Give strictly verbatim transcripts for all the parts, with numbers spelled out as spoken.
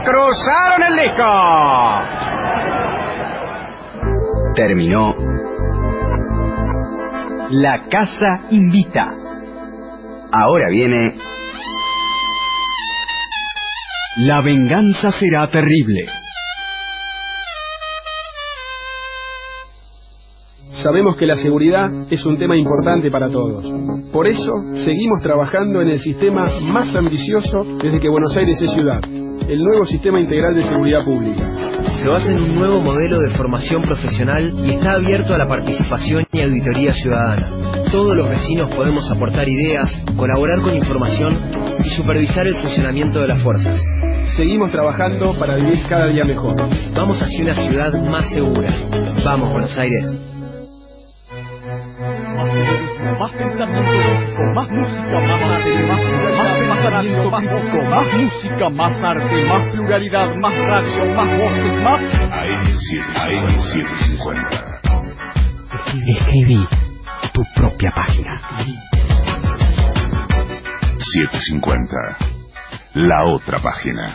cruzaron el disco. Terminó La Casa Invita. Ahora viene La Venganza Será Terrible. Sabemos que la seguridad es un tema importante para todos. Por eso, seguimos trabajando en el sistema más ambicioso desde que Buenos Aires es ciudad, el nuevo Sistema Integral de Seguridad Pública. Se basa en un nuevo modelo de formación profesional y está abierto a la participación y auditoría ciudadana. Todos los vecinos podemos aportar ideas, colaborar con información y supervisar el funcionamiento de las fuerzas. Seguimos trabajando para vivir cada día mejor. Vamos hacia una ciudad más segura. Vamos, Buenos Aires. Más pensamiento, con más música, más arte, más pensamiento, más voz, más música, más arte, más pluralidad, más radio, más voces, más... A M setecientos cincuenta. Escribí tu propia página. setecientos cincuenta. La otra página.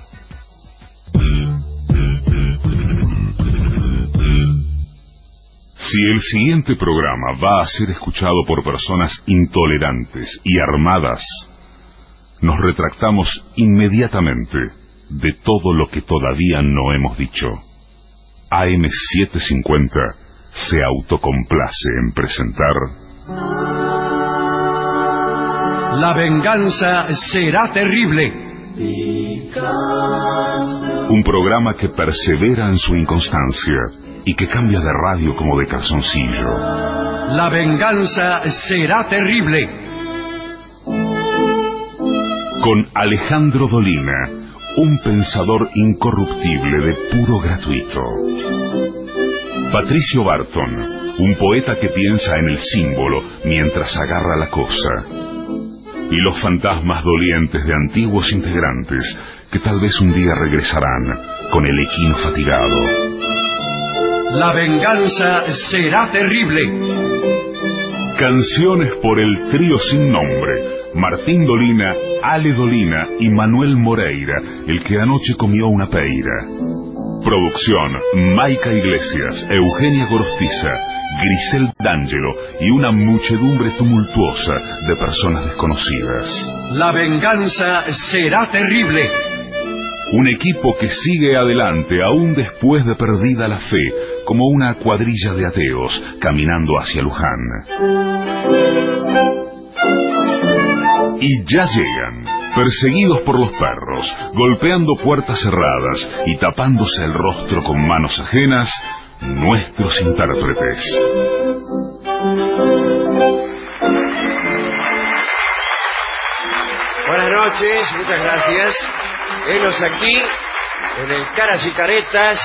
Si el siguiente programa va a ser escuchado por personas intolerantes y armadas, nos retractamos inmediatamente de todo lo que todavía no hemos dicho. A M setecientos cincuenta se autocomplace en presentar La venganza será terrible. un programa que persevera en su inconstancia y que cambia de radio como de calzoncillo. La venganza será terrible. Con Alejandro Dolina, un pensador incorruptible de puro gratuito. Patricio Barton, un poeta que piensa en el símbolo mientras agarra la cosa. Y los fantasmas dolientes de antiguos integrantes que tal vez un día regresarán con el equino fatigado. La venganza será terrible. Canciones por el trío sin nombre, Martín Dolina, Ale Dolina y Manuel Moreira, el que anoche comió una peira. Producción, Maica Iglesias, Eugenia Gorostiza, Grisel D'Angelo y una muchedumbre tumultuosa de personas desconocidas. La venganza será terrible. Un equipo que sigue adelante aún después de perdida la fe, como una cuadrilla de ateos caminando hacia Luján. Y ya llegan, perseguidos por los perros, golpeando puertas cerradas y tapándose el rostro con manos ajenas, nuestros intérpretes. Buenas noches, muchas gracias. Venos aquí, en el Caras y Caretas,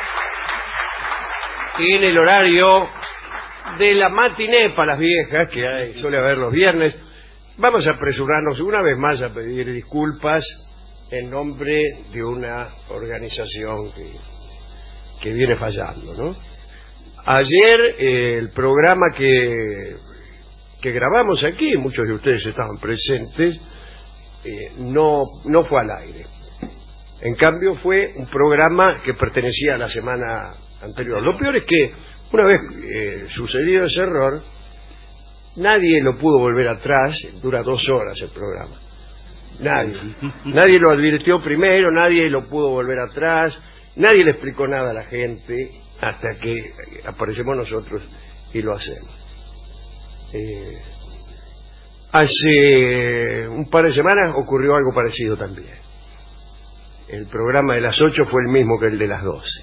y en el horario de la matiné para las viejas, que hay, suele haber los viernes. Vamos a apresurarnos una vez más a pedir disculpas en nombre de una organización que, que viene fallando, ¿no? Ayer eh, el programa que, que grabamos aquí, muchos de ustedes estaban presentes, eh, no, no fue al aire. En cambio fue un programa que pertenecía a la semana anterior. Lo peor es que una vez eh, sucedido ese error, nadie lo pudo volver atrás. Dura dos horas el programa. Nadie. Nadie lo advirtió primero, nadie lo pudo volver atrás, nadie le explicó nada a la gente hasta que aparecemos nosotros y lo hacemos. Eh, hace un par de semanas ocurrió algo parecido también. El programa de las ocho fue el mismo que el de las doce.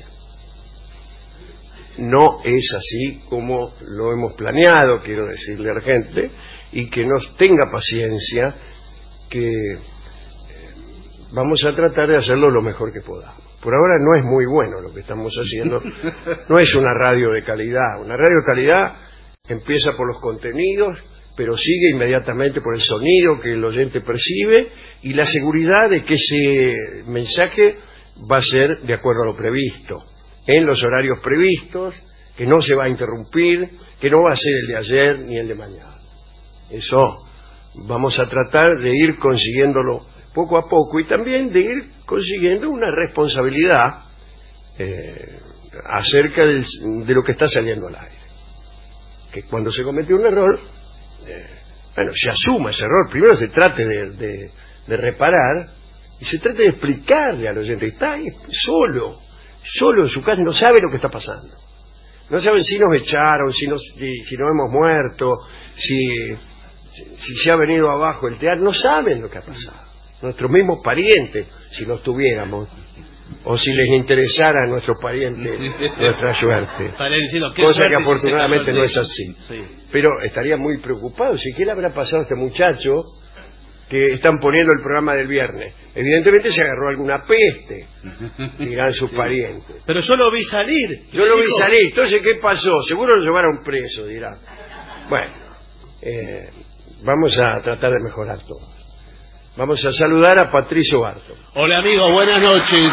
No es así como lo hemos planeado, quiero decirle a la gente, y que nos tenga paciencia, que eh, vamos a tratar de hacerlo lo mejor que podamos. Por ahora no es muy bueno lo que estamos haciendo, no es una radio de calidad. Una radio de calidad empieza por los contenidos, pero sigue inmediatamente por el sonido que el oyente percibe y la seguridad de que ese mensaje va a ser de acuerdo a lo previsto, en los horarios previstos, que no se va a interrumpir, que no va a ser el de ayer ni el de mañana. Eso vamos a tratar de ir consiguiéndolo poco a poco, y también de ir consiguiendo una responsabilidad eh, acerca del, de lo que está saliendo al aire. Que cuando se comete un error, eh, bueno, se asuma ese error, primero se trate de, de, de reparar, y se trate de explicarle al oyente que está ahí solo, solo en su casa, no sabe lo que está pasando. No saben si nos echaron, si nos, si, si nos hemos muerto, si, si se ha venido abajo el teatro, no saben lo que ha pasado. Nuestros mismos parientes, si los tuviéramos, o si les interesara a nuestros parientes nuestra suerte. Cosa que afortunadamente no es así. Sí. Pero estarían muy preocupados. ¿Y qué le habrá pasado a este muchacho que están poniendo el programa del viernes? Evidentemente se agarró alguna peste, dirán sus sí. parientes. Pero yo lo vi salir. Yo lo vi salir. Entonces, ¿qué pasó? Seguro lo llevaron preso, dirán. Bueno, eh, vamos a tratar de mejorar todo. Vamos a saludar a Patricio Barto. Hola, amigo, buenas noches.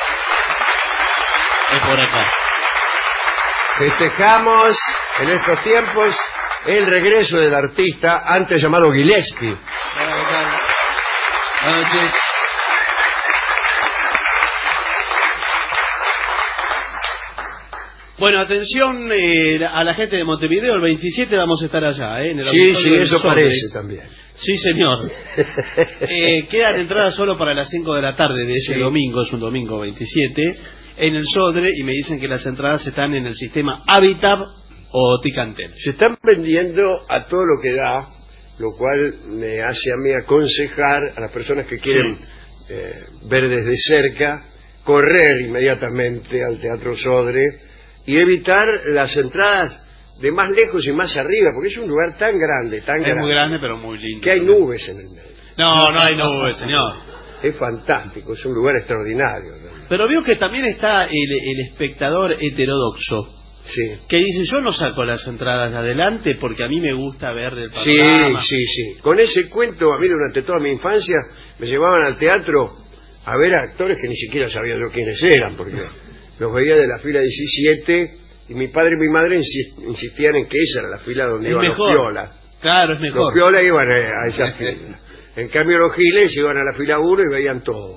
Es por acá. Festejamos en estos tiempos el regreso del artista antes llamado Gillespie. Hola, ¿qué tal? Buenas noches. Bueno, atención eh, a la gente de Montevideo, el veintisiete vamos a estar allá, ¿eh? En el sí, sí, eso parece también. Sí, señor. eh, quedan entradas solo para las cinco de la tarde de ese sí. domingo, es un domingo veintisiete, en el Sodre, y me dicen que las entradas están en el sistema Habitat o Ticantel. Se están vendiendo a todo lo que da, lo cual me hace a mí aconsejar a las personas que quieren sí. eh, ver desde cerca, correr inmediatamente al Teatro Sodre y evitar las entradas de más lejos y más arriba, porque es un lugar tan grande, tan es grande. Es muy grande, pero muy lindo. Que hay también. Nubes en el medio. No, no hay nubes, señor. Es fantástico, es un lugar extraordinario, ¿no? Pero veo que también está el, el espectador heterodoxo. Sí. Que dice, yo no saco las entradas de adelante porque a mí me gusta ver el panorama. Sí, sí, sí. Con ese cuento, a mí durante toda mi infancia me llevaban al teatro a ver a actores que ni siquiera sabía yo quiénes eran, porque los veía de la fila diecisiete y mi padre y mi madre insistían en que esa era la fila donde es iban mejor. los piolas. Claro, es mejor. Los piolas iban a esa fila. En cambio los giles iban a la fila uno y veían todo.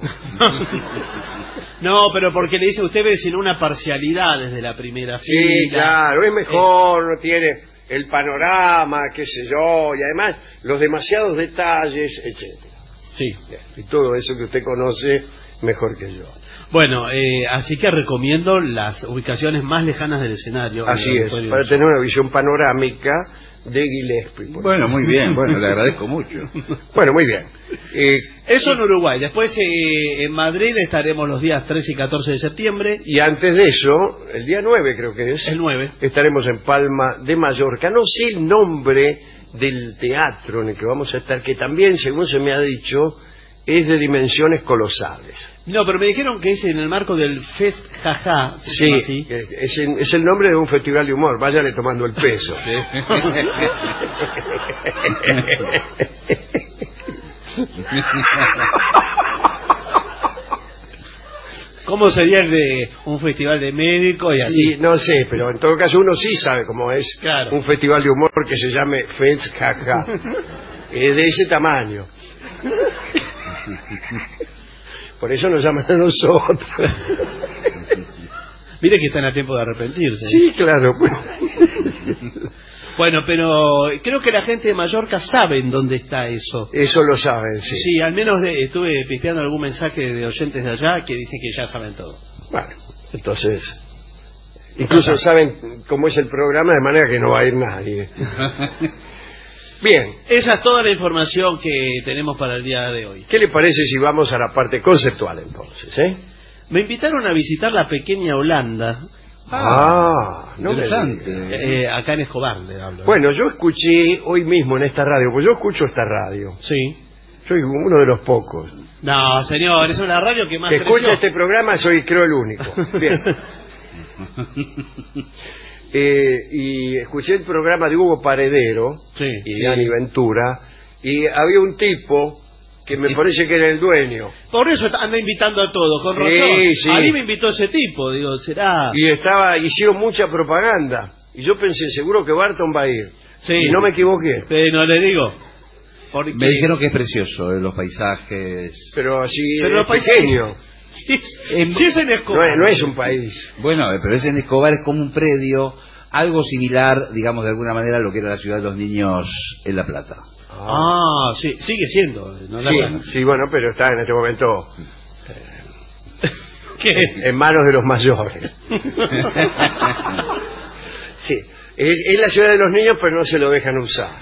No, pero porque le dice usted ve sino una parcialidad desde la primera sí, fila. Sí, claro, es mejor, no tiene el panorama, qué sé yo, y además los demasiados detalles, etcétera. Sí. Y todo eso que usted conoce mejor que yo. Bueno, eh, así que recomiendo las ubicaciones más lejanas del escenario. Así es, para tener una visión panorámica de Gillespie. Bueno, muy bien, bueno, le agradezco mucho. Bueno, muy bien. Eh, Eso en Uruguay. Después eh, en Madrid estaremos los días trece y catorce de septiembre. Y antes de eso, el día nueve creo que es. El nueve. Estaremos en Palma de Mallorca. No sé el nombre del teatro en el que vamos a estar, que también, según se me ha dicho, es de dimensiones colosales. No, pero me dijeron que es en el marco del Fest Jaja. Sí, así? Es, en, es el nombre de un festival de humor. Váyale tomando el peso. ¿Sí? ¿Cómo sería el de un festival de médicos y así? Sí, no sé, pero en todo caso uno sí sabe cómo es claro. un festival de humor que se llame Fest Jaja. Es de ese tamaño. Por eso nos llaman a nosotros. Mire que están a tiempo de arrepentirse. Sí, claro. Bueno, pero creo que la gente de Mallorca sabe en dónde está eso. Eso lo saben, sí. Sí, al menos de, estuve pispeando algún mensaje de oyentes de allá que dicen que ya saben todo. Bueno, entonces... Incluso Ajá. saben cómo es el programa, de manera que no va a ir nadie. Bien. Esa es toda la información que tenemos para el día de hoy. ¿Qué le parece si vamos a la parte conceptual entonces? ¿eh? Me invitaron a visitar la pequeña Holanda. Ah, no interesante. Eh, acá en Escobar le hablo. Bueno, yo escuché hoy mismo en esta radio, pues yo escucho esta radio. Sí. Soy uno de los pocos. No, señor, es una radio que más que creció. escucha este programa, soy creo el único. Bien. Eh, y escuché el programa de Hugo Paredero sí, y sí. Dani Ventura, y había un tipo que me parece que era el dueño. Por eso anda invitando a todos, con sí, razón. Sí. A mí me invitó ese tipo, digo, será... Y estaba, hicieron mucha propaganda, y yo pensé, seguro que Barton va a ir. Sí. Y no me equivoqué. Pero no le digo. Porque... Me dijeron que es precioso, eh, los paisajes. Pero así Pero es los pequeño. Si es, si es en No Escobar. es, no es un país. Bueno, eh, pero ese en Escobar es como un predio, algo similar, digamos, de alguna manera, a lo que era la ciudad de los niños en La Plata. Ah, sí, sigue siendo. ¿no? Sí, sí, bueno, pero está en este momento ¿Qué? en manos de los mayores. Sí, es, es la ciudad de los niños, pero no se lo dejan usar.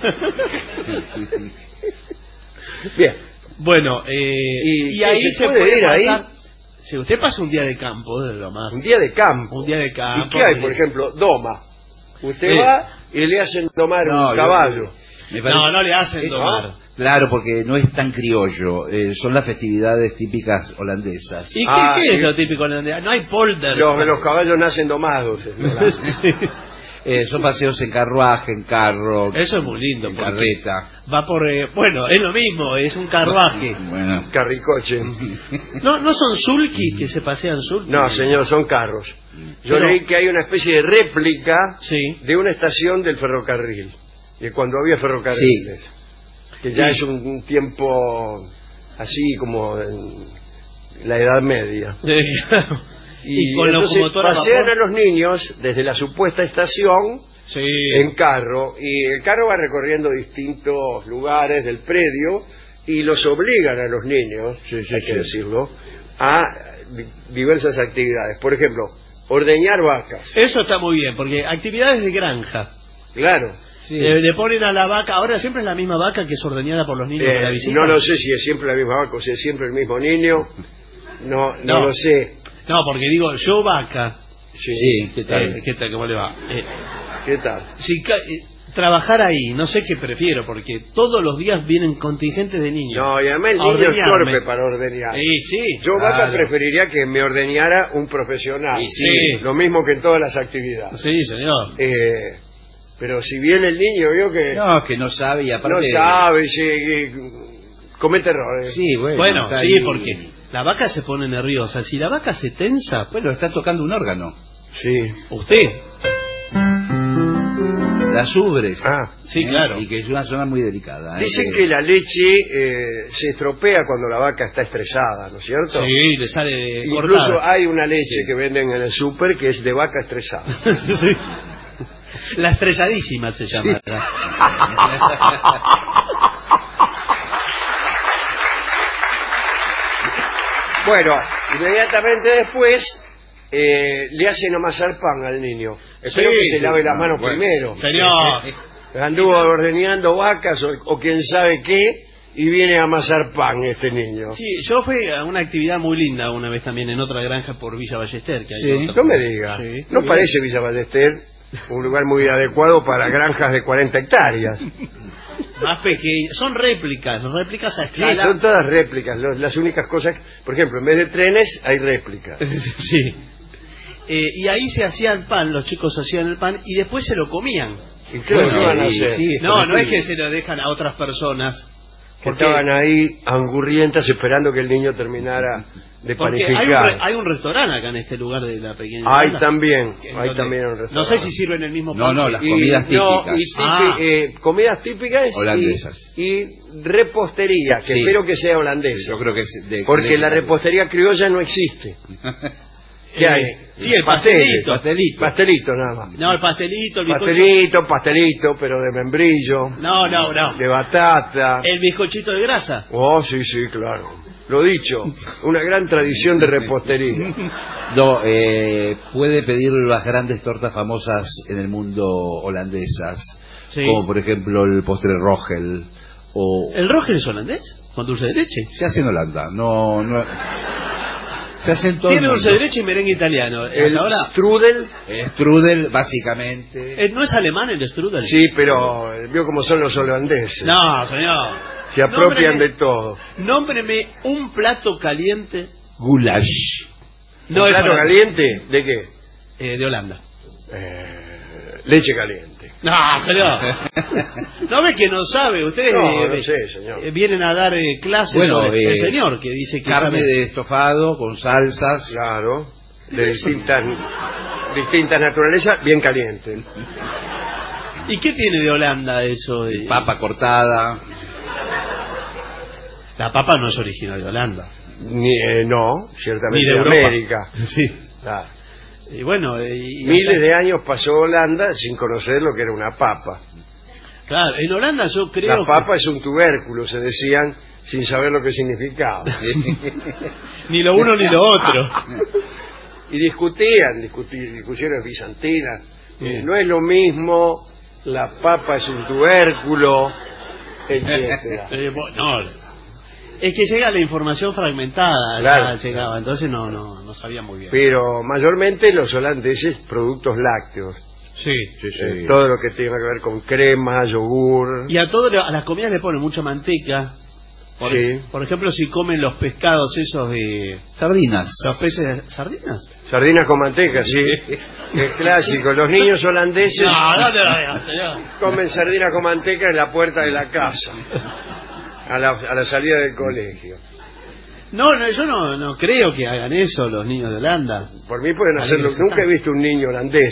Bien. Bueno, eh, ¿Y y, qué, ahí se se puede puede ir ahí? pasar. Si usted pasa un día de campo, de lo más. Un día de campo. Un día de campo. ¿Y qué hay, por ejemplo? Doma. Usted Sí. va y le hacen domar No, un yo- caballo. Me parece- No, no le hacen ¿Sí? domar. Claro, porque no es tan criollo, eh, son las festividades típicas holandesas. ¿Y qué, Ah, qué sí. es lo típico holandés? No hay polder. Los, los caballos nacen domados. ¿verdad? Sí. Eh, son paseos en carruaje, en carro, Eso es muy lindo. en porque carreta. Va por. eh, bueno, es lo mismo, es un carruaje. Bueno, Carricoche. ¿No, no son sulkis que se pasean sulkis? No, señor, son carros. Yo Pero- leí que hay una especie de réplica Sí. de una estación del ferrocarril, de cuando había ferrocarriles, que ya Sí. es un, un tiempo así como en la Edad Media. Sí, claro. Y, con entonces locomotora a pasean vapor. a los niños desde la supuesta estación Sí. en carro, y el carro va recorriendo distintos lugares del predio y los obligan a los niños, hay que decirlo, a di- diversas actividades. Por ejemplo, ordeñar vacas. Eso está muy bien, porque actividades de granja. Claro. Le, le ponen a la vaca, ahora siempre es la misma vaca que es ordeñada por los niños Eh, de la visita. no lo sé si es siempre la misma vaca o si es siempre el mismo niño. No, no, No. lo sé. No, porque digo, yo vaca. Sí. sí, ¿qué tal? Eh, ¿Qué tal? ¿Cómo le va? Eh, ¿Qué tal? si ca- eh, trabajar ahí, no sé qué prefiero, porque todos los días vienen contingentes de niños. No, y además el A niño es ordeñarme. torpe para ordeñar. Sí, sí. Yo, vaca, claro. preferiría que me ordeñara un profesional. Y sí. Lo mismo que en todas las actividades. Sí, señor. Eh, pero si viene el niño, vio que no, No, que no sabe y aparte... sabe, se, eh, comete errores. Sí, bueno. Bueno, está sí, ahí. porque la vaca se pone nerviosa. Si la vaca se tensa, Bueno, está tocando un órgano. Sí. usted. Las ubres. Ah, sí, claro. Y que es una zona muy delicada. ¿eh? Dicen que la leche eh, se estropea cuando la vaca está estresada, ¿no es cierto? Sí, le sale Incluso cortada. hay una leche que venden en el súper que es de vaca estresada. Sí. La estrelladísima se llama. Bueno, inmediatamente después eh, le hacen amasar pan al niño. Espero Sí, que se sí, lave las no, manos bueno. primero. Señor. Anduvo ordeñando vacas o, o quién sabe qué y viene a amasar pan este niño. Sí, yo fui a una actividad muy linda una vez también en otra granja por Villa Ballester. Que hay Sí. otra. No me diga. Sí. No Muy parece Villa Ballester un lugar muy adecuado para granjas de cuarenta hectáreas. bien. Más pequeñas. Son réplicas, réplicas a Sí, escala. son todas réplicas. Los- las únicas cosas, por ejemplo, en vez de trenes hay réplicas. Sí. Eh, y ahí se hacía el pan, los chicos hacían el pan y después se lo comían. ¿Y qué es lo que Bueno, van a y- hacer? sí, No, no es sí. que se lo dejan a otras personas. Que Porque, estaban ahí angurrientas esperando que el niño terminara de porque hay, un, panificar. re- hay un restaurante acá en este lugar de la pequeña Hay Irlanda, también, que- hay donde- también un No restaurante. sé si sirven el mismo No, pan. no, que- las Y- comidas no, típicas. y típi- Ah. eh, comidas típicas y- Holandesas. y, repostería, que Sí. espero que sea holandesa. Yo creo que es de Porque excelente la calidad. repostería criolla no existe. ¿Qué Eh, hay? sí, el Pasteles, pastelito. Pastelito. Pastelito nada más. No, el pastelito, el bizcocho. Pastelito, pastelito, pero de membrillo, No, no, no. de batata. El bizcochito de grasa. Oh, sí, sí, claro. Lo dicho, una gran tradición de repostería. No, eh, puede pedir las grandes tortas famosas en el mundo holandesas, Sí. como por ejemplo el postre Rogel, o... ¿El Roger es holandés? ¿Con dulce de leche? Se hace en Holanda, no... no se hace en todo Tiene el dulce de mundo. leche y merengue italiano. El Hasta ahora, strudel, Eh, strudel, básicamente. eh, ¿no es alemán el strudel? sí, pero eh, vio cómo son los holandeses. No, señor. Se apropian Nómbreme- de todo. Nómbreme un plato caliente. Goulash. No ¿Un es plato holandés. caliente? ¿De qué? Eh, de Holanda. Eh, leche caliente. No, señor. ¿No ve que no sabe? Ustedes No, eh, no sé, señor. eh, vienen a dar eh, clases Bueno, sobre eh, el señor que dice que Carne sabe- de estofado con salsas. Claro, de distintas, distintas naturalezas, bien caliente. ¿Y qué tiene de Holanda eso? De... Papa cortada. La papa no es original de Holanda. Ni, eh, no, ciertamente Ni de de Europa. América. Sí. Claro. Y bueno, y, Miles de años pasó Holanda sin conocer lo que era una papa. Claro, en Holanda yo creo La papa es un tubérculo, se decían, sin saber lo que significaba. que ni lo uno ni lo otro. Y discutían, discutí- discusiones bizantinas. Eh, no es lo mismo, la papa es un tubérculo, etcétera. Eh, bueno, no. Es que llega la información fragmentada, Claro. ya llegaba, entonces no, no, no sabía muy bien. Pero mayormente los holandeses, productos lácteos. Sí. Eh, todo lo que tenga que ver con crema, yogur. Y a todo a las comidas le ponen mucha manteca. Por, Sí. por ejemplo, si comen los pescados esos de... Sardinas. Los peces... ¿Sardinas? Sardinas con manteca, sí. Es clásico. Los niños holandeses No, no te lo digas, señor. comen sardinas con manteca en la puerta de la casa. A la, a la salida del colegio. No, no, yo no, no creo que hagan eso los niños de Holanda. Por mí pueden hacerlo. Alguien Nunca he está- visto un niño holandés.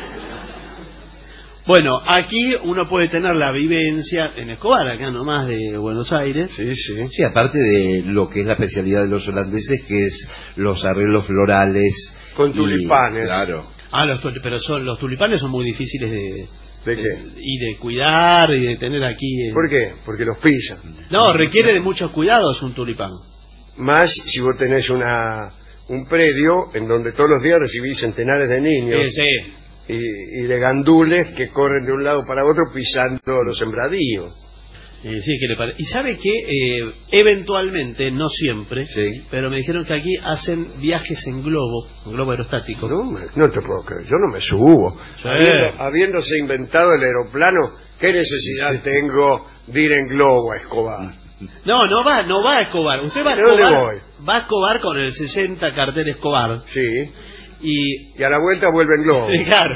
Bueno, aquí uno puede tener la vivencia en Escobar, acá nomás de Buenos Aires. Sí, sí. Sí, aparte de lo que es la especialidad de los holandeses, que es los arreglos florales. Con y- tulipanes. Claro. Ah, los tuli- pero son los tulipanes son muy difíciles de, ¿De qué? y de cuidar y de tener aquí. en- ¿Por qué? Porque los pisan. No, requiere de muchos cuidados un tulipán. Más si vos tenés una un predio en donde todos los días recibís centenares de niños Sí, sí. y, y de gandules que corren de un lado para otro pisando los sembradíos. Eh, sí, ¿qué le parece? Y sabe que eh, eventualmente, no siempre, Sí. pero me dijeron que aquí hacen viajes en globo, en globo aerostático. No, me- no te puedo creer, yo no me subo. Sí. Habiendo- habiéndose inventado el aeroplano, ¿qué necesidad tengo de ir en globo a Escobar? No, no va, no va a Escobar. Usted va a ¿De dónde Escobar, voy? va a Escobar con el sesenta cartel Escobar Sí, y y a la vuelta vuelve en globo. claro.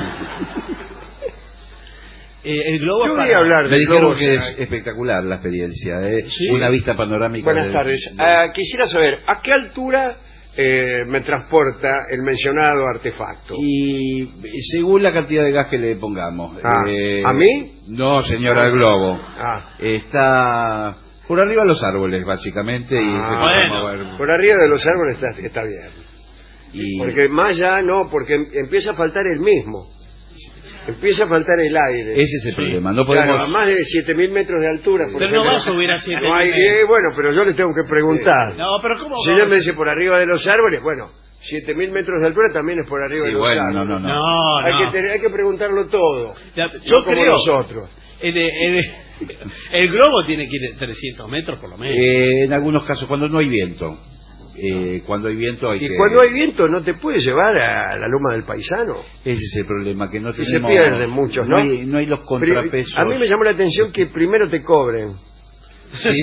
Eh, el globo Yo es voy para- a hablar Me de dijeron globos. que es espectacular la experiencia, ¿eh? Sí. Una vista panorámica. Buenas de- tardes. de- Ah, quisiera saber, ¿a qué altura eh, me transporta el mencionado artefacto? Y según la cantidad de gas que le pongamos. Ah, eh, ¿a mí? No, señora, al globo. Ah, Está por arriba de los árboles, básicamente, y Ah, se puede bueno. mover. por arriba de los árboles está, está bien. Y- Porque más allá no, porque em- empieza a faltar el mismo. Empieza a faltar el aire. Ese es el Sí. problema. No Claro, podemos. a más de siete mil metros de altura. por Pero no ejemplo. va a subir a siete No hay- mil. eh, bueno, pero yo le tengo que preguntar. No, pero ¿cómo Si va? ella me dice por arriba de los árboles, bueno, siete mil metros de altura también es por arriba Sí, de los bueno, árboles. no, no, no. No, Hay, no. que tener- hay que preguntarlo todo. Ya, no yo como creo nosotros. en el, en el- el globo tiene que ir trescientos metros por lo menos. Eh, en algunos casos, cuando no hay viento. Eh, cuando hay viento hay Y que. cuando hay viento no te puedes llevar a la loma del paisano. Ese es el problema, que no Y se tenemos. pierden muchos, ¿no? No hay, no hay los contrapesos. A mí me llamó la atención que primero te cobren. Sí.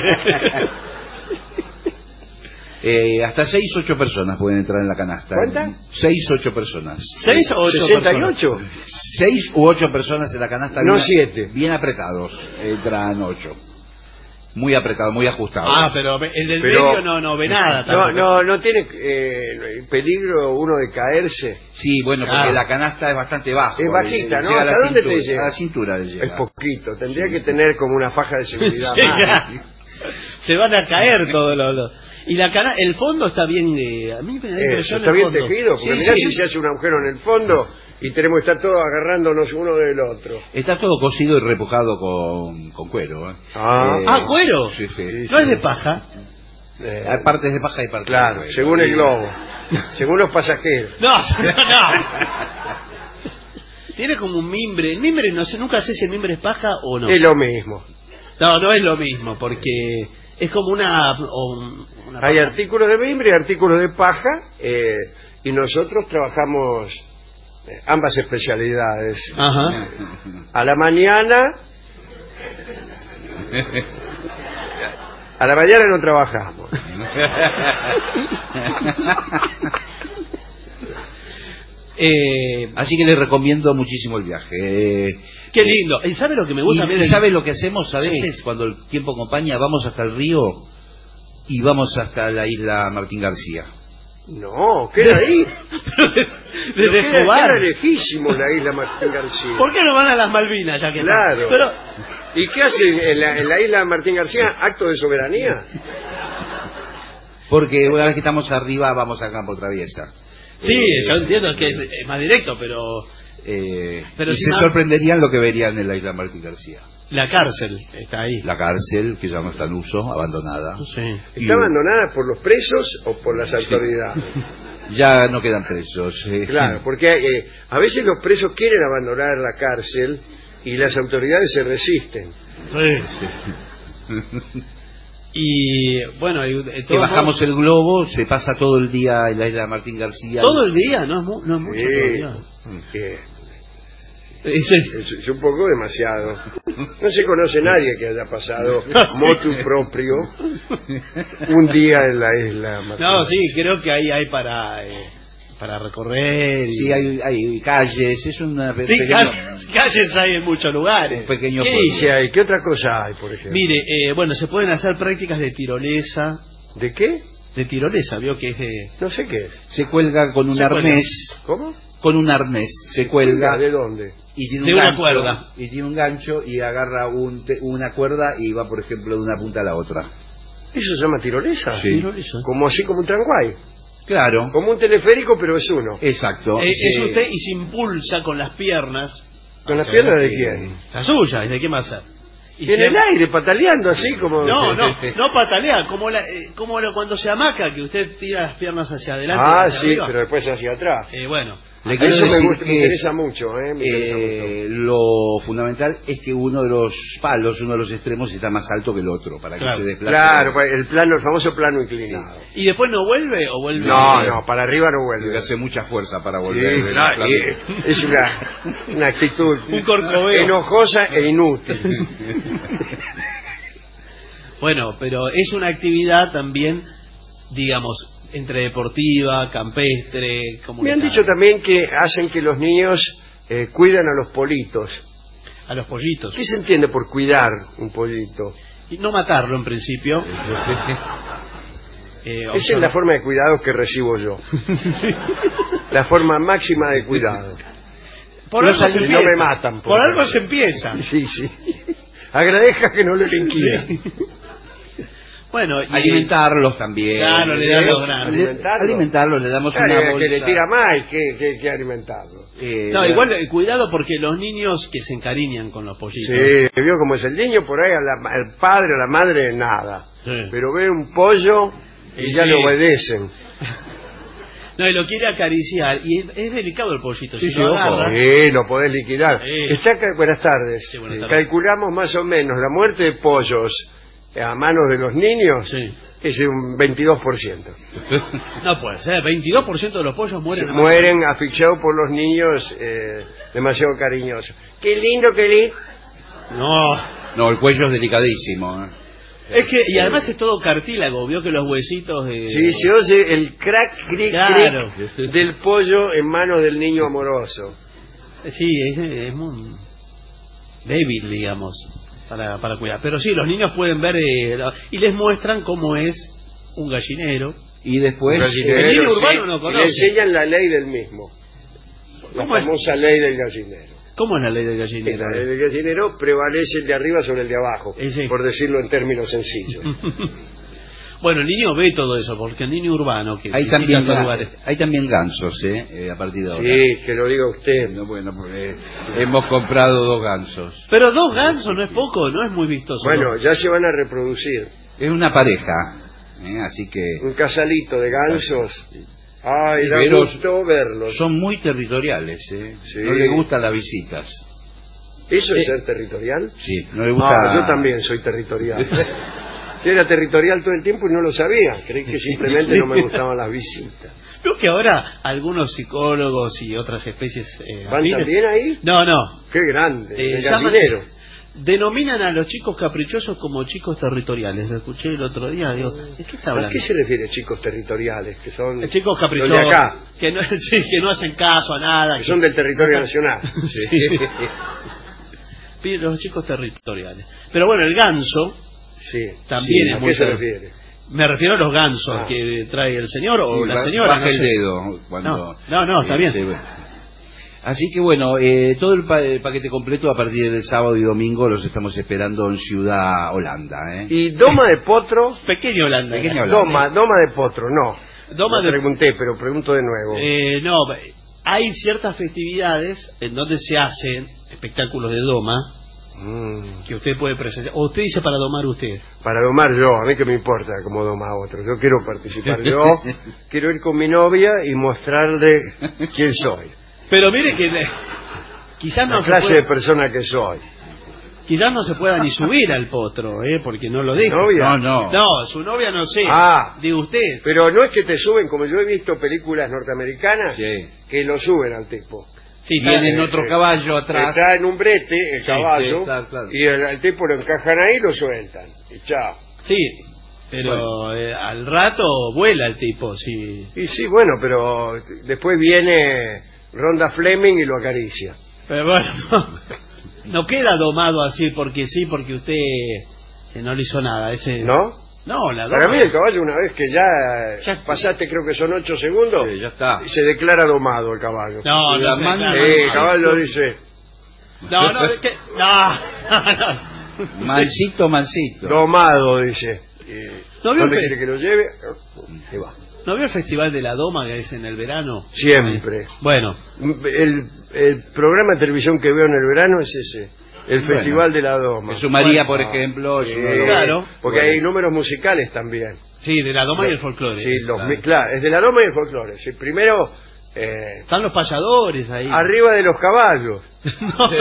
Eh, hasta seis, ocho personas pueden entrar en la canasta. ¿Cuántas? Seis, ocho personas. ¿Seis o ocho ¿sesenta y personas? ocho? Seis u ocho personas en la canasta. No bien- siete. Bien apretados. Entran ocho. Muy apretado, muy ajustado. Ah, pero el del Pero- medio no, no ve nada. No, tampoco. no, no tiene eh, peligro uno de caerse. Sí, bueno, porque Claro. la canasta es bastante baja. Es bajita, ¿no? Llega a la ¿Hasta dónde cintura, te llega? A la cintura le llega. Es poquito. Tendría que tener como una faja de seguridad Sí, más. ya. Se van a caer todos los... los- Y la cana el fondo está bien... eh, a mí me da Eh, impresión está el bien fondo. tejido, porque Sí, mirá sí. si se hace un agujero en el fondo y tenemos que estar todos agarrándonos uno del otro. Está todo cosido y repujado con, con cuero. ¿eh? Ah. Eh, Ah, cuero. Sí, sí. No es de paja. Eh, Hay partes de paja y partes de claro, cuero. según el Sí. globo, según los pasajeros. No, no, no. Tiene como un mimbre. El mimbre, no sé, nunca sé si el mimbre es paja o no. Es lo mismo. No, no es lo mismo, porque es como una... o una Hay paja. artículos de mimbre y artículos de paja, eh, y nosotros trabajamos eh, ambas especialidades. Ajá. A la mañana, a la mañana no trabajamos. Eh, Así que les recomiendo muchísimo el viaje. Eh, qué lindo. ¿Y sabe lo que me gusta? y Mire, ¿sabe lo que hacemos a Sí. veces cuando el tiempo acompaña? Vamos hasta el río y vamos hasta la isla Martín García. No, queda ahí. Desde Pero queda, Escobar. queda lejísimo la isla Martín García. ¿Por qué no van a las Malvinas ya que Claro. están? Pero ¿Y qué hacen en la, en la isla Martín García? ¿Acto de soberanía? Porque una vez que estamos arriba vamos a campo traviesa. sí, Eh, yo entiendo que es más directo, pero eh, Pero y si se no- sorprenderían lo que verían en la isla Martín García. la cárcel está ahí. La cárcel, que ya no está en uso, abandonada. Sí. Y- ¿Está abandonada por los presos o por las autoridades? Ya no quedan presos. eh. Claro, porque eh, a veces los presos quieren abandonar la cárcel y las autoridades se resisten. Sí. Y bueno, y, de Que todos bajamos modos, el globo, se pasa todo el día en la isla Martín García. todo el día, no es, mu- no es mucho Sí, todo el día. que Ese- es, es un poco demasiado. No se conoce nadie que haya pasado motu propio un día en la isla Martín. No, sí, creo que ahí hay para eh, para recorrer. Y... Sí, hay, hay calles, es una pe- Sí, pequeño- calles, calles hay en muchos lugares. un pequeño ¿Qué pueblo. dice ahí? ¿Qué otra cosa hay, por ejemplo? Mire, eh, bueno, se pueden hacer prácticas de tirolesa. ¿De qué? De tirolesa, vio que es de... No sé qué es. Se cuelga con un Se cuelga. arnés, ¿Cómo? con un arnés, se cuelga ¿De dónde? y tiene de un una gancho, cuerda. y tiene un gancho y agarra un te- una cuerda y va, por ejemplo, de una punta a la otra. ¿Eso se llama tirolesa? Sí. Tirolesa. Como así como un tranguay. Claro, Como un teleférico, pero es uno. exacto. Eh, es Se- usted y se impulsa con las piernas. ¿Con las o sea, piernas de que- quién? La suya, ¿y de qué más hacer? Y Y en se- el aire, pataleando así como... No, no, no patalea, como, la, eh, como la- cuando se amaca, que usted tira las piernas hacia adelante. y Ah, hacia sí, arriba. pero después hacia atrás. Eh, bueno, Le quiero Eso me, decir gusta, me que, interesa mucho, ¿eh? Me interesa eh, lo fundamental es que uno de los palos, uno de los extremos, está más alto que el otro, para Claro. que se mucho. desplace. Claro, pues, el plano, el famoso plano inclinado. ¿y después no vuelve o vuelve? No, no, para arriba no Tiene que vuelve. hacer mucha fuerza para Sí, volver. del claro, plano. y es una, una actitud Un corcoveo. enojosa e inútil. Bueno, pero es una actividad también, digamos, entre deportiva, campestre, Me comunitaria. han dicho también que hacen que los niños eh, cuidan a los politos. A los pollitos. ¿Qué se entiende por cuidar un pollito? Y no matarlo en principio. Eh, Esa es observa- la forma de cuidado que recibo yo. La forma máxima de cuidado. Por Los algo se alimentos empieza. me matan, por Por algo favor. se empieza. Sí, sí. Agradezca que no lo liquide. Sí. Bueno, y Alimentarlos también. Claro, le dan los granos. Le- Alimentarlos. Alimentarlos, le damos Claro, una que bolsa. le tira más que, que, que alimentarlo. eh, No, le- igual eh, cuidado porque los niños que se encariñan con los pollitos. Sí, vio como es el niño por ahí, a la- al padre, a la madre, nada. Sí. Pero ve un pollo y Sí, ya sí. le obedecen. No, y lo quiere acariciar y es, es delicado el pollito. Sí, si sí, lo ojo. agarra, Sí, lo podés liquidar. Sí. Está ca- buenas tardes. Sí, buenas tardes. Calculamos más o menos la muerte de pollos a manos de los niños Sí. es de un veintidós por ciento. No puede ser, veintidós por ciento de los pollos mueren. Se a- mueren asfixiados por los niños eh, demasiado cariñosos. Qué lindo, qué lindo. No, No, el cuello es delicadísimo. ¿eh? es que, y además es todo cartílago, vio que los huesitos... eh, Sí, se oye el crack, cric, Claro. cric del pollo en manos del niño amoroso. Sí, es, es muy débil, digamos, para, para cuidar. Pero sí, los niños pueden ver eh, la- y les muestran cómo es un gallinero. Y después, Un gallinero, el niño sí, urbano no y conoce. le enseñan la ley del mismo. La ¿Cómo es? famosa ley del gallinero. ¿Cómo es la ley del En gallinero? la ley del gallinero prevalece el de arriba sobre el de abajo, Eh, sí. por decirlo en términos sencillos. Bueno, el niño ve todo eso, porque el niño urbano que hay visita también, estos ga- lugares... hay también gansos, ¿eh? Eh, a partir de ahora. Sí, que lo diga usted. No, bueno, porque hemos comprado dos gansos. Pero dos gansos no es poco, no es muy vistoso. Bueno, ¿no? ya se van a reproducir. Es una pareja, ¿eh? Así que Un casalito de gansos. Ay, da Pero gusto verlos. son muy territoriales, ¿eh? Sí. No le gustan las visitas. ¿Eso es Eh, ser territorial? Sí, no le gusta... Ah, yo también soy territorial. Yo era territorial todo el tiempo y no lo sabía. Creí que simplemente no me gustaban las visitas. Creo que ahora algunos psicólogos y otras especies... eh, ¿Van afines- también ahí? No, no. Qué grande. Eh, el llaman- gallinero. Denominan a los chicos caprichosos como chicos territoriales. Lo escuché el otro día. Digo, ¿de qué está ¿A hablando? qué se refiere chicos territoriales? Que son, Eh, Chicos los caprichosos. de acá, Que no, sí, que no hacen caso a nada. que son del territorio nacional. Sí. Los chicos territoriales. Pero bueno, el ganso Sí. También Sí, es ¿a muy qué se ter- refiere? Me refiero a los gansos Ah. que trae el señor o Sí, la ba- señora. baja no el sé. dedo. Cuando, No, no, no, está eh, bien. se ve. Así que bueno, eh, todo el, pa- el paquete completo a partir del sábado y domingo los estamos esperando en Ciudad Holanda. ¿eh? Y Doma de Potro, Pequeño Holanda. Pequeño Holanda. Doma, Doma de Potro, no. Doma No de- pregunté, pero pregunto de nuevo. Eh, no, hay ciertas festividades en donde se hacen espectáculos de doma Mm, que usted puede presenciar. O usted dice para domar usted. para domar yo, a mí que me importa cómo doma otro. Yo quiero participar yo, quiero ir con mi novia y mostrarle quién soy. Pero mire que le- quizás La no se clase puede, de persona que soy. quizás no se pueda ni subir al potro, ¿eh? Porque no lo deja. ¿Novia? No, no. No, su novia no sé. Ah. Digo usted. Pero no es que te suben, como yo he visto películas norteamericanas, Sí. que lo suben al tipo. Sí, Viene en eh, otro eh, caballo atrás. Está en un brete, el caballo, sí, claro, claro. y el, el tipo lo encajan ahí y lo sueltan. Y chao. Sí, pero eh, al rato vuela el tipo, sí. Y sí, bueno, pero después viene Ronda Fleming y lo acaricia. Pero bueno, no queda domado así porque sí, porque usted eh, no le hizo nada. Ese... ¿No? No, la Para doma. mí el caballo, una vez que ya, ya pasaste, creo que son ocho segundos, Sí, ya está. y se declara domado el caballo. No, Y no la sé, mano- claro, Eh, no, el caballo dice, No, no, ¿de qué? No, no. Mansito, mansito. domado, dice. Y, ¿No vio ¿Dónde que- quiere que lo lleve? Y va. ¿No vio el Festival de la Doma que es en el verano? Siempre. Bueno, El, el programa de televisión que veo en el verano es ese, el Bueno. Festival de la Doma. Jesús María, Bueno, por ejemplo, es Eh, uno de los- claro. Porque Bueno. hay números musicales también. sí, de la Doma y el folclore. Sí, los, claro. mi- claro, es de la Doma y el folclore. Sí, primero, eh, Están los payadores ahí. arriba de los caballos. No,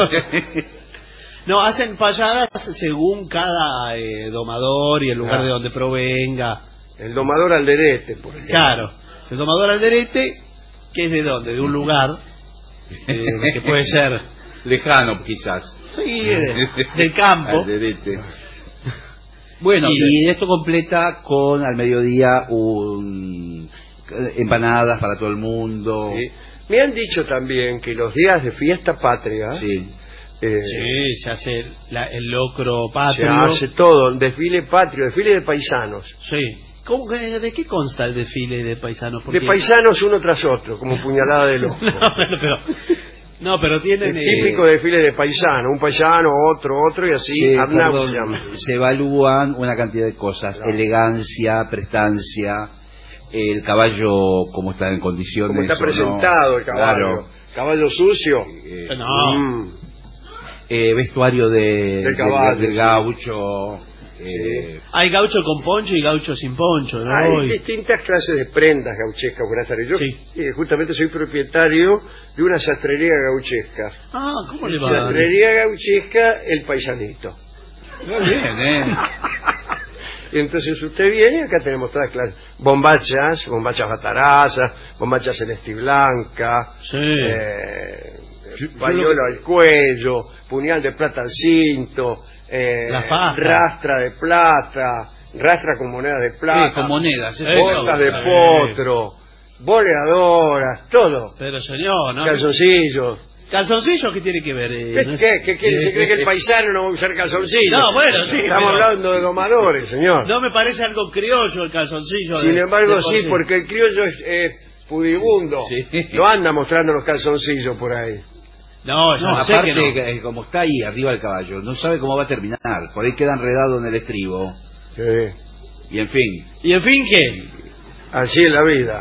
no, hacen payadas según cada eh, domador y el lugar Ah. de donde provenga. El domador Alderete, por ejemplo. Claro, el domador alderete, que es de dónde, de un lugar eh, que puede ser, Lejano, quizás. sí, de- del campo. Alderete. Bueno, Y- y esto completa con al mediodía un empanadas para todo el mundo. Sí. Me han dicho también que los días de fiesta patria Sí. eh, Sí, se hace la- el locro se patrio. hace todo, desfile patrio, desfile de paisanos. Sí. ¿Cómo que- ¿De qué consta el desfile de paisanos? De paisanos uno tras otro, como puñalada de loco. No, bueno, pero, no, pero tienen... El eh, típico desfile de paisano, un paisano, otro, otro y así, Sí, ad perdón, nauseam. se evalúan una cantidad de cosas, Claro. elegancia, prestancia, el caballo cómo está en condiciones. Como está o no. presentado el caballo. Claro. Caballo sucio. Eh, No. Mm. eh, vestuario de, Del caballo, del, del sí. gaucho. eh, Hay gaucho con poncho y gaucho sin poncho, ¿no? Hay Y- distintas clases de prendas gauchescas, buenas tardes. Yo Sí. eh, justamente soy propietario de una sastrería gauchesca. Ah, ¿cómo le va? Sastrería gauchesca, el paisanito. Muy bien, ¿eh? Y entonces usted viene, acá tenemos todas clases. Bombachas, bombachas batarazas, bombachas celeste y blanca, Sí. eh, Yo- yo pañuelo lo al cuello, puñal de plata al cinto, eh, La faja. rastra de plata, rastra con monedas de plata, Sí, con monedas. eso. Eso. botas de Sí. potro, boleadoras, todo, Pero señor, ¿no? calzoncillos. ¿Calzoncillos qué tiene que ver? eh? ¿Qué, ¿No? qué, qué quiere? ¿Se cree que el paisano no va a usar calzoncillos? No, bueno, sí, Estamos pero- hablando de domadores, señor. No me parece algo criollo el calzoncillo. Sin de- embargo, de por sí, porque el criollo es eh, pudibundo. Sí. No anda mostrando los calzoncillos por ahí. No, yo No, no, sé aparte, que no. que, eh, como está ahí arriba el caballo, no sabe cómo va a terminar. Por ahí queda enredado en el estribo. Sí. Y en fin. ¿Y en fin qué? Así es la vida.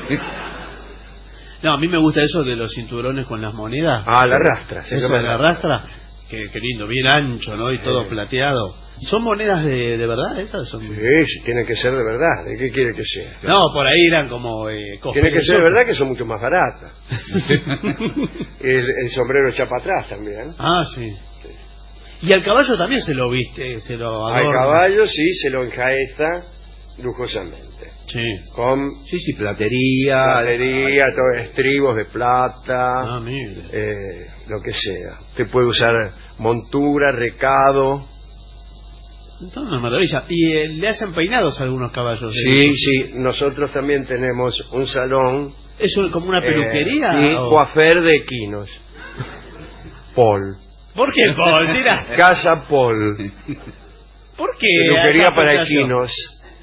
No, a mí me gusta eso de los cinturones con las monedas. Ah, la rastra. se Eso llama de la rastra. Qué, qué lindo, bien ancho, ¿no? Y todo Sí. plateado. ¿Son monedas de, de verdad esas? Son... Sí, sí, tiene que ser de verdad. ¿De qué quiere que sea? No, por ahí eran como... Eh, Tiene que ser de cospeles. verdad que son mucho más baratas. el, el sombrero echa para atrás también. Ah, sí. Y al caballo también se lo viste, se lo Al adorna. caballo sí se lo enjaeza lujosamente. Sí. Con Sí, sí, platería. galería, todo, estribos de plata. Ah, mire. eh, lo que sea. Usted puede usar montura, recado. Entonces, una maravilla. Y eh, le hacen peinados a algunos caballos. ¿eh? Sí, sí, nosotros también tenemos un salón. ¿Es un- como una peluquería? Eh, sí, o- coafer de equinos. Paul. ¿Por qué, Paul? Si era- Casa Paul. ¿Por qué? Peluquería esa para afectación? equinos.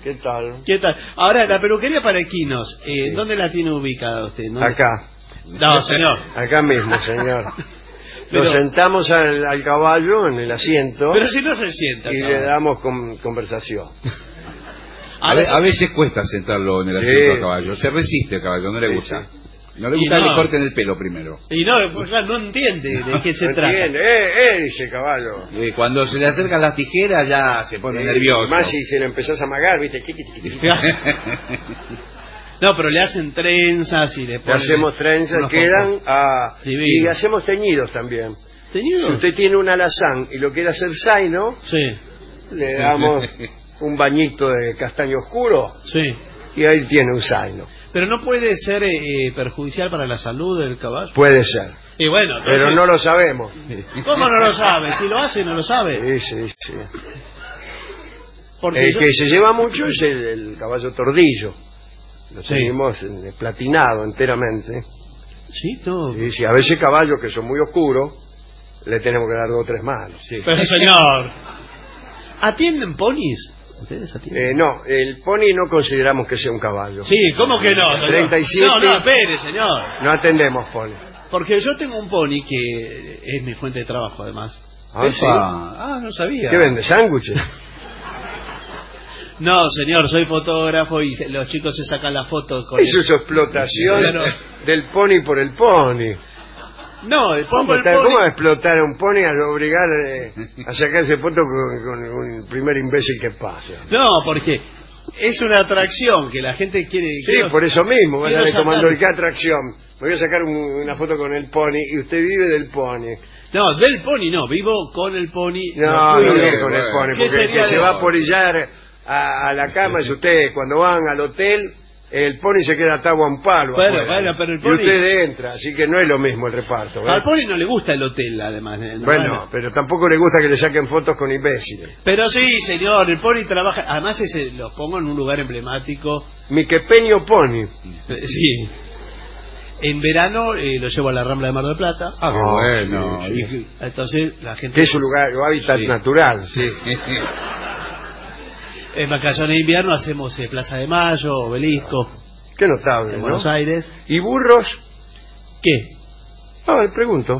¿Qué tal? ¿Qué tal? Ahora, la peluquería para equinos, eh, Sí. ¿dónde la tiene ubicada usted? ¿Dónde? Acá. No, señor. Acá mismo, señor. Pero- Nos sentamos al, al caballo en el asiento Pero si no se sienta. y caballo. le damos con- conversación. A, ve- a veces cuesta sentarlo en el asiento Sí. al caballo. Se resiste el caballo, no le Sí, gusta. sí. No le Y gusta que no. le corten el pelo primero. Y no, pues, claro, no entiende de qué se ¿Me trata. entiende? Eh, eh, dice el caballo. Eh, cuando se le acercan las tijeras ya se pone Eh, nervioso. Más si se le empezás a amagar, viste, chiqui, chiqui, chiqui. No, pero le hacen trenzas y le Le ponen... hacemos trenzas, unos quedan focos. a... Divino. Y hacemos teñidos también. Si ¿Teñido? usted tiene un alazán y lo quiere hacer zaino, Sí, le damos un bañito de castaño oscuro sí. y ahí tiene un zaino. Pero no puede ser eh, perjudicial para la salud del caballo. Puede ser, Y bueno, entonces- pero no lo sabemos. ¿Cómo no lo sabe? Si lo hace, no lo sabe. Sí, sí, sí. Porque El yo- que se lleva mucho es el, el caballo tordillo. Lo Sí. tenemos eh, platinado enteramente. Sí, no. Y si a veces caballos que son muy oscuros, le tenemos que dar dos o tres manos. Pero señor, ¿atienden ponis? ¿Ustedes atienden? Eh, no, el pony no consideramos que sea un caballo. Sí, ¿cómo que no? señor? treinta y siete. No, no, espere, señor. No atendemos pony. Porque yo tengo un pony que es mi fuente de trabajo, además. Ah, ¿sí? Ah, no sabía. ¿Qué vende? ¿Sándwiches? No, señor, soy fotógrafo y se- los chicos se sacan la foto con Eso el- es explotación Claro. del pony por el pony. No, pongo ¿Cómo, el está- pony... cómo va a explotar a un pony a obligar eh, a sacarse foto con, con el primer imbécil que pasa? No, porque es una atracción que la gente quiere... Sí, quiero- por eso mismo. Vas a quiero ver comando sacar- ¿qué atracción? Me voy a sacar un- una foto con el pony y usted vive del pony. No, del pony no, vivo con el pony. No, lo no cuido. vive con el bueno. pony, ¿Qué porque el sería que se de- va a porillar a, a la cama es usted. Cuando van al hotel, el pony se queda atado a un palo. Bueno, afuera. bueno, pero el Y pony- usted entra, así que no es lo mismo el reparto. ¿ves? Al pony no le gusta el hotel, además. eh, no, Bueno, pero tampoco le gusta que le saquen fotos con imbéciles. Pero sí, señor, el pony trabaja... Además, ese lo pongo en un lugar emblemático. Mi quepeño pony. Eh, Sí. En verano eh, lo llevo a la Rambla de Mar del Plata. Ah, qué Ah, bueno. sí, sí. Y- Entonces, la gente... Que es su lugar, su hábitat Sí. natural. Sí. En vacaciones de invierno hacemos eh, Plaza de Mayo, Obelisco, Qué notable, en ¿no? Buenos Aires. ¿Y burros? ¿Qué? Ah, le pregunto.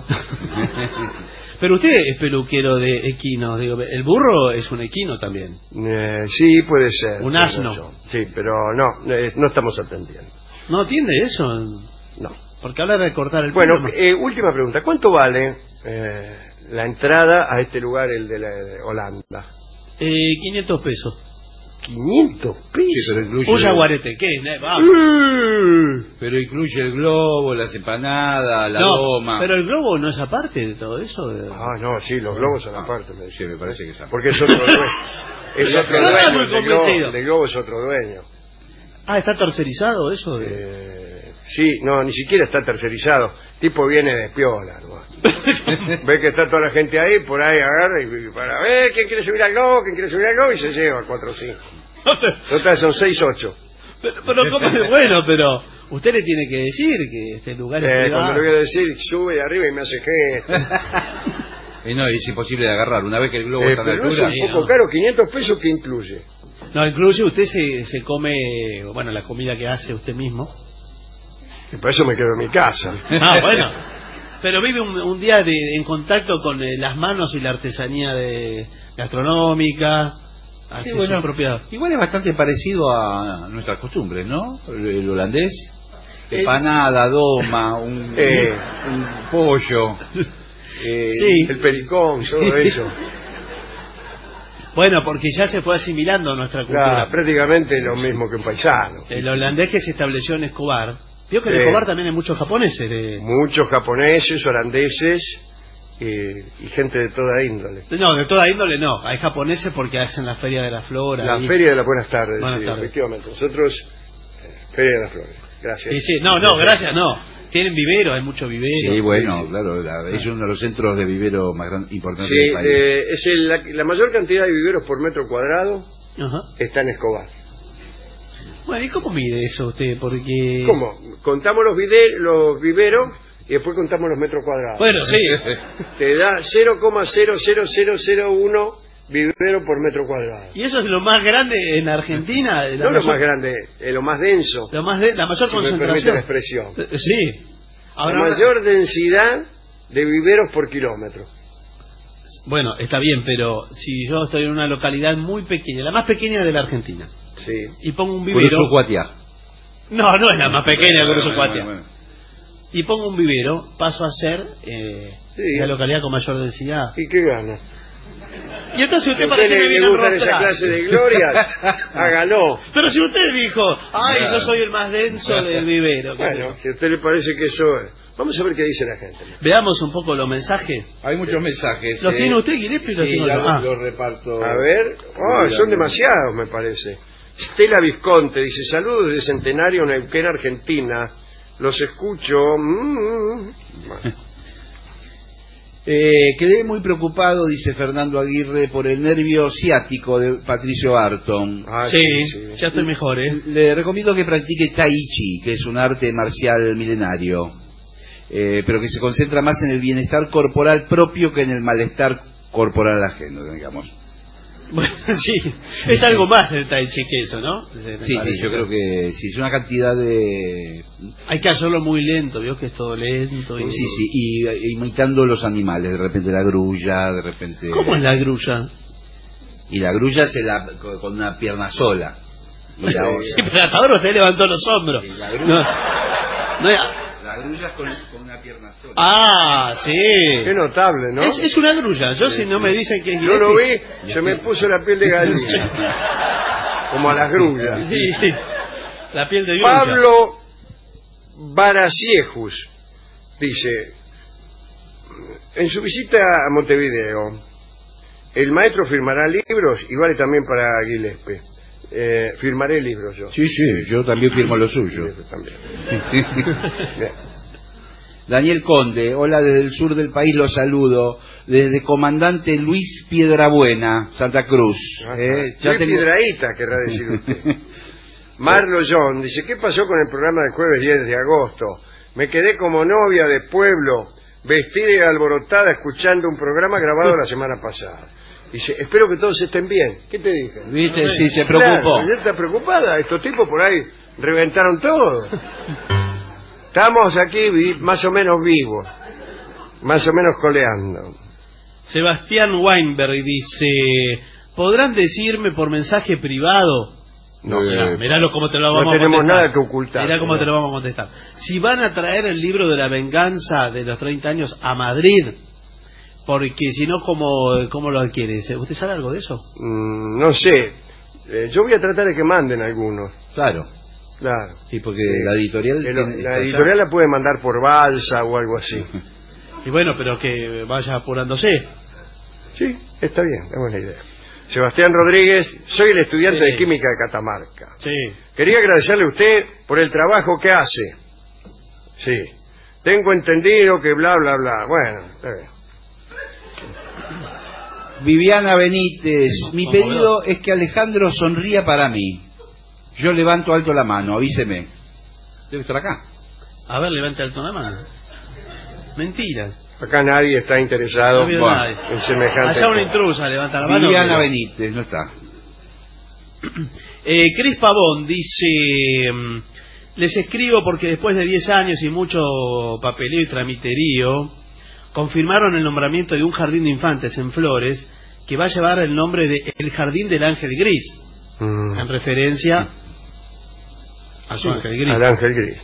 Pero usted es peluquero de equinos, digo, el burro es un equino también. Eh, sí, puede ser. Un tiene asno. razón. Sí, pero no, eh, no estamos atendiendo. ¿No atiende eso? No. Porque habla de cortar el Bueno, pelo. eh, última pregunta. ¿Cuánto vale eh, la entrada a este lugar, el de, la, de Holanda? Eh, quinientos pesos. ¿quinientos Sí, pesos? pero incluye, Un jaguarete, ¿qué? Eh, vamos. pero incluye el globo, las empanadas, la No, doma. pero el globo no es aparte de todo eso. de- Ah, no, sí, los globos son aparte. Me Sí, me parece que es aparte. Porque es otro dueño. Es otro No está dueño. muy El de globo, convencido. el de globo es otro dueño. Ah, ¿está tercerizado eso? de- Eh, sí, no, ni siquiera está tercerizado. Tipo viene de piola, ¿no? Ve que está toda la gente ahí, por ahí agarra y para ver quién quiere subir al globo, quién quiere subir al globo y se lleva cuatro o cinco. Total, son seis, ocho. pero, pero ¿cómo es? Bueno, pero usted le tiene que decir que este lugar es Eh, privado. cuando le voy a decir, sube de arriba y me hace gesto. Y no, es imposible de agarrar. Una vez que el globo Eh, está a la pero es altura. un poco no. caro, quinientos pesos que incluye. No, incluye usted se, se come, bueno, la comida que hace usted mismo. Y por eso me quedo en mi casa. Ah, bueno. Pero vive un, un día de, en contacto con eh, las manos y la artesanía de, gastronómica, hace Sí, bueno, su propia... igual es bastante parecido a nuestras costumbres, ¿no? El, el holandés. El- Empanada, doma, un, Eh. un pollo. Eh, Sí. El pericón, todo eso. Bueno, porque ya se fue asimilando a nuestra cultura. Claro, prácticamente lo mismo que un paisano. El holandés que se estableció en Escobar. Vio que en Sí. Escobar también hay muchos japoneses. De... Muchos japoneses, holandeses eh, y gente de toda índole. No, de toda índole no. Hay japoneses porque hacen la Feria de la Flora. La y- Feria de las Buenas Tardes, Buenas sí, tardes. efectivamente. Nosotros, eh, Feria de las Flores. Gracias. y sí, no, no, gracias, no. Tienen vivero, hay mucho vivero. Sí, bueno, claro, la- es uno de los centros de vivero más gran- importantes Sí, del país. eh, es el- la, la mayor cantidad de viveros por metro cuadrado Ajá. está en Escobar. Bueno, ¿y cómo mide eso usted? Porque... ¿Cómo? Contamos los, vide- los viveros y después contamos los metros cuadrados. Bueno, sí. Te da cero coma cero cero cero cero uno vivero por metro cuadrado. ¿Y eso es lo más grande en Argentina? La No mayor, lo más grande, es lo más denso. Lo más de, la mayor si me permite concentración. la expresión. Sí. Ahora, la mayor densidad de viveros por kilómetro. Bueno, está bien, pero si yo estoy en una localidad muy pequeña, la más pequeña de la Argentina, Sí. y pongo un vivero... Curuzucuatiá. No, no es la más pequeña que Curuzucuatiá. Bueno, bueno. Y pongo un vivero, paso a ser eh, Sí. la localidad con mayor densidad. ¿Y qué gana? Y entonces Si usted a para usted qué me le, viene le a gustan esa enrostrar? clase de glorias, hágalo. Pero si usted dijo, ay, Claro. yo soy el más denso del vivero. ¿qué Bueno, sé si a usted le parece que eso es... Vamos a ver qué dice la gente. yo? Veamos un poco los mensajes. Hay muchos mensajes. ¿Los eh. tiene usted, Gillespie, o los Sí, tengo ya yo? los, Ah. los reparto. A ver, oh, son demasiados, me parece. Stella Visconte dice, saludos de Centenario, Neuquén, Argentina. Los escucho. Mm. Eh, quedé muy preocupado, dice Fernando Aguirre, por el nervio ciático de Patricio Barton. Ah, Sí, sí, sí. ya estoy mejor, ¿eh? Le recomiendo que practique Tai Chi, que es un arte marcial milenario, eh, pero que se concentra más en el bienestar corporal propio que en el malestar corporal ajeno, digamos. Bueno, sí, es algo más el Tai Chi que eso, ¿no? Me Sí, parece. sí, yo creo que sí, es una cantidad de... Hay que hacerlo muy lento, vio que es todo lento. Y... Sí, sí, y e imitando los animales, de repente la grulla, de repente... ¿Cómo es la grulla? Y la grulla se la con con una pierna sola. Y la otra. Sí, pero hasta ahora usted levantó los hombros. Y la grulla, No, no es- la grulla con, con una pierna sola. Ah, sí. Qué notable, ¿no? Es, es una grulla. Yo si no me dicen que es Yo lo Gillespie- vi, se me puso la piel de gallina. Como a las grullas. Sí, la piel de grulla. Pablo Baraciejus dice, en su visita a Montevideo, el maestro firmará libros y vale también para Gillespie. Eh, firmaré libros yo. Sí, sí, yo también firmo lo suyo. Gillespie también. Bien. Daniel Conde, hola desde el sur del país, los saludo. Desde Comandante Luis Piedrabuena, Santa Cruz. Ajá. Eh, ya Qué tengo- piedraíta, querrá decir usted. Marlo John dice, ¿qué pasó con el programa del jueves diez de agosto? Me quedé como novia de pueblo, vestida y alborotada, escuchando un programa grabado la semana pasada. Dice, espero que todos estén bien. ¿Qué te dije? ¿Viste? Sí, se preocupó. Claro, ella está preocupada. Estos tipos por ahí reventaron todo. Estamos aquí vi- más o menos vivos, más o menos coleando. Sebastián Weinberg dice, ¿podrán decirme por mensaje privado? No, Eh, mirá, miralo cómo te lo vamos no a tenemos contestar. nada que ocultar. Mirá cómo ¿no? te lo vamos a contestar. Si van a traer el libro de la venganza de los treinta años a Madrid, porque si no, ¿cómo, cómo lo adquiere? ¿Usted sabe algo de eso? Mm, no sé. Eh, yo voy a tratar de que manden algunos. Claro. Claro. Sí, porque Eh, la editorial... eh, tiene- la está editorial la puede mandar por balsa o algo así. Y bueno, pero que vaya apurándose. Sí, está bien, es buena idea. Sebastián Rodríguez, soy el estudiante Sí. de química de Catamarca. Sí. Quería agradecerle a usted por el trabajo que hace. Sí. Tengo entendido que bla, bla, bla. Bueno, está bien. Viviana Benítez, mi ¿Cómo pedido es que Alejandro sonría para mí. Yo levanto alto la mano, avíseme. Debe estar acá. A ver, levante alto la mano. Mentira. Acá nadie está interesado No veo bueno, nadie. en semejante Allá una cosa. intrusa, levanta la mano. Viviana pero- Benítez, no está. Eh, Cris Pavón dice, mm, les escribo porque después de diez años y mucho papeleo y tramiterío, confirmaron el nombramiento de un jardín de infantes en Flores que va a llevar el nombre de El Jardín del Ángel Gris, Mm. en referencia a su ángel gris. Al ángel gris.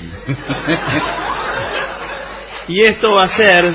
Y esto va a ser...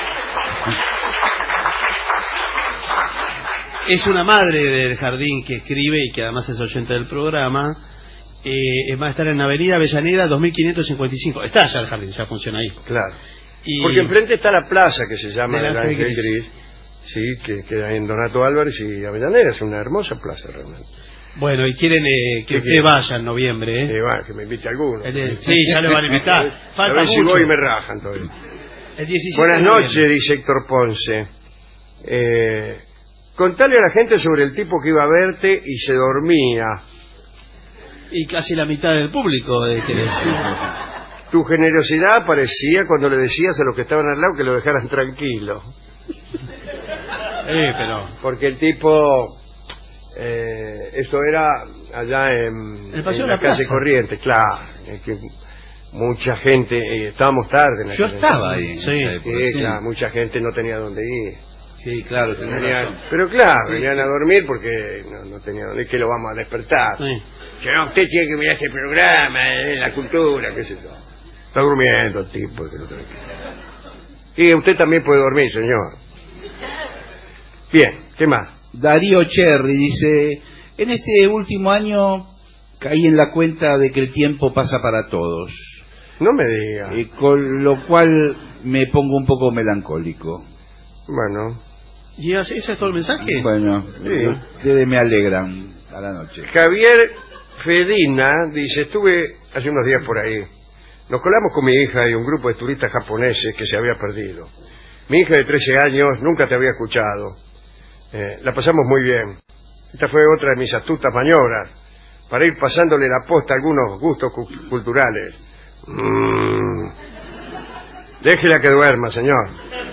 Es una madre del jardín que escribe y que además es oyente del programa. Eh, va a estar en Avenida Avellaneda dos mil quinientos cincuenta y cinco. Está ya el jardín, ya funciona ahí. Claro. Y- Porque enfrente está la plaza que se llama Del el Ángel Ángel Gris. Gris. Sí, que queda en Donato Álvarez y Avellaneda. Es una hermosa plaza realmente. Bueno, y quieren eh, que ¿Qué usted quiere? vaya en noviembre. ¿eh? Que, va, que me invite alguno. El de- sí, ya le van a invitar. A Falta ver si mucho. voy y me rajan todavía. El diecisiete Buenas de noviembre. noches, dice Héctor Ponce. Eh, contale a la gente sobre el tipo que iba a verte y se dormía. Y casi la mitad del público. De que Tu generosidad parecía cuando le decías a los que estaban al lado que lo dejaran tranquilo. Eh, pero... Porque el tipo... Eh, esto era allá en, el paseo en de la la calle plaza. Corrientes, claro. Es que mucha gente, eh, estábamos tarde en Yo aquel estaba entonces. ahí. Sí, en esa época, Sí, sí. claro, mucha gente no tenía dónde ir. Sí, claro, tenés Venían- razón. pero claro, Sí, venían sí. a dormir porque no, no tenían dónde, que lo vamos a despertar. Sí. Que no, usted tiene que mirar este programa, eh, la cultura, qué sé yo. Está durmiendo el tipo. Que no tiene que- Y usted también puede dormir, señor. Bien, ¿qué más? Darío Cherry dice, en este último año caí en la cuenta de que el tiempo pasa para todos, No me diga. eh, con lo cual me pongo un poco melancólico. Bueno, ¿Y ese ese es todo el mensaje? Bueno, Sí. ustedes me alegran a la noche. Javier Fedina dice, estuve hace unos días por ahí. Nos colamos con mi hija y un grupo de turistas japoneses que se había perdido. Mi hija de trece años nunca te había escuchado. Eh, la pasamos muy bien. Esta fue otra de mis astutas maniobras para ir pasándole la posta a algunos gustos cu- culturales. Mm. Déjela que duerma, señor.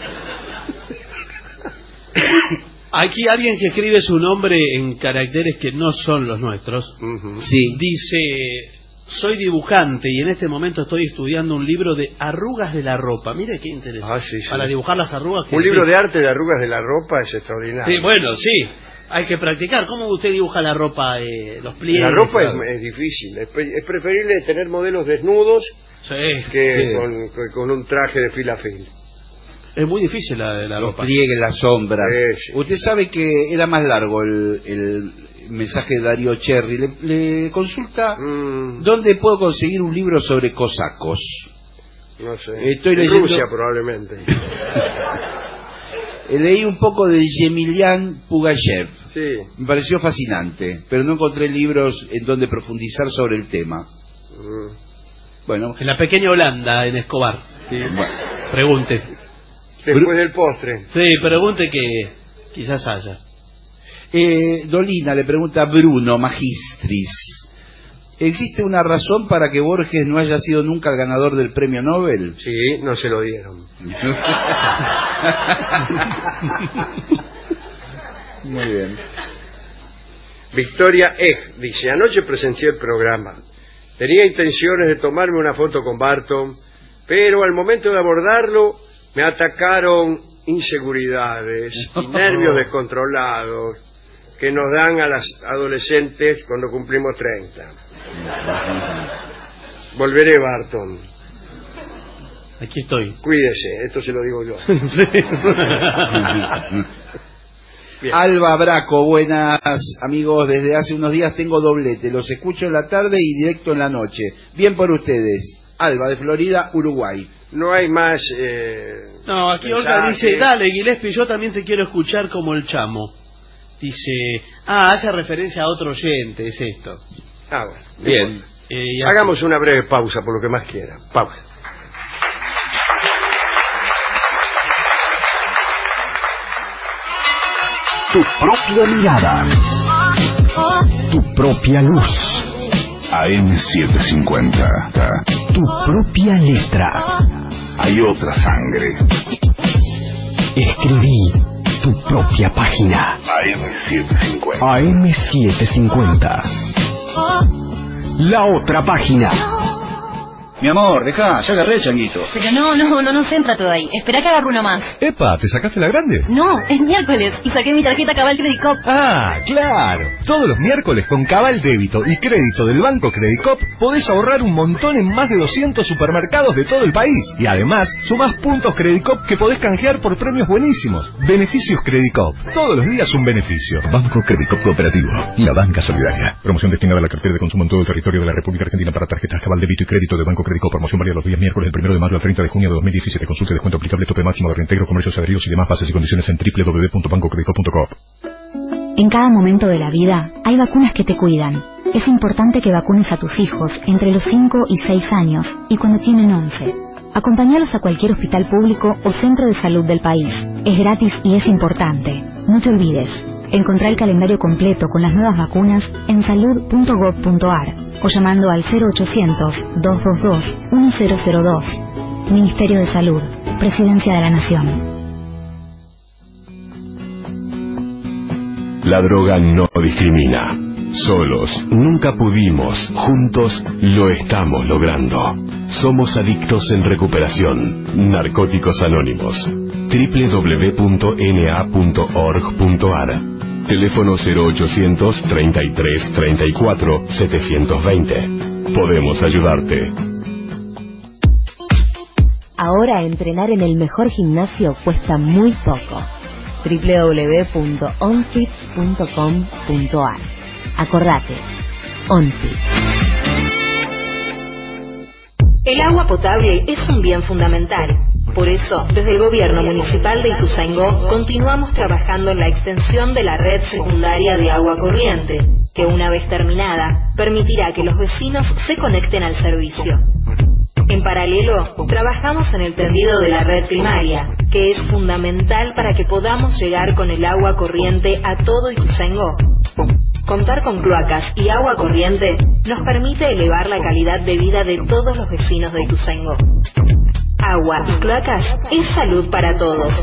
Aquí alguien que escribe su nombre en caracteres que no son los nuestros. Ujú. Sí, Dice, soy dibujante y en este momento estoy estudiando un libro de arrugas de la ropa. Mire qué interesante. Ah, sí, sí. Para dibujar las arrugas. que- Un libro de arte de arrugas de la ropa es extraordinario. Sí, bueno, sí. Hay que practicar. ¿Cómo usted dibuja la ropa, eh, los pliegues? La ropa Claro. es, es difícil. Es, pre- es preferible tener modelos desnudos Sí. que Sí. con, con- con un traje de fil a fil. Es muy difícil la, la los ropa. pliegues, las sombras. Sí, sí. Usted sabe que era más largo el, el mensaje de Darío Cherry. Le, le consulta Mm, dónde puedo conseguir un libro sobre cosacos. no sé. Estoy En leyendo- Rusia probablemente. Eh, Leí un poco de Yemilian Pugachev. Sí. Me pareció fascinante, pero no encontré libros en donde profundizar sobre el tema. Mm. Bueno, En la pequeña Holanda, en Escobar. bueno. Pregunte. Después del postre. Sí, pregunte que quizás haya. Eh, Dolina le pregunta a Bruno Magistris, ¿existe una razón para que Borges no haya sido nunca el ganador del premio Nobel? Sí, no se lo dieron. Muy bien. Victoria Egg dice, anoche presencié el programa. Tenía intenciones de tomarme una foto con Barton, pero al momento de abordarlo me atacaron inseguridades y nervios descontrolados que nos dan a las adolescentes cuando cumplimos treinta. Volveré, Barton. Aquí estoy. Cuídese, esto se lo digo yo. Bien. Alba Braco, buenas amigos, desde hace unos días tengo doblete, los escucho en la tarde y directo en la noche. Bien por ustedes. Alba, de Florida, Uruguay. No hay más... Eh, No, aquí Olga mensajes. dice, dale Gillespie, yo también te quiero escuchar como el chamo. Dice, ah, hace referencia a otro oyente, es esto. Ah, bueno. Bien. Eh, y Hagamos una breve pausa por lo que más quiera. Pausa. Tu propia mirada. Tu propia luz. A M setecientos cincuenta. Tu propia letra. Hay otra sangre. Escribí tu propia página. A M setecientos cincuenta. A M setecientos cincuenta. La otra página. Mi amor, dejá, ya agarré el changuito. Pero no, no, no nos entra todo ahí. Espera que agarre uno más. Epa, ¿te sacaste la grande? No, es miércoles y saqué mi tarjeta Cabal Credit Cop. Ah, claro. Todos los miércoles con Cabal Débito y Crédito del Banco Credit Cop podés ahorrar un montón en más de doscientos supermercados de todo el país. Y además, sumás puntos Credit Cop que podés canjear por premios buenísimos. Beneficios Credit Cop. Todos los días un beneficio. Banco Credit Cop Cooperativo. La banca solidaria. Promoción destinada a la cartera de consumo en todo el territorio de la República Argentina para tarjetas Cabal Débito y Crédito de Banco Credit Cop. Promoción válida los días miércoles del primero de mayo al treinta de junio de dos mil diecisiete. Consulte descuento aplicable, tope máximo de reintegro, comercios adheridos y demás bases y condiciones en doble u doble u doble u punto banco credit cop punto com. En cada momento de la vida hay vacunas que te cuidan. Es importante que vacunes a tus hijos entre los cinco y seis años y cuando tienen once. Acompáñalos a cualquier hospital público o centro de salud del país. Es gratis y es importante. No te olvides. Encontrá el calendario completo con las nuevas vacunas en salud punto gob punto ar o llamando al cero ochocientos, dos dos dos, uno cero cero dos. Ministerio de Salud, Presidencia de la Nación. La droga no discrimina. Solos nunca pudimos, juntos lo estamos logrando. Somos adictos en recuperación. Narcóticos Anónimos. doble u doble u doble u punto ene a punto org punto a r. Teléfono cero ochocientos, treinta y tres, treinta y cuatro, setecientos veinte. Podemos ayudarte. Ahora entrenar en el mejor gimnasio cuesta muy poco. doble u doble u doble u punto onfits punto com punto a r. Acordate, OnFit. El agua potable es un bien fundamental. Por eso, desde el Gobierno Municipal de Ituzaingó, continuamos trabajando en la extensión de la red secundaria de agua corriente, que una vez terminada, permitirá que los vecinos se conecten al servicio. En paralelo, trabajamos en el tendido de la red primaria, que es fundamental para que podamos llegar con el agua corriente a todo Ituzaingó. Contar con cloacas y agua corriente nos permite elevar la calidad de vida de todos los vecinos de Ituzaingó. Agua y cloacas es salud para todos.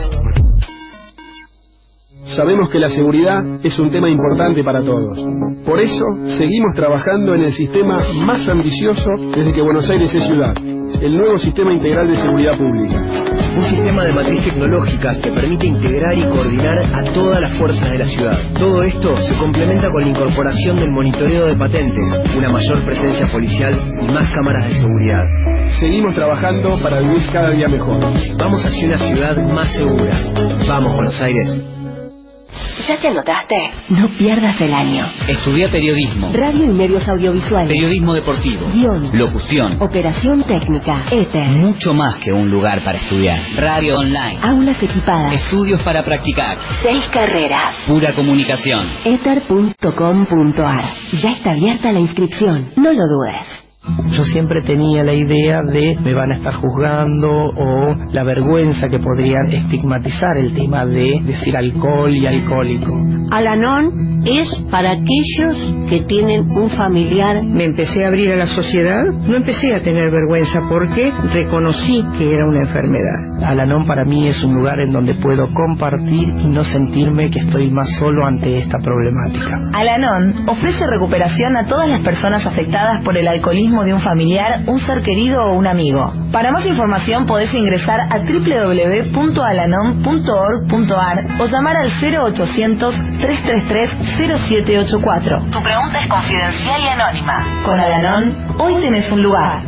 Sabemos que la seguridad es un tema importante para todos. Por eso, seguimos trabajando en el sistema más ambicioso desde que Buenos Aires es ciudad, el nuevo Sistema Integral de Seguridad Pública. Un sistema de matriz tecnológica que permite integrar y coordinar a todas las fuerzas de la ciudad. Todo esto se complementa con la incorporación del monitoreo de patentes, una mayor presencia policial y más cámaras de seguridad. Seguimos trabajando para vivir cada día mejor. Vamos hacia una ciudad más segura. Vamos, Buenos Aires. ¿Ya te anotaste? No pierdas el año. Estudia periodismo, Radio y medios audiovisuales, periodismo deportivo, guión, locución, operación técnica, éter. Mucho más que un lugar para estudiar. Radio online, aulas equipadas, estudios para practicar, seis carreras, pura comunicación. éter punto com punto a r. Ya está abierta la inscripción. No lo dudes. Yo siempre tenía la idea de me van a estar juzgando o la vergüenza que podrían estigmatizar el tema de decir alcohol y alcohólico. Al-Anon es para aquellos que tienen un familiar. Me empecé a abrir a la sociedad, no empecé a tener vergüenza porque reconocí que era una enfermedad. Al-Anon para mí es un lugar en donde puedo compartir y no sentirme que estoy más solo ante esta problemática. Al-Anon ofrece recuperación a todas las personas afectadas por el alcoholismo de un familiar, un ser querido o un amigo. Para más información podés ingresar a doble u doble u doble u punto alanon punto org punto a r o llamar al cero ochocientos, tres tres tres, cero siete ocho cuatro. Tu pregunta es confidencial y anónima. Con Al-Anon, hoy tenés un lugar.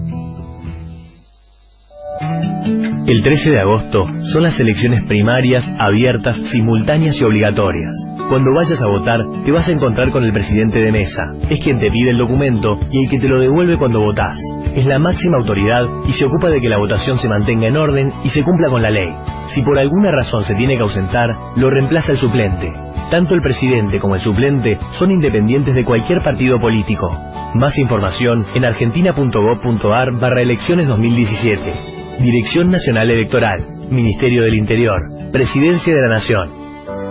El trece de agosto son las elecciones primarias, abiertas, simultáneas y obligatorias. Cuando vayas a votar, te vas a encontrar con el presidente de mesa. Es quien te pide el documento y el que te lo devuelve cuando votás. Es la máxima autoridad y se ocupa de que la votación se mantenga en orden y se cumpla con la ley. Si por alguna razón se tiene que ausentar, lo reemplaza el suplente. Tanto el presidente como el suplente son independientes de cualquier partido político. Más información en argentina punto gob punto a r barra elecciones dos mil diecisiete. Dirección Nacional Electoral, Ministerio del Interior, Presidencia de la Nación.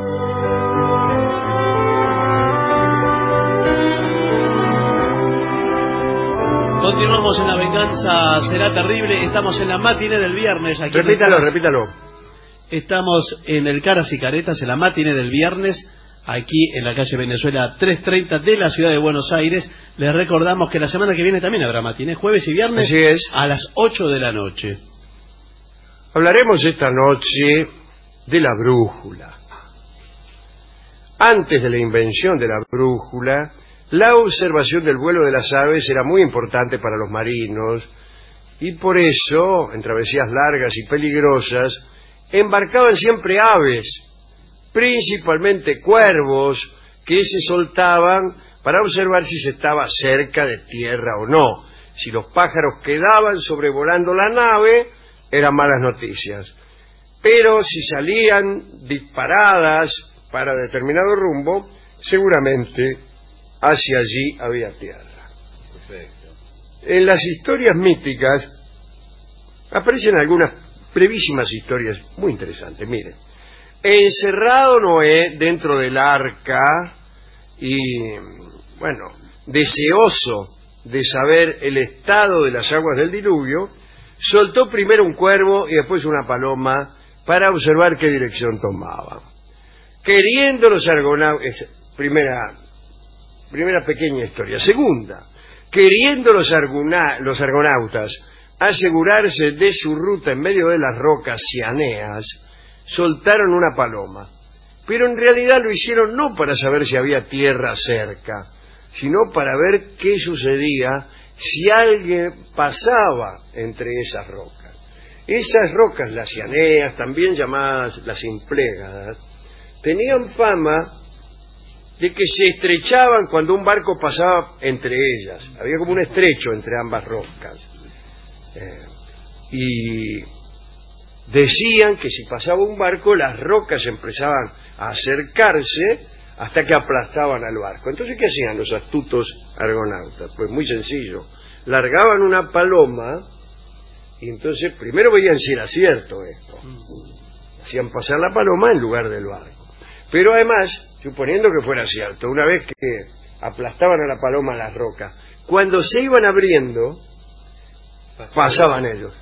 Continuamos en La Venganza Será Terrible. Estamos en la matiné del viernes. Aquí repítalo, repítalo. Estamos en el Caras y Caretas, en la matiné del viernes, aquí en la calle Venezuela trescientos treinta de la ciudad de Buenos Aires. Les recordamos que la semana que viene también habrá matiné, jueves y viernes. Así es. A las ocho de la noche. Hablaremos esta noche de la brújula. Antes de la invención de la brújula, la observación del vuelo de las aves era muy importante para los marinos y por eso, en travesías largas y peligrosas, embarcaban siempre aves, principalmente cuervos, que se soltaban para observar si se estaba cerca de tierra o no. Si los pájaros quedaban sobrevolando la nave, eran malas noticias. Pero si salían disparadas para determinado rumbo, seguramente hacia allí había tierra. Perfecto. En las historias míticas aparecen algunas brevísimas historias muy interesantes. Miren, encerrado Noé dentro del arca y, bueno, deseoso de saber el estado de las aguas del diluvio, soltó primero un cuervo y después una paloma para observar qué dirección tomaba. queriendo los argonautas, primera, primera pequeña historia. Segunda, queriendo los, arguna, los argonautas asegurarse de su ruta en medio de las rocas cianeas, soltaron una paloma. Pero en realidad lo hicieron no para saber si había tierra cerca, sino para ver qué sucedía si alguien pasaba entre esas rocas. Esas rocas, las cianeas, también llamadas las implégadas, tenían fama de que se estrechaban cuando un barco pasaba entre ellas. Había como un estrecho entre ambas rocas. Eh, y decían que si pasaba un barco, las rocas empezaban a acercarse hasta que aplastaban al barco. Entonces, ¿qué hacían los astutos argonautas? Pues muy sencillo. Largaban una paloma y entonces primero veían si era cierto esto. Hacían pasar la paloma en lugar del barco. Pero además, suponiendo que fuera cierto, una vez que aplastaban a la paloma las rocas, cuando se iban abriendo, pasaban ellos.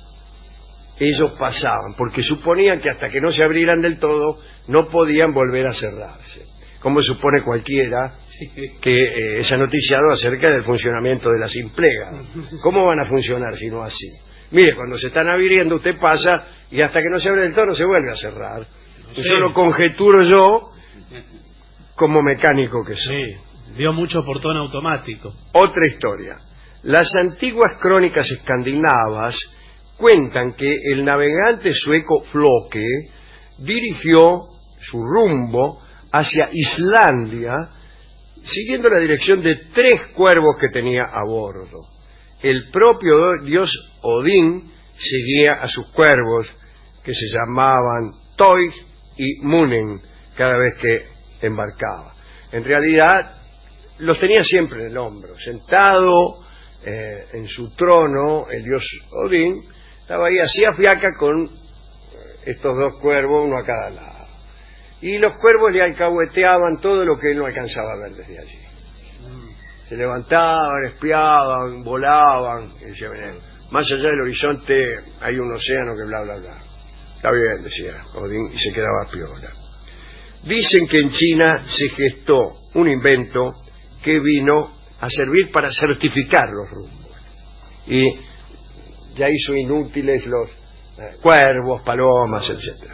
Ellos pasaban, porque suponían que hasta que no se abrieran del todo, no podían volver a cerrarse. Como supone cualquiera que eh, es noticiado acerca del funcionamiento de las implégadas. ¿Cómo van a funcionar si no así? Mire, cuando se están abriendo, usted pasa y hasta que no se abre del todo no se vuelve a cerrar. Sí. Eso lo conjeturo yo como mecánico que soy. Sí, vio mucho portón automático. Otra historia. Las antiguas crónicas escandinavas cuentan que el navegante sueco Floke dirigió su rumbo hacia Islandia siguiendo la dirección de tres cuervos que tenía a bordo. El propio dios Odín seguía a sus cuervos, que se llamaban Toig y Munen, cada vez que embarcaba. En realidad los tenía siempre en el hombro, sentado eh, en su trono. El dios Odín estaba ahí, hacía fiaca con estos dos cuervos, uno a cada lado. Y los cuervos le alcahueteaban todo lo que él no alcanzaba a ver desde allí. Se levantaban, espiaban, volaban, y decían, más allá del horizonte hay un océano que bla, bla, bla. Está bien, decía Odín, y se quedaba piola. Dicen que en China se gestó un invento que vino a servir para certificar los rumbos. Y ya hizo inútiles los eh, cuervos, palomas, etcétera.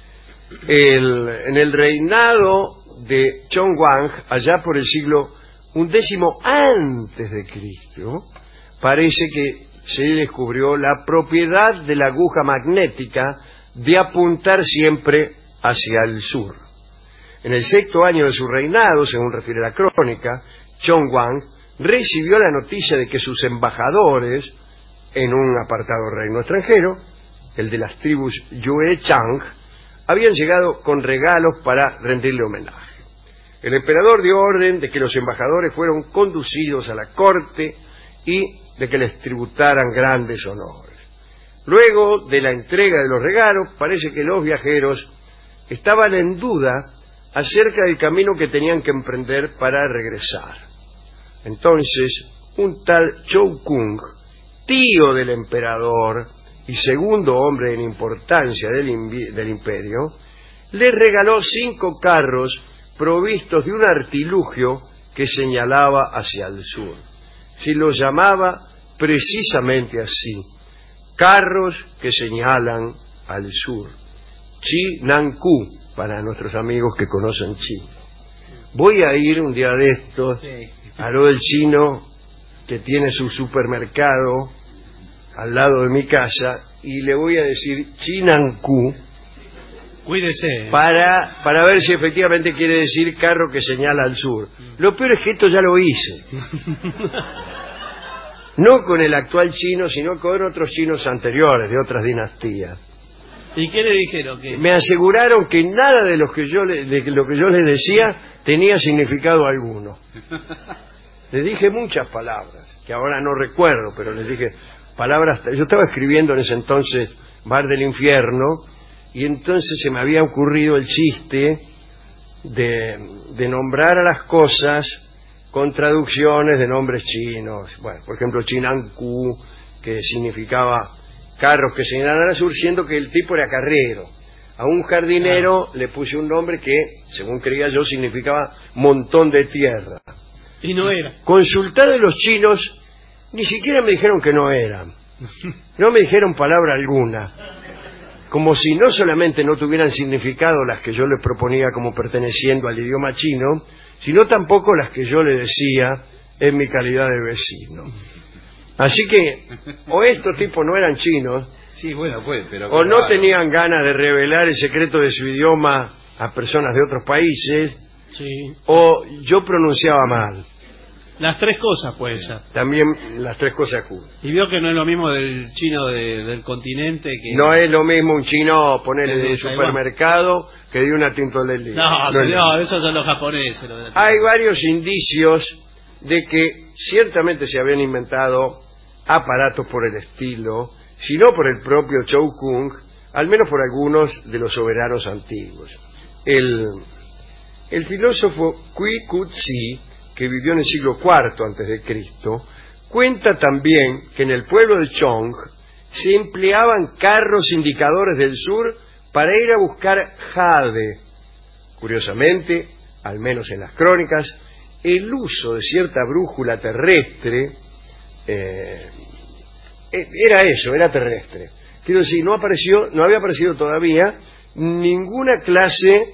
El, en el reinado de Chongwang, allá por el siglo undécimo antes de Cristo, parece que se descubrió la propiedad de la aguja magnética de apuntar siempre hacia el sur. En el sexto año de su reinado, según refiere la crónica, Chongwang recibió la noticia de que sus embajadores en un apartado reino extranjero, el de las tribus Yue Chang, habían llegado con regalos para rendirle homenaje. El emperador dio orden de que los embajadores fueron conducidos a la corte y de que les tributaran grandes honores. Luego de la entrega de los regalos, parece que los viajeros estaban en duda acerca del camino que tenían que emprender para regresar. Entonces, un tal Chou Kung, tío del emperador y segundo hombre en importancia del, del imperio, le regaló cinco carros provistos de un artilugio que señalaba hacia el sur. Se los llamaba precisamente así, carros que señalan al sur. Chi Nan Ku, para nuestros amigos que conocen chino. Voy a ir un día de estos a lo del chino que tiene su supermercado al lado de mi casa y le voy a decir Chi Nan Ku. Cuídese. Para, para ver si efectivamente quiere decir carro que señala al sur. Lo peor es que esto ya lo hice. No con el actual chino, sino con otros chinos anteriores, de otras dinastías. ¿Y qué le dijeron? ¿Qué? Me aseguraron que nada de lo que yo le, de lo que yo les decía tenía significado alguno. Les dije muchas palabras, que ahora no recuerdo, pero les dije palabras. Yo estaba escribiendo en ese entonces Mar del Infierno, y entonces se me había ocurrido el chiste de, de nombrar a las cosas con traducciones de nombres chinos. Bueno, por ejemplo, Chinanku, que significaba carros que señalan al sur, siendo que el tipo era carrero. A un jardinero le puse un nombre que, según creía yo, significaba montón de tierra. Y no era. Consultar a los chinos, ni siquiera me dijeron que no eran. No me dijeron palabra alguna. Como si no solamente no tuvieran significado las que yo les proponía como perteneciendo al idioma chino, sino tampoco las que yo le decía en mi calidad de vecino. Así que, o estos tipos no eran chinos, sí, bueno, pues, pero o no claro. tenían ganas de revelar el secreto de su idioma a personas de otros países, sí. o yo pronunciaba mal. Las tres cosas puede ser. También las tres cosas juntas. Y vio que no es lo mismo del chino de, del continente que... No es lo mismo un chino ponerle de de un supermercado que de una tintorería. No, no, señor, esos son los japoneses. Lo de la... Hay varios indicios de que ciertamente se habían inventado aparatos por el estilo, si no por el propio Chou Kung, al menos por algunos de los soberanos antiguos. El, el filósofo Cui Cu-tzi, que vivió en el siglo cuarto antes de Cristo, cuenta también que en el pueblo de Chong se empleaban carros indicadores del sur para ir a buscar jade. Curiosamente, al menos en las crónicas, el uso de cierta brújula terrestre eh, era eso, era terrestre. Quiero decir, no apareció, no había aparecido todavía ninguna clase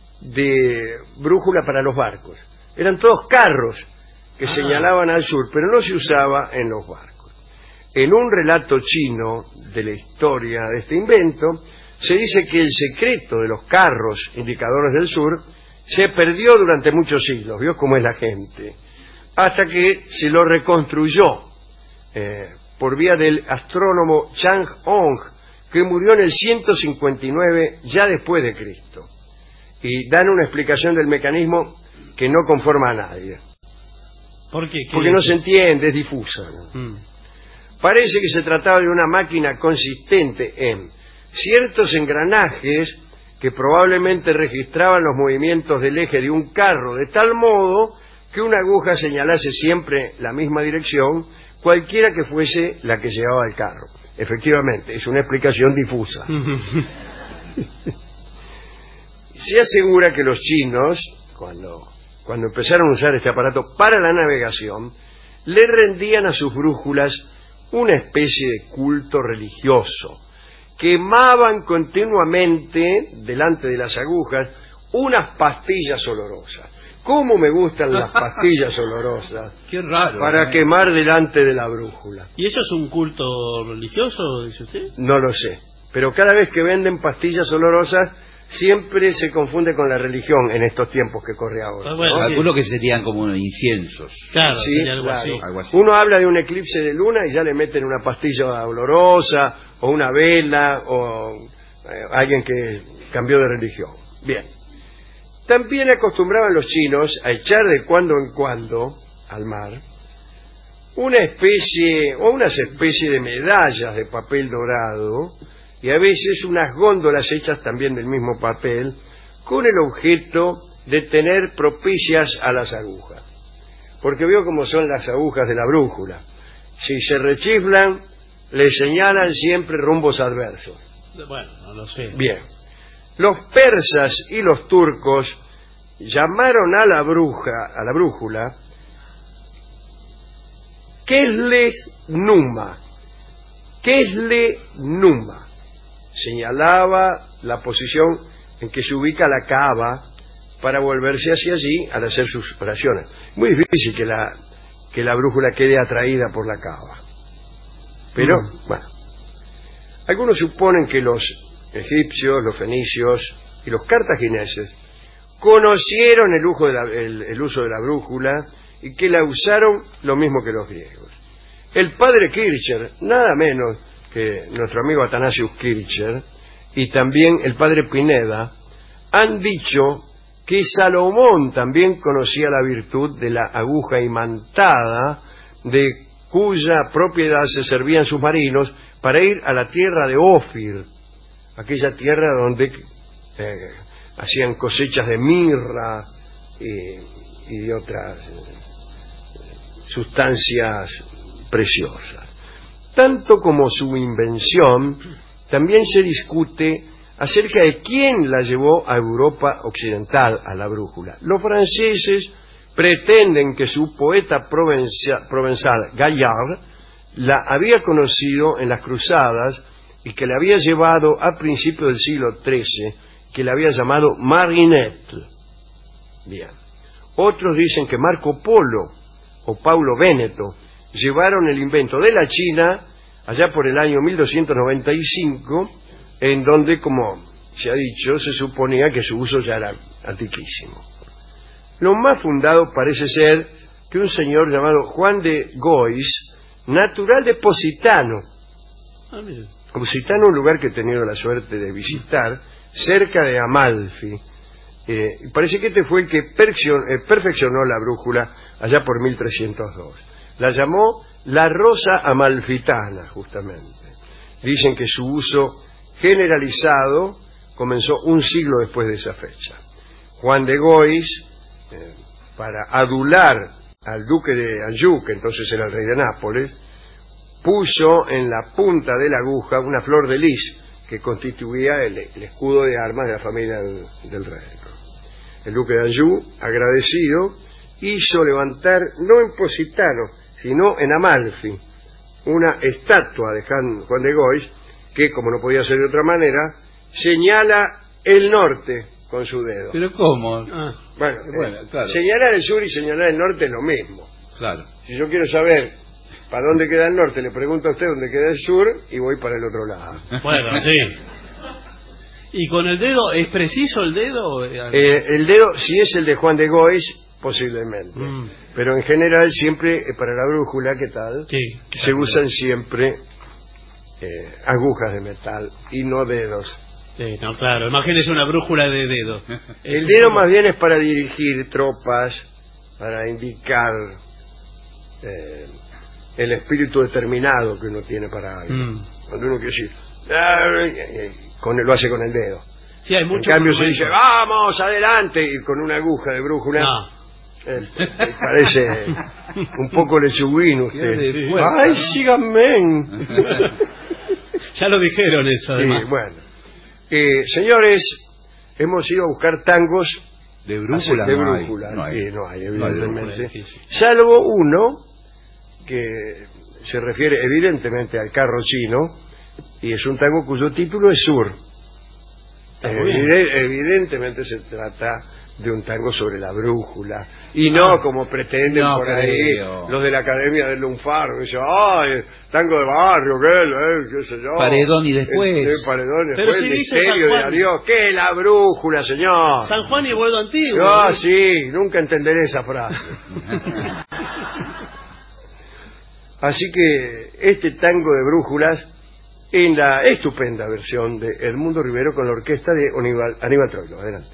de brújula para los barcos. Eran todos carros que ah. señalaban al sur, pero no se usaba en los barcos. En un relato chino de la historia de este invento, se dice que el secreto de los carros indicadores del sur se perdió durante muchos siglos, vio cómo es la gente, hasta que se lo reconstruyó eh, por vía del astrónomo Chang Hong, que murió en el ciento cincuenta y nueve ya después de Cristo. Y dan una explicación del mecanismo que no conforma a nadie. ¿Por qué? Porque no se entiende, es difusa, ¿no? Mm. Parece que se trataba de una máquina consistente en ciertos engranajes que probablemente registraban los movimientos del eje de un carro de tal modo que una aguja señalase siempre la misma dirección, cualquiera que fuese la que llevaba el carro. Efectivamente, es una explicación difusa. Se asegura que los chinos, cuando, cuando empezaron a usar este aparato para la navegación, le rendían a sus brújulas una especie de culto religioso. Quemaban continuamente, delante de las agujas, unas pastillas olorosas. ¿Cómo me gustan las pastillas olorosas? Qué raro. Para ¿eh? quemar delante de la brújula. ¿Y eso es un culto religioso, dice usted? No lo sé. Pero cada vez que venden pastillas olorosas, siempre se confunde con la religión en estos tiempos que corre ahora. Ah, bueno, ¿no? Calculo que serían como inciensos. Claro, sí, algo, claro. así. algo así. Uno habla de un eclipse de luna y ya le meten una pastilla olorosa, o una vela, o eh, alguien que cambió de religión. Bien. También acostumbraban los chinos a echar de cuando en cuando al mar una especie, o unas especies de medallas de papel dorado, y a veces unas góndolas hechas también del mismo papel, con el objeto de tener propicias a las agujas. Porque veo cómo son las agujas de la brújula. Si se rechiflan, le señalan siempre rumbos adversos. Bueno, no lo sé. Bien. Los persas y los turcos llamaron a la bruja, a la brújula, Kesle Numa. Kesle Numa. Señalaba la posición en que se ubica la Kaaba para volverse hacia allí al hacer sus oraciones. Muy difícil que la, que la brújula quede atraída por la Kaaba. Pero, mm. bueno, algunos suponen que los egipcios, los fenicios y los cartagineses conocieron el, uso de la, el, el uso de la brújula y que la usaron lo mismo que los griegos. El padre Kircher, nada menos que nuestro amigo Athanasius Kircher, y también el padre Pineda, han dicho que Salomón también conocía la virtud de la aguja imantada, de cuya propiedad se servían sus marinos para ir a la tierra de Ofir, aquella tierra donde eh, hacían cosechas de mirra y, y de otras eh, sustancias preciosas. Tanto como su invención, también se discute acerca de quién la llevó a Europa occidental, a la brújula. Los franceses pretenden que su poeta provencia, provenzal, Gaillard, la había conocido en las cruzadas y que le había llevado a principios del siglo trece, que le había llamado Marinette. Bien. Otros dicen que Marco Polo o Paulo Véneto llevaron el invento de la China allá por el año mil doscientos noventa y cinco, en donde, como se ha dicho, se suponía que su uso ya era antiquísimo. Lo más fundado parece ser que un señor llamado Juan de Gois, natural de Positano. Ah, mira. Positano, un lugar que he tenido la suerte de visitar, cerca de Amalfi. Eh, parece que este fue el que eh, perfeccionó la brújula allá por mil trescientos dos. La llamó la rosa amalfitana, justamente. Dicen que su uso generalizado comenzó un siglo después de esa fecha. Juan de Gois, eh, para adular al duque de Anjou, que entonces era el rey de Nápoles, puso en la punta de la aguja una flor de lis que constituía el, el escudo de armas de la familia del, del rey. El duque de Anjou, agradecido, hizo levantar, no en Positano, sino en Amalfi, una estatua de Juan de Gois, que, como no podía ser de otra manera, señala el norte con su dedo. ¿Pero cómo? Ah, bueno, bueno eh, claro. Señalar el sur y señalar el norte es lo mismo. Claro. Si yo quiero saber para dónde queda el norte, le pregunto a usted dónde queda el sur y voy para el otro lado. Bueno, sí. ¿Y con el dedo, es preciso el dedo? Eh, el dedo, si es el de Juan de Gois, posiblemente. Mm. Pero en general siempre, eh, para la brújula, ¿qué tal? Sí. Se usan siempre eh, agujas de metal y no dedos. Sí, no, claro. Imagínese una brújula de dedo. El dedo más bien es para dirigir tropas, para indicar eh, el espíritu determinado que uno tiene para algo. Mm. Cuando uno quiere decir, con el, lo hace con el dedo. Sí, hay mucho en cambio momento. se dice, vamos, adelante, y con una aguja de brújula. No. Eh, eh, parece un poco lechuguino usted. Fuerza, ¡ay, ¿no? síganme! Ya lo dijeron eso, además. Sí, bueno. Eh, señores, hemos ido a buscar tangos de brújula. De no brújula. Hay, no, hay. Sí, no hay, evidentemente. No hay salvo uno que se refiere evidentemente al carro chino, y es un tango cuyo título es Sur. Eh, evide- evidentemente se trata de un tango sobre la brújula, y no ah, como pretenden no, por ahí creo. Los de la Academia del Lunfardo, dicen, ay, tango de barrio, qué, eh, qué sé yo. Paredón y después. El, el paredón y Pero después, si el dice misterio San de Juan. adiós, ¿qué es la brújula, señor? San Juan y Vueldo Antiguo. No, ¿eh? sí, nunca entenderé esa frase. Así que este tango de brújulas en la estupenda versión de Edmundo Rivero con la orquesta de Aníbal, Aníbal Troilo. Adelante.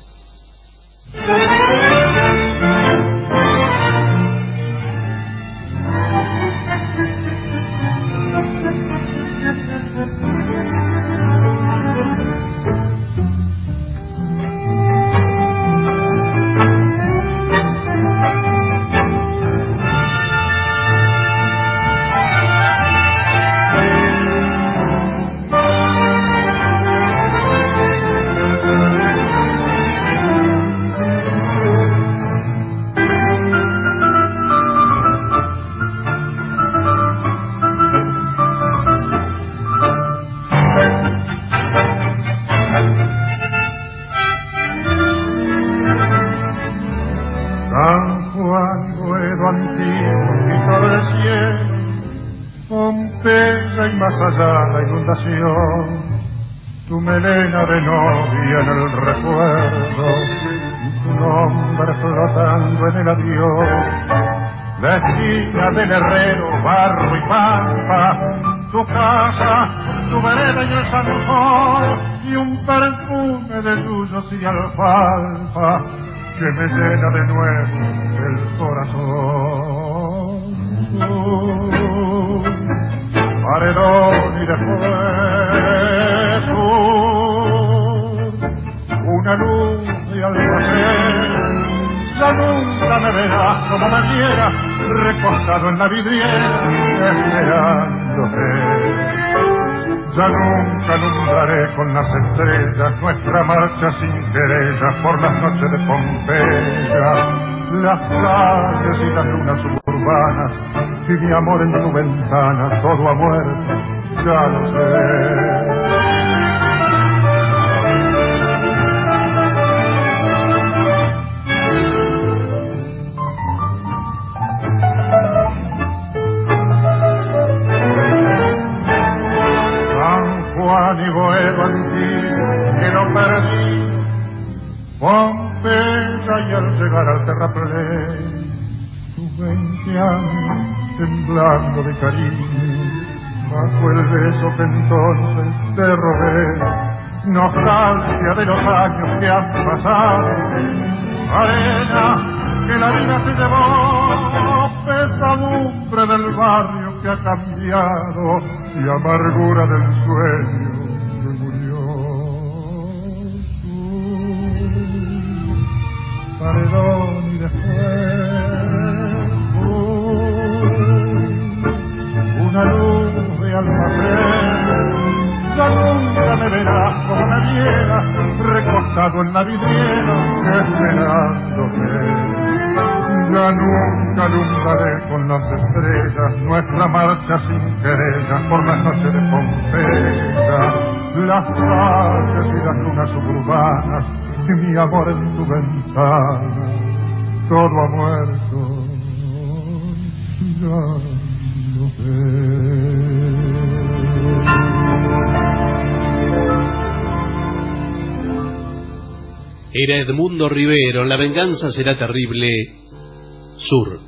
Más allá la inundación, tu melena de novia en el recuerdo, tu nombre flotando en el adiós, la esquina del herrero, barro y pampa, tu casa, tu vereda y el zanjón, y un perfume de yuyos y alfalfa que me llena de nuevo el corazón. Tú, paredón y después tú, una luz de almacén, ya nunca me verás como me viera, recostado en la vidriera, esperándote. Ya nunca alumbraré con las estrellas nuestra marcha sin querellas por las noches de Pompeya, las calles y las lunas suburbanas, y mi amor en tu ventana, todo ha muerto, ya lo sé. Juan y Boedo antiguo que no perdí, Pompeya y al llegar al terraplén, tus veinte años temblando de cariño, bajo el beso que entonces te robé, nostalgia de los años que han pasado, arena que la vida se llevó, pesadumbre del barrio que ha cambiado y amargura del sueño que murió. Tú, paredón y después tú, una luz de almacén. Ya nunca me verás como me vieras, recostado en la vidriera, esperándote. Ya nunca alumbraré con las estrellas nuestra marcha sin querellas por las noches de Pompeya, las calles y las lunas suburbanas, y mi amor en tu ventana, todo ha muerto, ya lo sé. Era Edmundo Rivero, La venganza será terrible, Sur.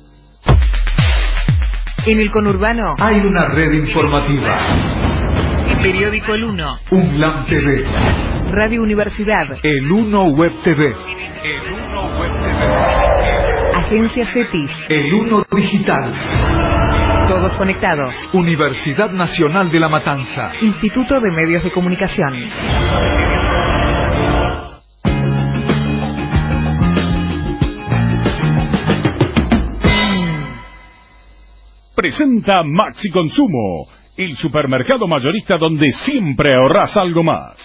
En el conurbano hay una red informativa. El periódico El Uno, UNLAM T V, Radio Universidad, El Uno Web T V, El Uno Web T V, Agencia CETIS, El Uno Digital. Todos conectados. Universidad Nacional de La Matanza, Instituto de Medios de Comunicación. Presenta Maxi Consumo, el supermercado mayorista donde siempre ahorrás algo más.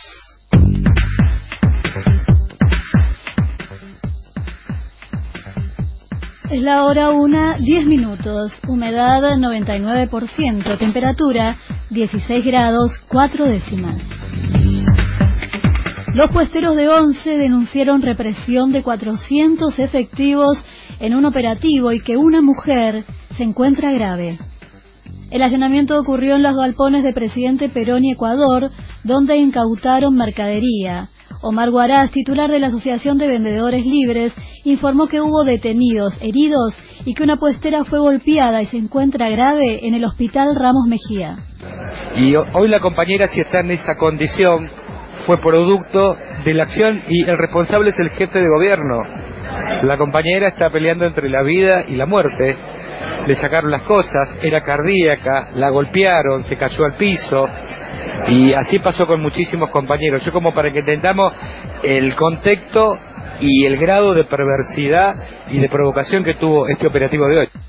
Es la hora una, diez minutos, humedad noventa y nueve por ciento, temperatura dieciséis grados, cuatro décimas. Los puesteros de Once denunciaron represión de cuatrocientos efectivos en un operativo y que una mujer se encuentra grave. El allanamiento ocurrió en los galpones de Presidente Perón y Ecuador, donde incautaron mercadería. Omar Guaraz, titular de la Asociación de Vendedores Libres, informó que hubo detenidos, heridos y que una puestera fue golpeada y se encuentra grave en el Hospital Ramos Mejía. Y hoy la compañera, si está en esa condición, fue producto de la acción y el responsable es el jefe de gobierno. La compañera está peleando entre la vida y la muerte. Le sacaron las cosas, era cardíaca, la golpearon, se cayó al piso y así pasó con muchísimos compañeros. Yo como para que entendamos el contexto y el grado de perversidad y de provocación que tuvo este operativo de hoy.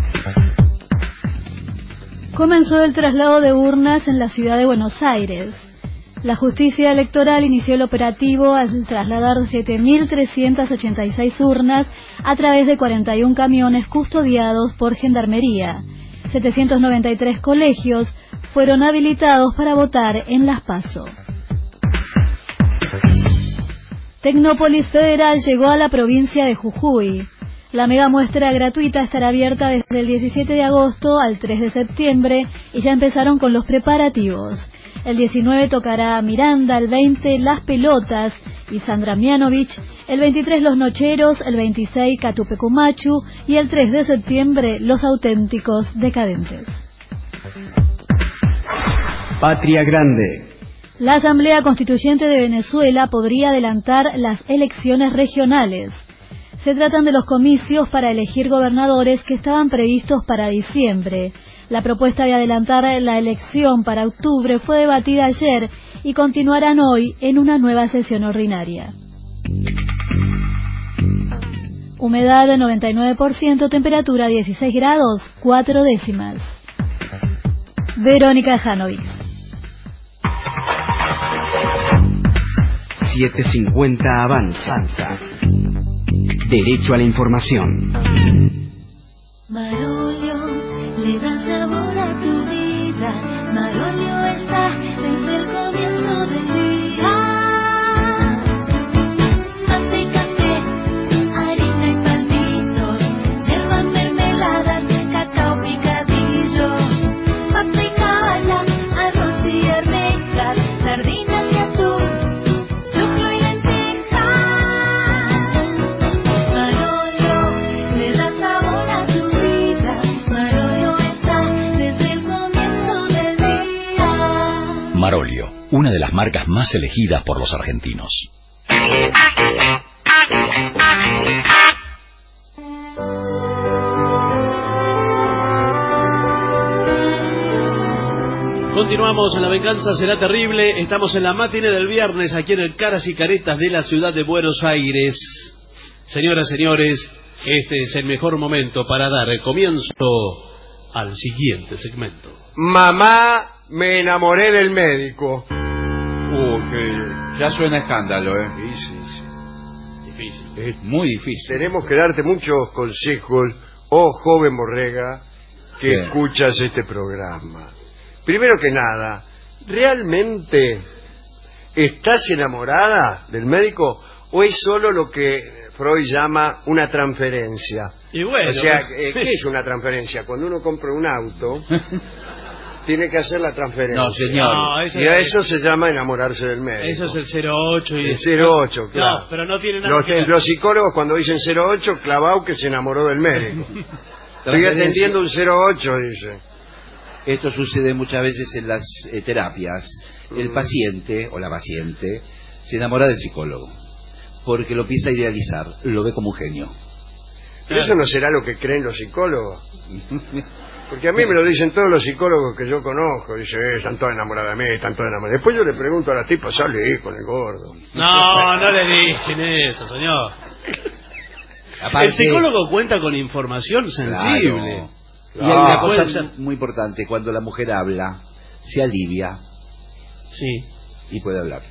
Comenzó el traslado de urnas en la ciudad de Buenos Aires. La justicia electoral inició el operativo al trasladar siete mil trescientas ochenta y seis urnas a través de cuarenta y un camiones custodiados por Gendarmería. setecientos noventa y tres colegios fueron habilitados para votar en las PASO. Tecnópolis Federal llegó a la provincia de Jujuy. La mega muestra gratuita estará abierta desde el diecisiete de agosto al tres de septiembre y ya empezaron con los preparativos. El diecinueve tocará Miranda, el veinte Las Pelotas y Sandra Mianovich, el veintitrés Los Nocheros, el veintiséis Catupecumachu y el tres de septiembre Los Auténticos Decadentes. Patria Grande. La Asamblea Constituyente de Venezuela podría adelantar las elecciones regionales. Se tratan de los comicios para elegir gobernadores que estaban previstos para diciembre. La propuesta de adelantar la elección para octubre fue debatida ayer y continuarán hoy en una nueva sesión ordinaria. Humedad de noventa y nueve por ciento, temperatura dieciséis grados, cuatro décimas. Verónica Janovic. setecientos cincuenta Avanza. Derecho a la información. Marolio le da sabor a tu vida. Marolio está desde el comienzo del día. Mate y café, harina y palmitos, yerba, mermeladas, cacao picadillo. Mate y calla, arroz y arvejas, sardinas y atún, choclo y lentejas. Marolio le da sabor a tu vida. Marolio está desde el comienzo del día. Marolio, una de las marcas más elegidas por los argentinos. Continuamos en La Venganza Será Terrible. Estamos en la matiné del viernes aquí en el Caras y Caretas de la ciudad de Buenos Aires. Señoras, señores, este es el mejor momento para dar el comienzo al siguiente segmento. Mamá, me enamoré del médico. Uh, que ya suena escándalo, ¿eh? Sí, sí, sí. Difícil. Es muy difícil. Tenemos que darte muchos consejos, oh joven borrega, que Bien. escuchas este programa. Primero que nada, ¿realmente estás enamorada del médico o es solo lo que Freud llama una transferencia? Y bueno, o sea, pues... eh, ¿qué es una transferencia? Cuando uno compra un auto, tiene que hacer la transferencia. No, señor. No, eso y a es- eso se llama enamorarse del médico. Eso es el cero ocho y El cero ocho, claro. No, pero no tiene nada Los, que ver. los psicólogos cuando dicen cero ocho, clavado que se enamoró del médico. Estoy Transferencia. atendiendo un cero ocho, dice. Esto sucede muchas veces en las eh, terapias. El Mm. paciente o la paciente se enamora del psicólogo porque lo empieza a idealizar, lo ve como un genio. Pero eso no será lo que creen los psicólogos. Porque a mí me lo dicen todos los psicólogos que yo conozco. Dice, eh, están todos enamorados de mí, están todos enamorados. Después yo le pregunto a la tipa, sale con el gordo. No, no le dicen eso, señor. Aparte- El psicólogo cuenta con información sensible. Claro. Y hay una Ah, cosa puede ser. muy importante, cuando la mujer habla, se alivia Sí. y puede hablar.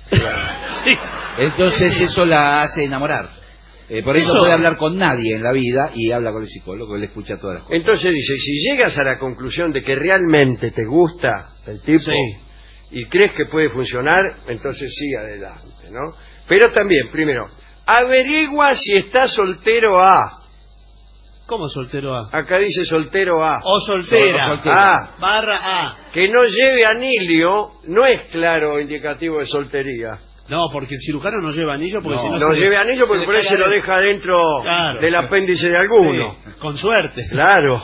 Sí. Entonces eso la hace enamorar. Eh, por eso Eso- puede hablar con nadie en la vida y habla con el psicólogo, él escucha todas las cosas. Entonces dice, si llegas a la conclusión de que realmente te gusta el tipo Sí. y crees que puede funcionar, entonces sigue adelante, ¿no? Pero también, primero, averigua si está soltero A. ¿Cómo soltero A? Acá dice soltero A. O soltera. O soltera. A. Barra A. Que no lleve anillo no es claro indicativo de soltería. No, porque el cirujano no lleva anillo porque No, si no... no se- lleve anillo porque le por ahí cae se lo adentro. deja dentro Claro. del apéndice de alguno. Sí, con suerte. Claro.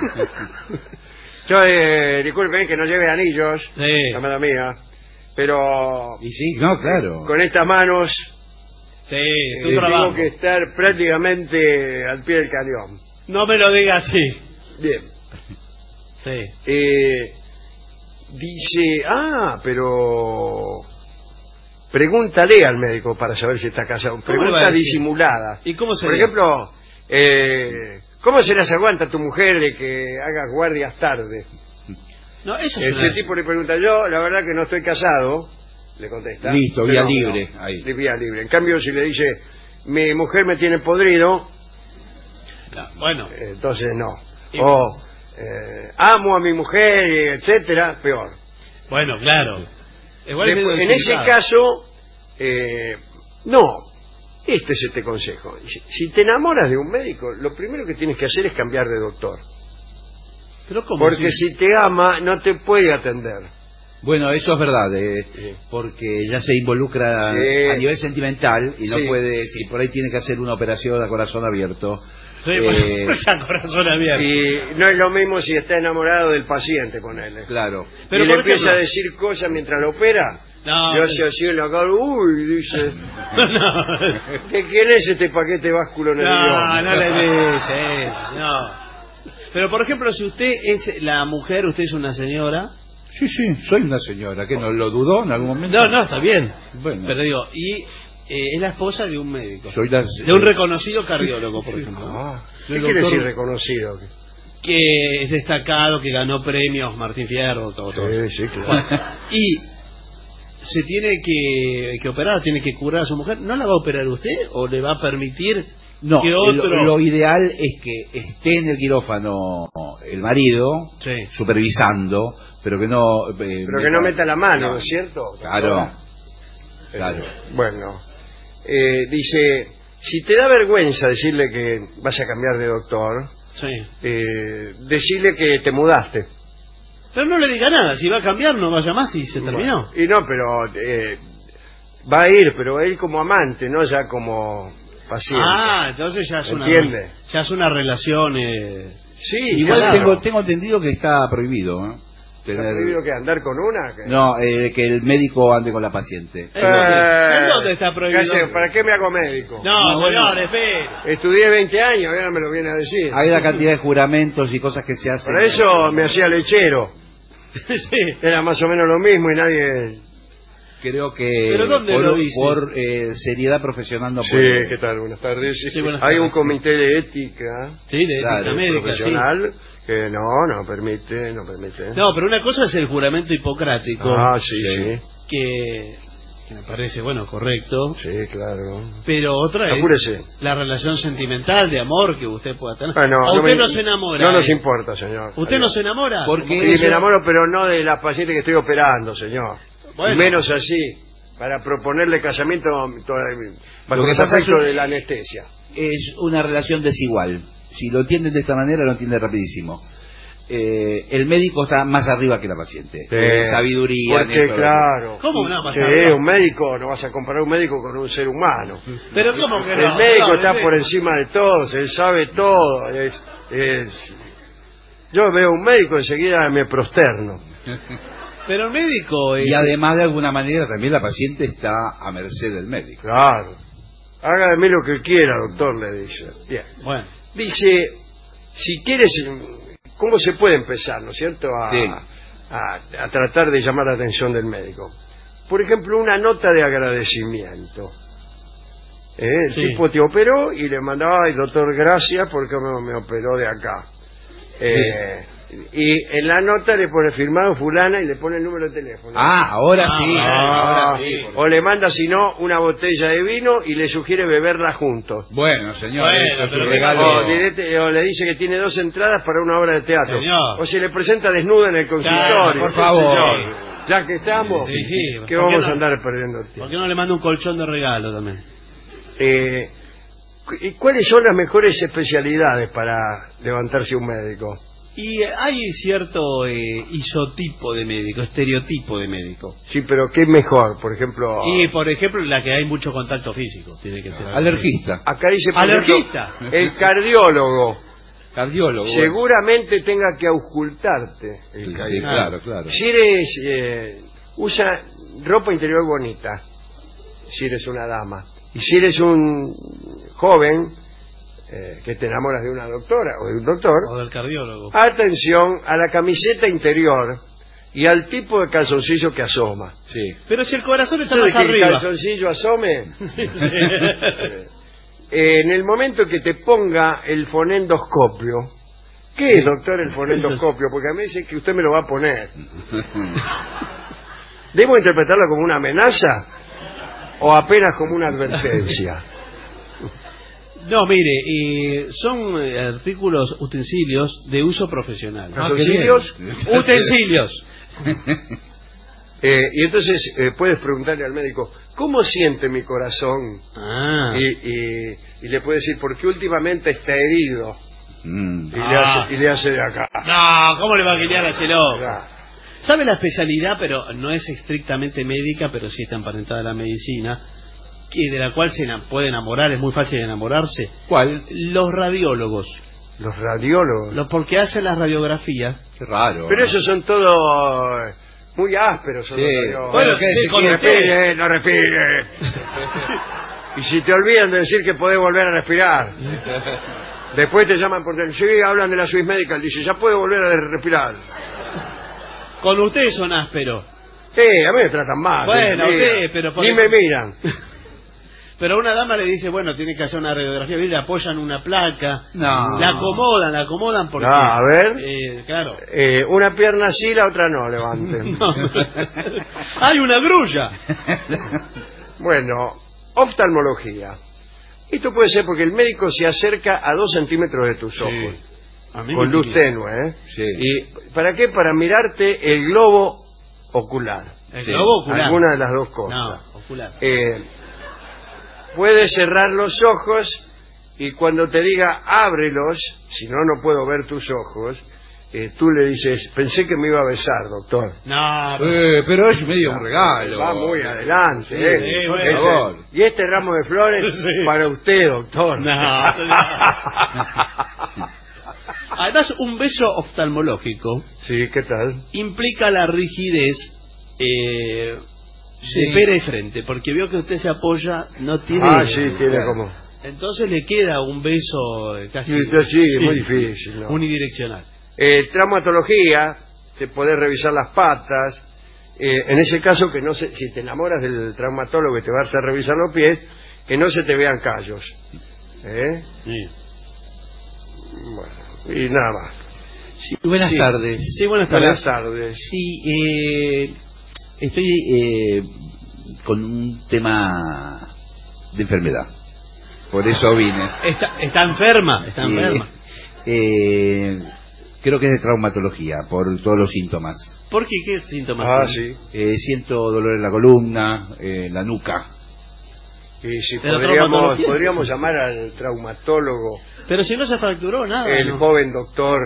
Yo, eh, disculpen que no lleve anillos, Sí. amada mía, pero Y sí, no, claro. con estas manos Sí, eh, es un tengo trabajo. que estar prácticamente al pie del cañón. No me lo diga así. Bien. Sí. Eh, dice, ah, pero pregúntale al médico para saber si está casado. le va a Pregunta decir? disimulada. ¿Y cómo Por sería? ejemplo, eh, ¿cómo se las aguanta tu mujer de que hagas guardias tarde? No, eso es Ese una- tipo le pregunta, yo la verdad que no estoy casado, le contesta. Listo, vía Pero libre, no, ahí. de vía libre. En cambio, si le dice, mi mujer me tiene podrido, Claro, bueno, eh, entonces no. Y- O eh, amo a mi mujer, etcétera, peor. bueno, claro. Igual es Después, medio en ese delicado. caso, eh, no. Este es este consejo. Si- Si te enamoras de un médico, lo primero que tienes que hacer es cambiar de doctor. Pero ¿cómo? Porque si- si te ama, no te puede atender. Bueno, eso es verdad, eh, Sí. porque ya se involucra Sí. a nivel sentimental y no Sí. puede, si por ahí tiene que hacer una operación a corazón abierto. Sí, eh, bueno, ya corazón abierto. Y no es lo mismo si está enamorado del paciente, ponele. Claro. Pero y le por empieza ejemplo- a decir cosas mientras lo opera. No, y no. hace así en la cara, uy, dice, no, ¿de quién es este paquete básculo no, nervioso? no le dice eso, no. Pero por ejemplo, si usted es la mujer, usted es una señora. Sí, sí, soy una señora, ¿que no lo dudó en algún momento? No, no, está bien. Bueno. Pero digo, y eh, es la esposa de un médico. Soy la- De un reconocido cardiólogo, por ejemplo. Ah, ¿qué El quiere doctor- decir reconocido? Que es destacado, que ganó premios Martín Fierro, todo, todo. Sí, sí, claro. Bueno, y se tiene que, que operar, tiene que curar a su mujer, ¿no la va a operar usted o le va a permitir No, que otro... lo, lo ideal es que esté en el quirófano el marido, sí, supervisando, pero que no... Eh, pero meta, que no meta la mano, ¿no es cierto? Claro, claro. Eh, bueno, eh, dice, si te da vergüenza decirle que vas a cambiar de doctor, sí, eh, decirle que te mudaste. Pero no le diga nada, si va a cambiar no vaya más y se terminó. Bueno, y no, pero eh, va a ir, pero él como amante, no ya como paciente. Ah, entonces ya es una, ¿entiende? ya es una relación... Eh... Sí, igual claro. tengo, tengo entendido que está prohibido, ¿eh? ¿Está prohibido que andar con una? ¿Qué? No, eh, que el médico ande con la paciente. Eh, ¿En dónde está prohibido? ¿Qué hace? ¿Para qué me hago médico? No, No, señor, bueno. espere. Estudié veinte años, ahora me lo viene a decir. Hay una cantidad de juramentos y cosas que se hacen. Por eso me hacía lechero. Sí. Era más o menos lo mismo y nadie... Creo que ¿Pero dónde por, lo dices? por eh, seriedad profesional no Sí, puede. ¿qué tal? Buenas tardes. Sí, buenas Hay tardes. un comité de ética Sí, de Claro, ética médica, profesional que no, no permite, no permite. sí. No, pero una cosa es el juramento hipocrático, Ah, sí, sí. que, que me parece, bueno, correcto. Sí, claro. Pero otra es Apúrese. la relación sentimental de amor que usted pueda tener. Ah, no, ¿O no usted me- no se enamora? No nos eh? importa, señor. ¿Usted Adiós. no se enamora? Porque Sí, eso- me enamoro, pero no de la paciente que estoy operando, señor. Bueno. Y menos así, para proponerle casamiento toda- bajo Lo que los pasa efectos es- de la anestesia. Es una relación desigual. Si lo entienden de esta manera, lo entienden rapidísimo. Eh, el médico está más arriba que la paciente. Sí. En sabiduría. en Porque, esto, claro. ¿Cómo no va a Sí, pasar? un médico, no vas a comparar un médico con un ser humano. Pero ¿cómo que no? El médico No, está el por médico. encima de todos, él sabe todo. Es, es- Yo veo un médico enseguida me prosterno. Pero el médico... eh, Y además, de alguna manera, también la paciente está a merced del médico. Claro. Haga de mí lo que quiera, doctor, le dice. Bien. Bueno, Dice, si quieres, ¿cómo se puede empezar, no es cierto? A, Sí. a- a tratar de llamar la atención del médico. Por ejemplo, una nota de agradecimiento. ¿Eh? El Sí. tipo te operó y le mandaba, ay, doctor, gracias porque me, me operó de acá. Eh, Y en la nota le pone firmado fulana y le pone el número de teléfono. Ah, ahora Ah, sí, Ah, ahora sí. o le manda, si no, una botella de vino y le sugiere beberla juntos. Bueno, señor, Bueno, eso es pero un qué regalo. O, directe- o le dice que tiene dos entradas para una obra de teatro. Señor. O se le presenta desnuda en el consultorio. Claro, por Sí, favor. señor. Ya que estamos, Sí, sí. ¿qué ¿Por vamos no? a andar perdiendo el tiempo? ¿Por qué no le manda un colchón de regalo también? Eh, cu- ¿y ¿Cuáles son las mejores especialidades para levantarse un médico? Y hay cierto eh, isotipo de médico, estereotipo de médico. Sí, pero ¿qué es mejor? Por ejemplo... Y, por ejemplo, la que hay mucho contacto físico. Tiene que ser algo Alergista. Acá dice, por Alergista. ejemplo, el cardiólogo. Cardiólogo. bueno. Seguramente tenga que auscultarte. El Sí, sí, cardiólogo. claro, claro. Si eres... eh, usa ropa interior bonita, si eres una dama. Y si eres un joven eh, que te enamoras de una doctora o de un doctor, O del cardiólogo. atención a la camiseta interior y al tipo de calzoncillo que asoma. Sí. Pero si el corazón está ¿Eso de más que el arriba. calzoncillo asome? Sí. Eh, en el momento que te ponga el fonendoscopio, ¿qué es, doctor, el fonendoscopio? Porque a mí dice que usted me lo va a poner. ¿Debo interpretarlo como una amenaza o apenas como una advertencia? No, mire, eh, son eh, artículos, utensilios de uso profesional. ¿Calzoncillos? Utensilios. Eh, y entonces eh, puedes preguntarle al médico, ¿cómo siente mi corazón? Ah. Y, y- y le puede decir, porque últimamente está herido. Mm. Y, le Ah. hace, y le hace de acá. No, ¿cómo le va a quitar a ese loco? Ya. ¿Sabe la especialidad, pero no es estrictamente médica, pero sí está emparentada a la medicina, que de la cual se ena- puede enamorar, es muy fácil enamorarse? ¿Cuál? Los radiólogos. Los radiólogos. Los porque hacen las radiografías. Qué raro. Pero esos son todos muy ásperos. Son Sí. los radiólogos. Bueno, que ¿qué sí, se con quiere? respire, no respire. Y si te olvidan de decir que podés volver a respirar, después te llaman por teléfono, sí, hablan de la Swiss Medical, dice, ya puede volver a respirar. Con ustedes son ásperos. Eh, a mí me tratan mal. Bueno, ni me usted, miran. pero por Ni el- me miran. Pero a una dama le dice, bueno, tiene que hacer una radiografía, le apoyan una placa, No. la acomodan, la acomodan porque... No, a ver. Eh, claro. Eh, una pierna sí, la otra no, levanten. No. ¡Hay una grulla! Bueno, oftalmología. Esto puede ser porque el médico se acerca a dos centímetros de tus Sí. ojos. A mí Con me luz quita. tenue, ¿eh? Sí. ¿Y para qué? Para mirarte el globo ocular. El Sí. globo ocular. Alguna de las dos cosas. No, ocular. Eh, puedes cerrar los ojos y cuando te diga ábrelos, si no, no puedo ver tus ojos, eh, tú le dices, pensé que me iba a besar, doctor. No, Eh, pero es medio un regalo. Va muy adelante. Sí, eh. sí, bueno. Ese- por favor. y este ramo de flores Sí. para usted, doctor. No. Además, un beso oftalmológico Sí, ¿qué tal? implica la rigidez eh, Sí. de pera y frente, porque veo que usted se apoya, no tiene... Ah, sí, tiene como... Entonces le queda un beso eh, casi... Sí, sí, es muy difícil, ¿no? Unidireccional. Eh, traumatología, te podés revisar las patas. Eh, en ese caso, que no se, si te enamoras del traumatólogo que te vas a revisar los pies, que no se te vean callos. ¿Eh? Sí. Bueno, y nada más. Sí, buenas Sí. tardes. Sí, buenas tardes. Buenas tardes. Sí, eh, estoy eh, con un tema de enfermedad. Por eso vine. Está, está enferma, está Sí. enferma. Eh, creo que es de traumatología, por todos los síntomas. ¿Por qué? ¿Qué síntomas Ah, tiene? sí. Eh, siento dolor en la columna, eh, en la nuca. Y si Pero podríamos, traumatología, podríamos sí. llamar al traumatólogo, Pero si no se fracturó nada. el ¿no? joven doctor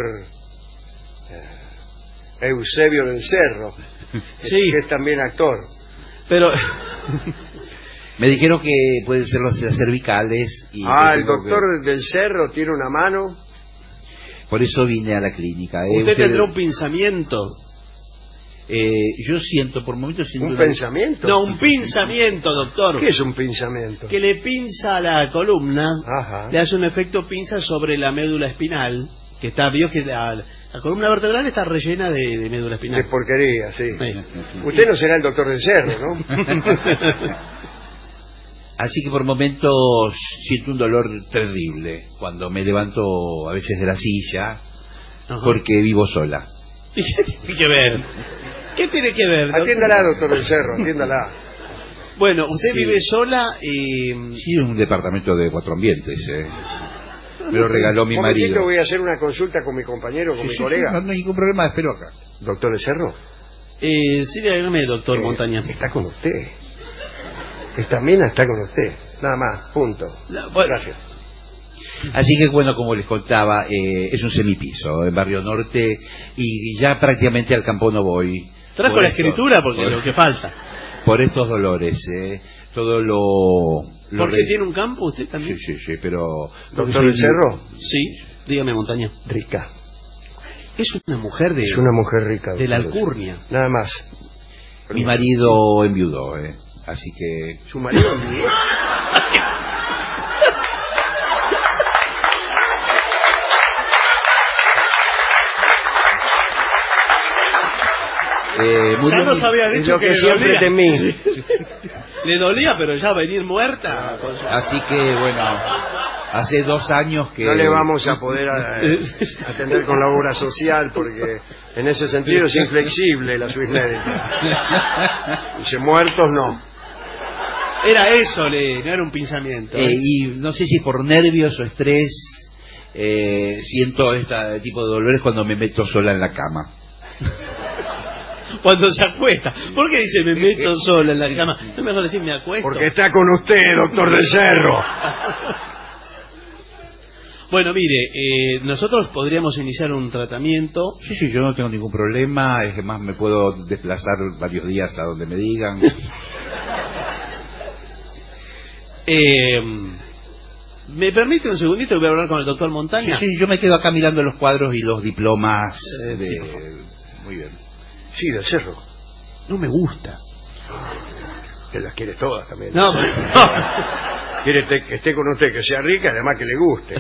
eh, Eusebio del Cerro, que, Sí. que es también actor. Pero... Me dijeron que pueden ser las las cervicales. Y Ah, que el tengo doctor del Cerro tiene una mano. que- Por eso vine a la clínica. eh. Usted Usted- tendrá un pensamiento. eh, yo siento, por momentos siento ¿Un una- pensamiento? No, un pinzamiento, doctor. ¿Qué es un pensamiento? Que le pinza la columna, Ajá. le hace un efecto pinza sobre la médula espinal, que está, vio que la, la columna vertebral está rellena de, de médula De espinal. porquería, sí. Sí. Usted no será el doctor del Cerro, ¿no? Así que por momentos siento un dolor terrible cuando me levanto a veces de la silla, Ajá. porque vivo sola. ¿Y qué tiene que ver? ¿Qué tiene que ver? doctor? Atiéndala, doctor del Cerro, atiéndala. Bueno, usted Sí. vive sola y... Sí, es un departamento de cuatro ambientes. Eh. Me lo regaló mi Un momentito, marido. voy a hacer una consulta con mi compañero, con Sí, mi sí, sí, colega. no, no hay ningún problema, espero acá. Doctor del Cerro, Eh, sí, dígame, doctor eh, Montaña. está con usted. Esta mina está con usted. Nada más, punto. La- bueno, Gracias. Así que bueno, como les contaba, eh, es un semipiso en Barrio Norte y ya prácticamente al campo no voy. trajo Por la esto- escritura porque por- lo que falta. Por estos dolores, eh, todo lo... lo ¿Por qué re- tiene un campo usted también? Sí, sí, sí, pero... ¿Doctor del Cerro? Sí, dígame, Montaña. Rica. Es una mujer de, Es una mujer rica. de la doctor. alcurnia. Nada más. Mi marido enviudó, eh, así que... ¿Su marido enviudó? Eh, murió Ya nos mi- había Es dicho lo que, que le siempre dolía. temí. Sí. Le dolía, pero ya venir muerta. con su- Así que bueno, hace dos años que... No le vamos a poder eh, atender con la obra social porque en ese sentido es inflexible la Swiss médica. Dice muertos no. Era eso, le, no era un pensamiento. Eh, y no sé si por nervios o estrés eh, siento este tipo de dolores cuando me meto sola en la cama. Cuando se acuesta. ¿Por qué dice me meto sola en la cama? No es mejor decir me acuesto. Porque está con usted, doctor del Cerro. Bueno, mire, eh, nosotros podríamos iniciar un tratamiento. Sí, sí, yo no tengo ningún problema, es más, me puedo desplazar varios días a donde me digan. Eh, ¿Me permite un segundito? Voy a hablar con el doctor Sí, Montaña. sí, yo me quedo acá mirando los cuadros y los diplomas Eh, de... sí, por favor. Muy bien. Sí, del Cerro. No me gusta. Que las quiere todas también. No, pero- Quiere te- que esté con usted, que sea rica y además que le guste.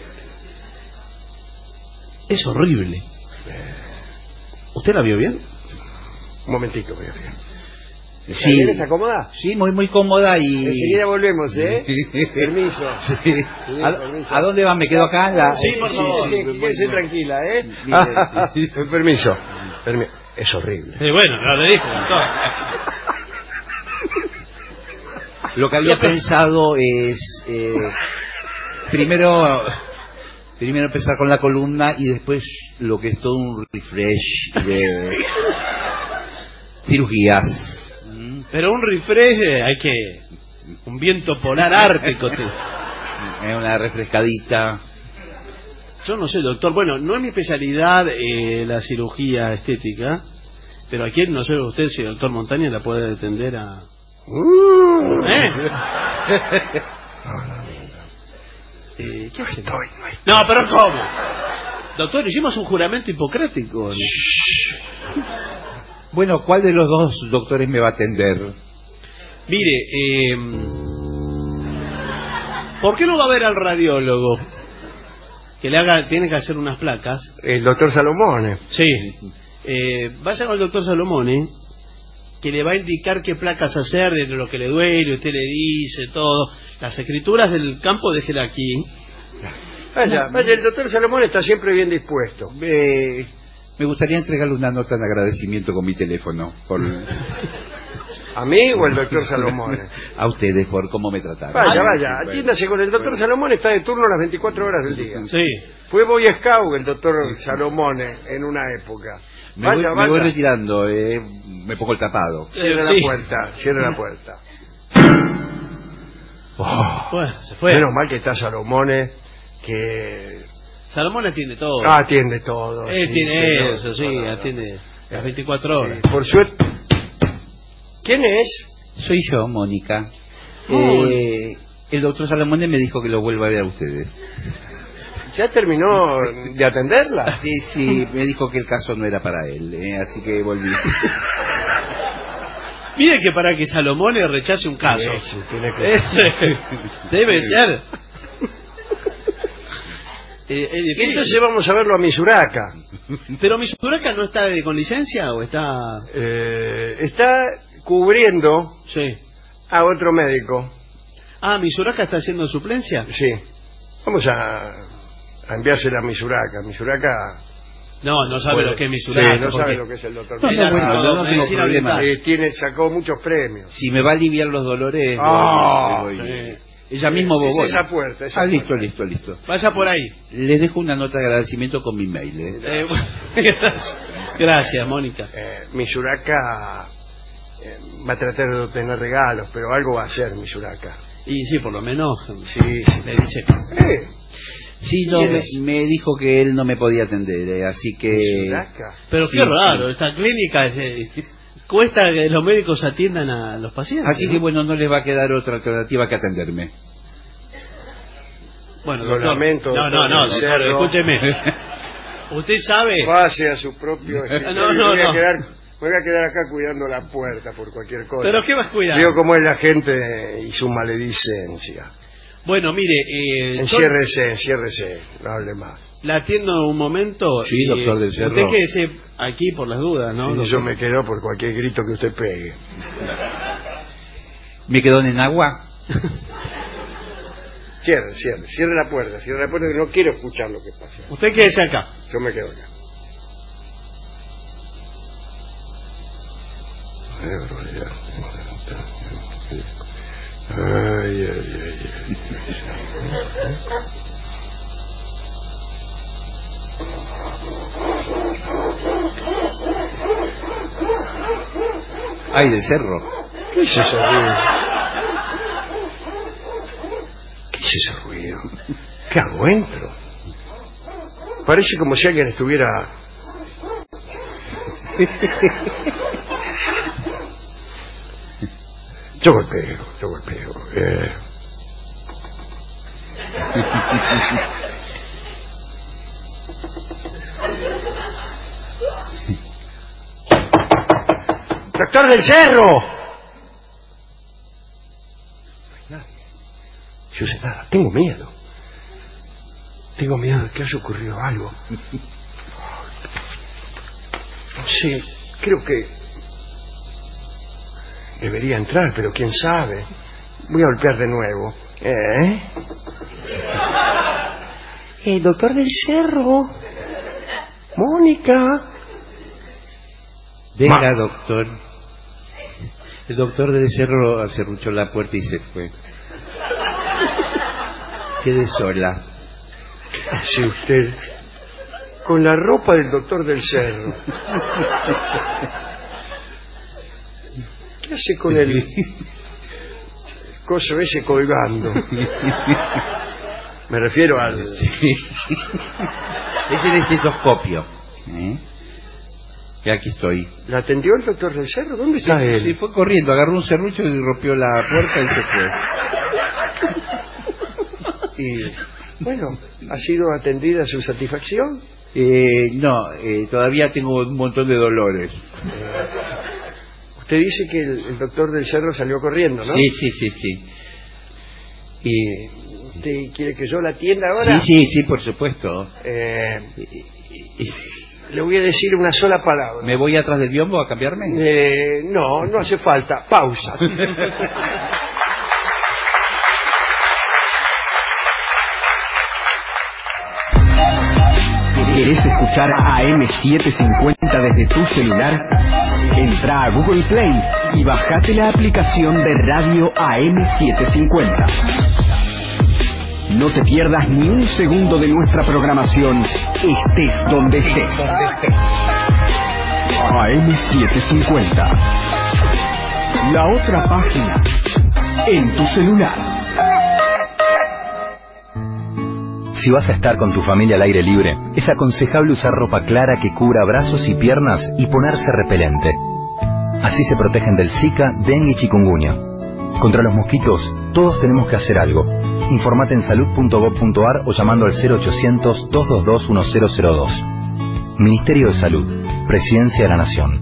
es horrible. ¿Usted la vio bien? Un momentito, voy a ver. Sí. ¿Bien? ¿Está cómoda? Sí, muy muy cómoda y... Enseguida volvemos, ¿eh? Permiso. Sí. Sí, ¿A, permiso. ¿A dónde van? ¿Me quedo acá? La... Sí, por favor. Sí, sí, sí, quédese tranquila, ¿eh? Sí, sí. Permiso. Permi- Es horrible. Eh, bueno, no le dijo, doctor. Lo que había pensado es... Eh, primero... Primero empezar con la columna y después lo que es todo un refresh de cirugías. Pero un refresh, eh, hay que... Un viento polar ártico. Sí. Una refrescadita. Yo no sé, doctor. Bueno, no es mi especialidad eh, la cirugía estética, pero aquí no sé usted si el doctor Montaña la puede atender a... Uh. ¿Eh? Eh, ¿Qué hace? No, pero ¿cómo? Doctor, hicimos un juramento hipocrático. Bueno, ¿cuál de los dos doctores me va a atender? Mire, eh, ¿por qué no va a ver al radiólogo? Que le haga, tiene que hacer unas placas. El doctor Salomone. Sí. Eh, vaya con el doctor Salomone, que le va a indicar qué placas hacer, de lo que le duele, usted le dice todo. Las escrituras del campo déjela aquí. Vaya, vaya, el doctor Salomón está siempre bien dispuesto. Eh, me gustaría entregarle una nota en agradecimiento con mi teléfono. Por... ¿A mí o el doctor Salomón? A ustedes por cómo me trataron. Vaya, Ay, vaya, sí, atiéndase con el doctor bueno. Salomón, está de turno las veinticuatro horas del día. Sí. Fue Boy Scout el doctor Salomón en una época. Me, Vaya, voy, vaya. me voy retirando, eh, me pongo el tapado. Cierre Sí. la puerta, cierre la puerta. Oh, Bueno, se fue. menos mal que está Salomone, que... Salomón atiende todo. Ah, atiende todo. Él sí, tiene señor. eso, sí, atiende las veinticuatro horas. Eh, por suerte... ¿Quién es? Soy yo, Mónica. Oh. Eh, el doctor Salomón me dijo que lo vuelva a ver a ustedes. ¿Ya terminó de atenderla? Sí, sí, me dijo que el caso no era para él, eh, así que volví. Mire que para que Salomón le rechace un caso. Sí, sí, tiene que... Debe ser. Eh, es Y difícil. entonces vamos a verlo a Misuraka. Pero mi Suraca no está de- con licencia o está... Eh, está cubriendo Sí. a otro médico. Ah, mi Suraca está haciendo suplencia. Sí. Vamos a, a enviársela a Misuraka. Misuraka... No, no sabe puede- lo que es mi Suraca. Sí, no sabe porque- lo que es el doctor No, no, Misuraka. bueno, yo no tengo medicina problema. oriental. Eh, tiene, sacó muchos premios. Si me va a aliviar los dolores, Ah, voy- voy- sí. ella mismo Es voy. esa puerta. Esa Ah, listo, puerta. listo, listo. Vaya por ahí. Les dejo una nota de agradecimiento con mi mail. ¿eh? Eh, bueno, gracias. Gracias, Mónica. Eh, Misuraka eh, va a tratar de obtener regalos, pero algo va a hacer Misuraka. Y sí, por lo menos Sí, sí. le dice... Eh, Sí, no, ¿Quién me, es? me dijo que él no me podía atender, eh, así que... Misuraka. Pero Sí, qué raro, sí. esta clínica eh, cuesta que los médicos atiendan a los pacientes. Así ¿no? que bueno, no les va a quedar otra alternativa que atenderme. Bueno, Lo doctor. lamento, No, no, doctor no, del doctor, Cerro. escúcheme. Usted sabe... Pase a su propio escritorio. No, no, me, voy a no. quedar, me voy a quedar acá cuidando la puerta por cualquier cosa. ¿Pero qué vas a cuidar? Veo cómo es la gente y su maledicencia. Bueno, mire, eh, yo Enciérrese, enciérrese, no hable más. la atiendo un momento. Sí, y, doctor del eh, Cerro. Usted quédese aquí por las dudas, ¿no? Y doctor? yo me quedo por cualquier grito que usted pegue. ¿Me quedó en agua? Cierre, cierre, cierre la puerta, cierre la puerta, que no quiero escuchar lo que pasa. Usted quédese acá. Yo me quedo acá. Ay, barbaridad. Ay, ay, ay, ay. Ay, del Cerro. ¿Qué es ese ruido? ¿Qué es ese ruido? ¿Qué encuentro? Parece como si alguien estuviera... Yo golpeo, yo golpeo. Eh... ¡Doctor del Cerro! No hay nadie. Yo sé nada, tengo miedo. Tengo miedo de que haya ocurrido algo. No sé, creo que... Debería entrar, pero quién sabe. Voy a golpear de nuevo. ¿Eh? El doctor del Cerro. Mónica. Venga, doctor. El doctor del Cerro cerruchó la puerta y se fue. Quedé sola. ¿Qué hace usted con la ropa del doctor del Cerro? ¿Qué hace con el coso ese colgando? Me refiero al... Sí. Es el estetoscopio. ¿Eh? Y aquí estoy. ¿La atendió el doctor del Cerro? ¿Dónde está sí, él? Sí, fue corriendo, agarró un serrucho y rompió la puerta y se fue. Y, bueno, ¿ha sido atendida a su satisfacción? Eh, no, eh, todavía tengo un montón de dolores. Usted dice que el, el doctor del Cerro salió corriendo, ¿no? Sí, sí, sí, sí. ¿Y usted quiere que yo la atienda ahora? Sí, sí, sí, por supuesto. Eh, le voy a decir una sola palabra. ¿Me voy atrás del biombo a cambiarme? Eh, no, no hace falta. Pausa. ¿Querés escuchar A M setecientos cincuenta desde tu celular? Entra a Google Play y bajate la aplicación de Radio A M setecientos cincuenta. No te pierdas ni un segundo de nuestra programación, estés donde estés. A M setecientos cincuenta. La otra página en tu celular. Si vas a estar con tu familia al aire libre, es aconsejable usar ropa clara que cubra brazos y piernas y ponerse repelente. Así se protegen del Zika, dengue y chikungunya. Contra los mosquitos, todos tenemos que hacer algo. Informate en salud punto gob punto ar o llamando al cero ochocientos, dos dos dos, uno cero cero dos. Ministerio de Salud, Presidencia de la Nación.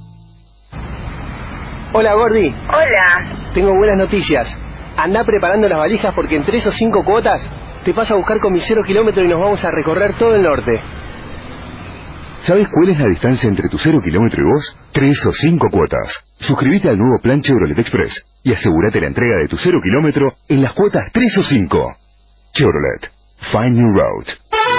Hola, Gordi. Hola. Tengo buenas noticias. Andá preparando las valijas porque en tres o cinco cuotas te paso a buscar con mi cero kilómetro y nos vamos a recorrer todo el norte. ¿Sabes cuál es la distancia entre tu cero kilómetro y vos? Tres o cinco cuotas. Suscríbete al nuevo plan Chevrolet Express y asegúrate la entrega de tu cero kilómetro en las cuotas tres o cinco. Chevrolet. Find your route.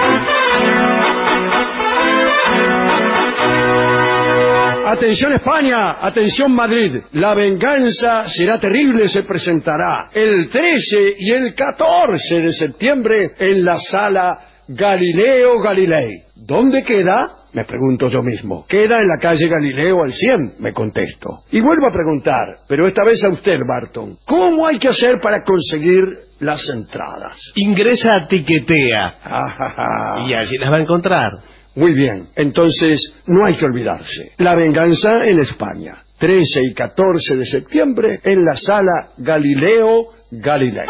Atención España, atención Madrid, la venganza será terrible, se presentará el trece y el catorce de septiembre en la sala Galileo Galilei. ¿Dónde queda? Me pregunto yo mismo. Queda en la calle Galileo al cien, me contesto. Y vuelvo a preguntar, pero esta vez a usted, Barton, ¿cómo hay que hacer para conseguir las entradas? Ingresa a Tiquetea y allí las va a encontrar. Muy bien, entonces no hay que olvidarse. La venganza en España, trece y catorce de septiembre en la sala Galileo Galilei.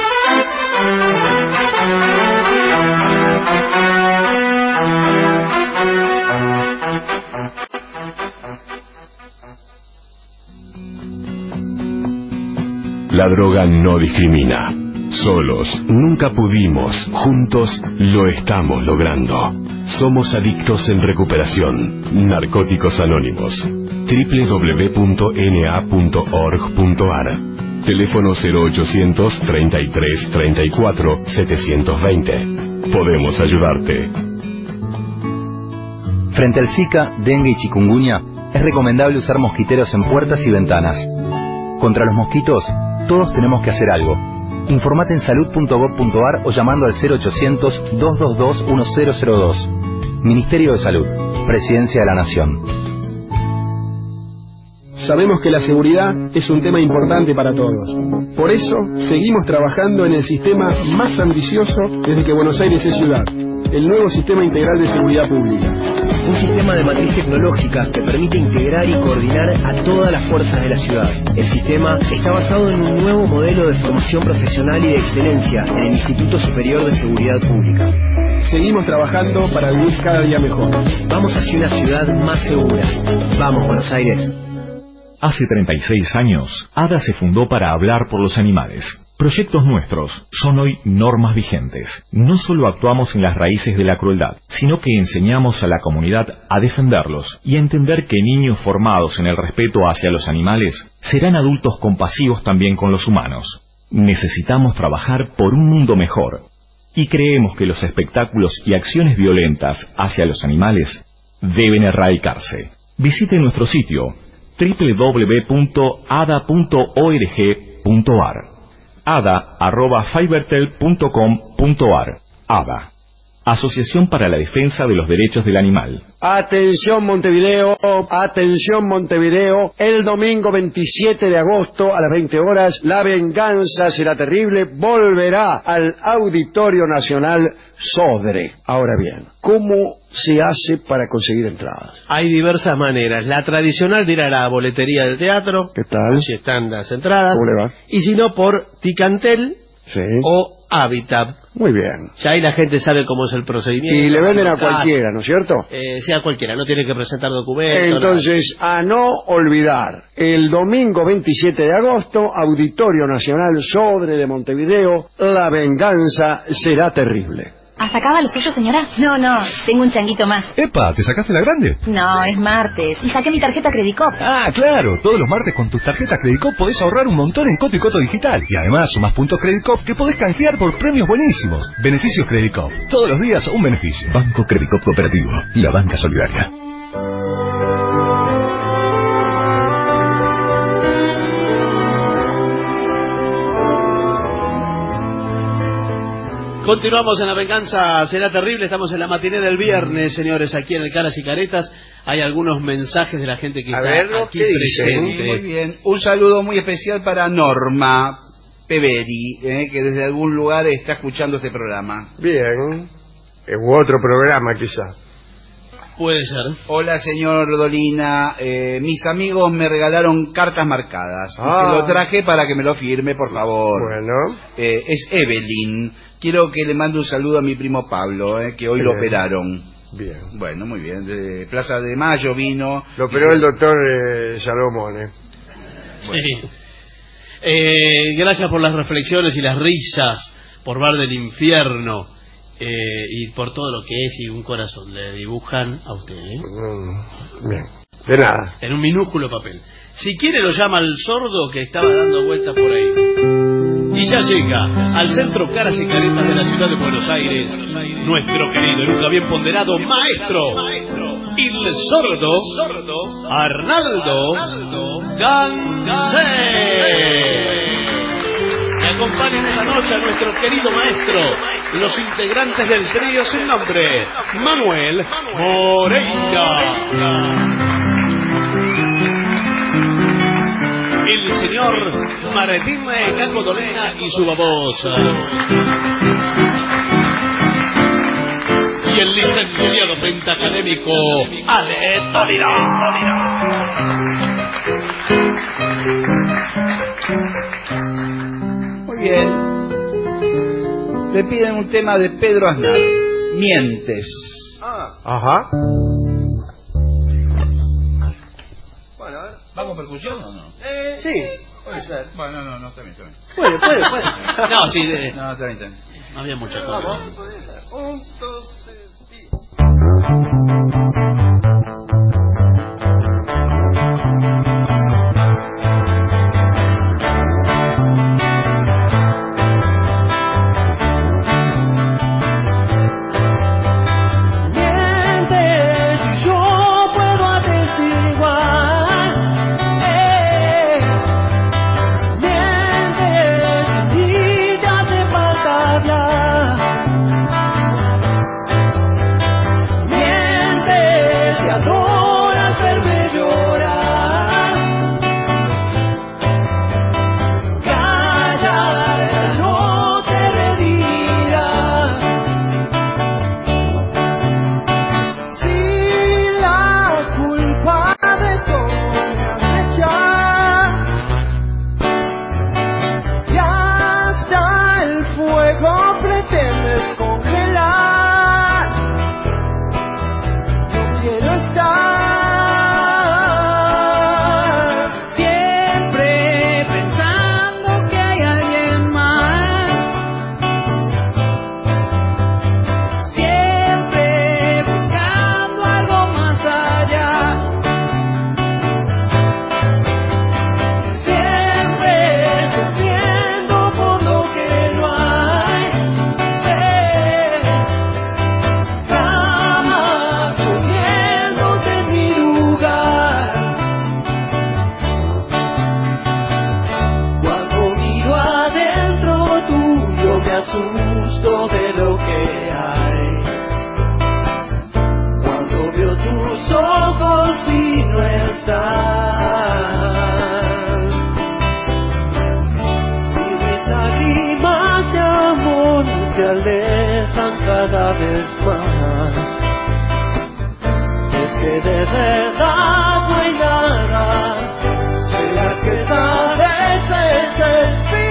La droga no discrimina. Solos nunca pudimos, juntos lo estamos logrando. Somos adictos en recuperación. Narcóticos Anónimos. doble u doble u doble u punto ene a punto org punto ar. Teléfono cero ochocientos, treinta y tres, treinta y cuatro, setecientos veinte. Podemos ayudarte. Frente al Zika, dengue y chikungunya, es recomendable usar mosquiteros en puertas y ventanas. Contra los mosquitos, todos tenemos que hacer algo. Informate en salud punto gob punto ar o llamando al cero ochocientos, dos dos dos, uno cero cero dos. Ministerio de Salud, Presidencia de la Nación. Sabemos que la seguridad es un tema importante para todos. Por eso, seguimos trabajando en el sistema más ambicioso desde que Buenos Aires es ciudad, el nuevo Sistema Integral de Seguridad Pública. Un sistema de matriz tecnológica que permite integrar y coordinar a todas las fuerzas de la ciudad. El sistema está basado en un nuevo modelo de formación profesional y de excelencia en el Instituto Superior de Seguridad Pública. Seguimos trabajando para vivir cada día mejor. Vamos hacia una ciudad más segura. Vamos, Buenos Aires. Hace treinta y seis años, ADA se fundó para hablar por los animales. Proyectos Nuestros son hoy normas vigentes. No solo actuamos en las raíces de la crueldad, sino que enseñamos a la comunidad a defenderlos y a entender que niños formados en el respeto hacia los animales serán adultos compasivos también con los humanos. Necesitamos trabajar por un mundo mejor y creemos que los espectáculos y acciones violentas hacia los animales deben erradicarse. Visite nuestro sitio doble u doble u doble u punto a d a punto org punto a r a d a arroba fibertel punto com punto a r. A D A, Asociación para la Defensa de los Derechos del Animal. Atención Montevideo, atención Montevideo, el domingo veintisiete de agosto a las veinte horas, La Venganza Será Terrible volverá al Auditorio Nacional Sodre. Ahora bien, ¿cómo se hace para conseguir entradas? Hay diversas maneras. La tradicional de ir a la boletería del teatro. ¿Qué tal? Si están las entradas. ¿Cómo le va? Y si no, por Ticantel Sí. o Habitat. Muy bien. Ya ahí la gente sabe cómo es el procedimiento. Y le venden a Ah, cualquiera, ¿no es cierto? Eh, sí, a cualquiera, no tiene que presentar documentos. Entonces, a no olvidar, el domingo veintisiete de agosto, Auditorio Nacional Sodre de Montevideo, La Venganza Será Terrible. ¿Hasta acaba lo suyo, señora? No, no, tengo un changuito más. ¡Epa! ¿Te sacaste la grande? No, es martes. Y saqué mi tarjeta Credicop. Ah, claro. Todos los martes con tus tarjetas Credicop podés ahorrar un montón en Coto y Coto Digital. Y además sumás puntos Credicop que podés canjear por premios buenísimos. Beneficios Credicop. Todos los días un beneficio. Banco Credicop Cooperativo. La banca solidaria. Continuamos en La Venganza Será Terrible. Estamos en la matiné del viernes, señores, aquí en el Caras y Caretas. Hay algunos mensajes de la gente que A está ver, aquí ¿qué dicen? presente. Muy bien. Un saludo muy especial para Norma Peveri, eh, que desde algún lugar está escuchando este programa. Bien. U otro programa, quizá. Puede ser. Hola, señor Dolina. Eh, mis amigos me regalaron cartas marcadas. Y Ah. se lo traje para que me lo firme, por favor. Bueno. Eh, es Evelyn. Quiero que le mande un saludo a mi primo Pablo, eh, que hoy lo Bien. operaron. Bien. Bueno, muy bien. De Plaza de Mayo vino. Lo operó el doctor eh, Salomón. eh. Sí. Eh, gracias por las reflexiones y las risas, por Bar del Infierno, eh, y por todo lo que es y un corazón. Le dibujan a usted, ¿eh? Mm, bien. De nada. En un minúsculo papel. Si quiere lo llama al sordo que estaba dando vueltas por ahí. Y ya llega al Centro Caras y Caretas de la ciudad de Buenos Aires nuestro querido y nunca bien ponderado maestro, el sordo Arnaldo Gansé. Y acompañan esta noche a nuestro querido maestro, los integrantes del trío sin nombre, Manuel Moreira, el señor Martín Caco Dolina y su babosa, y el licenciado pentacadémico Ale Tolina. Muy bien. Le piden un tema de Pedro Aznar. Mientes. Ajá. Bueno, a ver, ¿va con percusión o no? Eh, sí, puede ser. Bueno, no, no, está bien, está bien. Puede, puede, puede. No, sí, de... No, está bien, está bien. no había mucha cosa. Un, dos, tres, y... Mientes y yo puedo atestiguar. Eh. Mientes y ya te falta hablar. Mientes vez más. Es que de verdad no hay nada. ¿Será que sabes es el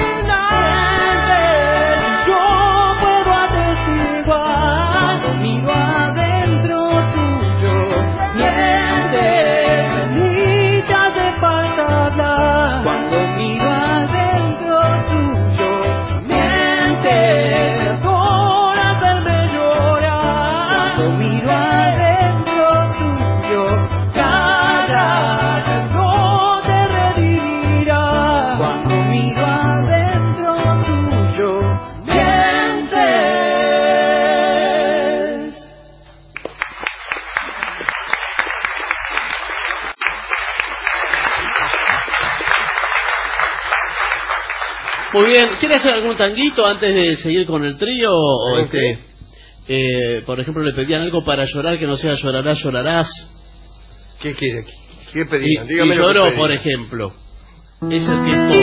final? Yo puedo atestiguar cuando miro adentro tuyo. Mientes, ni te hace falta hablar. Cuando miro adentro tuyo, mientes por hacerme llorar. Cuando miro adentro tuyo, callas, no te redimirá. Cuando miro adentro tuyo, mientes. Muy bien, ¿quiere hacer algún tanguito antes de seguir con el trío? O este, eh, por ejemplo, le pedían algo para llorar que no sea llorarás, llorarás. ¿Qué quiere? ¿Qué Y, pedían? y Dígame lo que lloró, pedían. por ejemplo. Es el que es pop.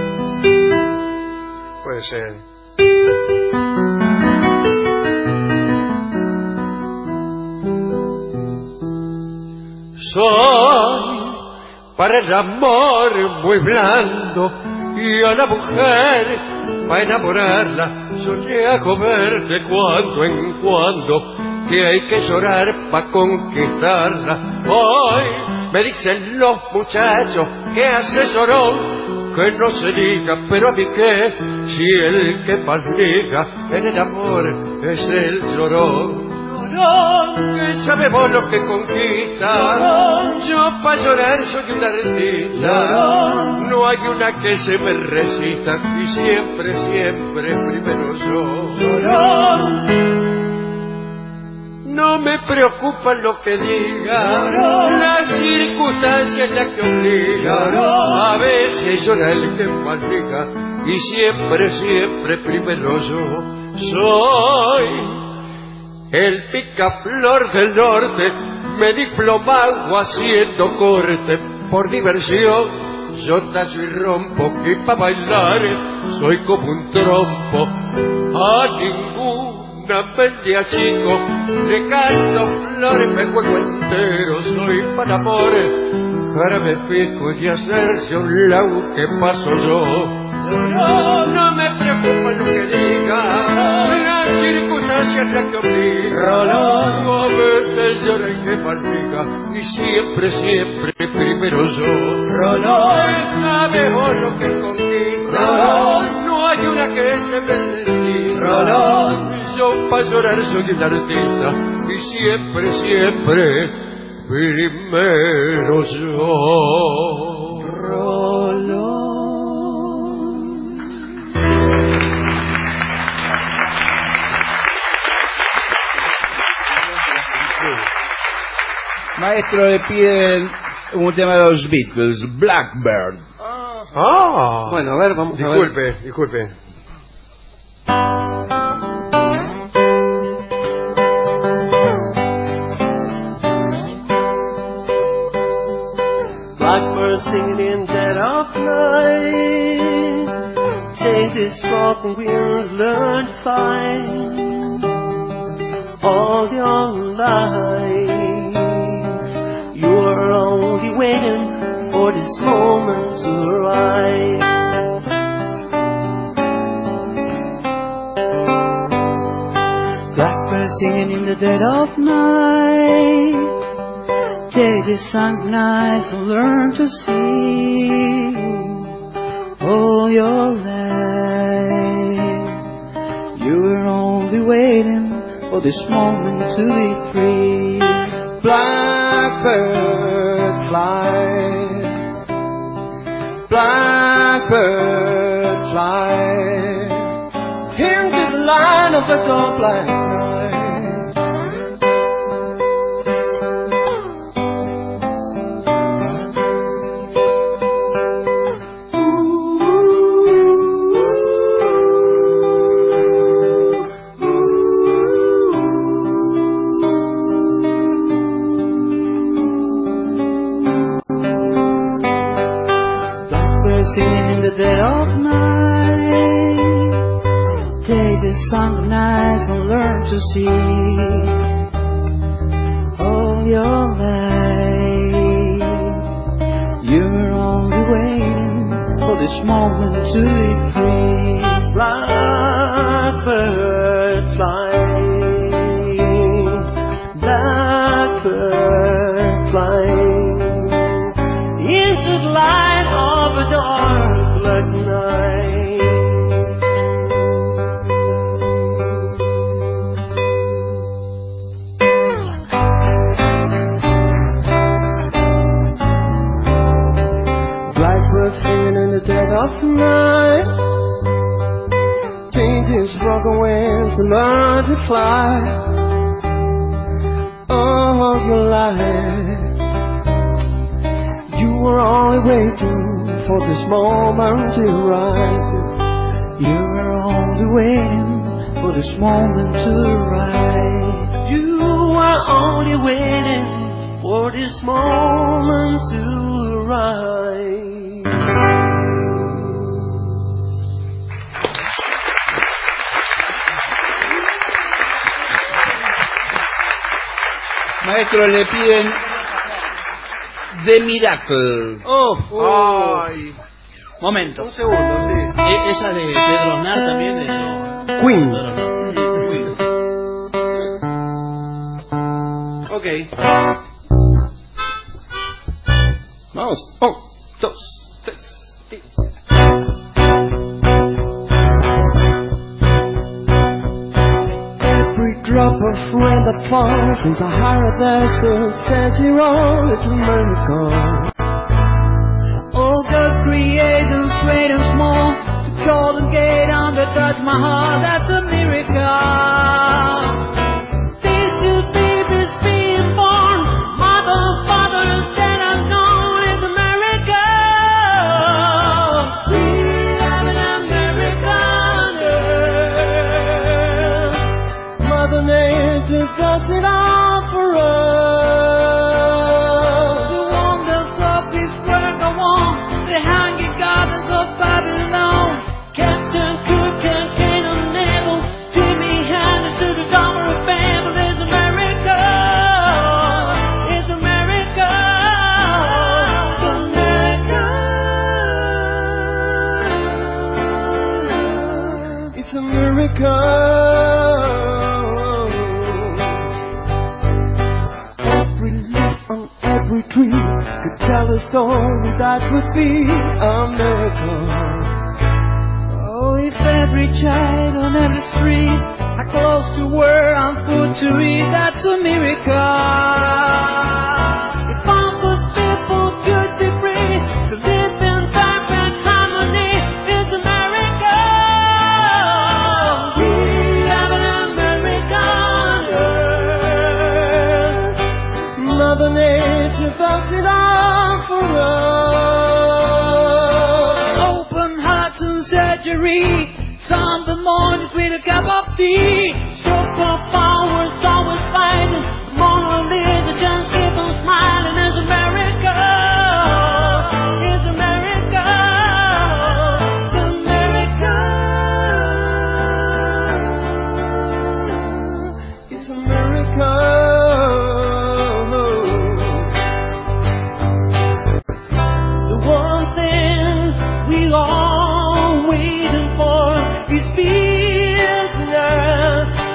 Puede ser. Soy para el amor muy blando y a la mujer para enamorarla yo llego ver de cuando en cuando que hay que llorar para conquistarla. Hoy me dicen los muchachos que hace llorón, que no se liga, pero a mí qué, si el que más liga en el amor es el llorón. Llorón, que sabemos lo que conquista. Llorón, yo pa' llorar soy una artista. Llorón, no hay una que se me resista y siempre, siempre primero yo. Llorón, no me preocupa lo que diga, llorón, las circunstancias las que obliga. Llorón, a veces llora el que más liga y siempre, siempre primero yo. Soy el picaflor del norte, me diplomado haciendo corte por diversión. Yo tallo y rompo y pa' bailar soy como un trompo. A ninguna media chico le canto flores, me juego entero. Soy para amor, cara me pico y hacerse un lago que paso yo. No, no me preocupa lo que diga, las circunstancias las que obliga. Rolón, a veces llora y que maldiga, y siempre, siempre primero yo. Rolón, sabemos lo que conquista. Rolón, no hay una que se me decida. Rolón, yo pa' llorar soy un artista, y siempre, siempre primero yo. Rolón. Maestro, le piden un tema de los Beatles, Blackbird. Ah, bueno, a ver, vamos disculpe, a ver. Disculpe, disculpe. Blackbird singing in dead of night. Take this walk and we'll learn to find all your life. You are only waiting for this moment to arrive. Blackbird singing in the dead of night. Take this song nights and learn to see all your life. You were only waiting for this moment to be free. Blackbird fly, blackbird fly into the line of the tall black night. Singing in the dead of night. Take this sunk nights and learn to see all your life. You're only waiting for this moment to be free. Blackbird flying, blackbird flying into the light of a dark black night. Blackbird singing in the dead of night, changing broken wings and learn to fly all your life. You were only waiting for this moment to rise. You were only waiting for this moment to rise. You were only waiting for this moment to rise. Maestro, le piden The Miracle. Oh, oh. Ay. Momento. Un segundo, sí. E- esa de Pedro Aznar también es Queen. Ok. Vamos. Un, dos, tres. Every drop of rain that falls is a heart that's a says zero. It's a miracle. All the creations, great and small, the golden gate on the Taj Mahal, that's a miracle. These two babies being born, mother, father, that I've known is a miracle. We have an American girl. Mother Nature does it all for us. The wonders of this world go on, the hanging gardens of Babylon. Captain Cook and Cain and Abel, Jimmy Henderson, the Tower of Babel is America. It's America. It's America. It's America. Every leaf on every tree could tell a story that would be a miracle. Oh, if every child on every street are close to where I'm put to read, that's a miracle. If Pampa's people could be free to live in perfect harmony, it's America. We have an American earth. Mother Nature does it all for us. Open hearts and surgery, Sunday mornings with a cup of tea. Super powers always fighting, Mona Lisa just keep on smiling. It's America. It's America. It's America. It's America. The one thing we all waiting for is peace and love.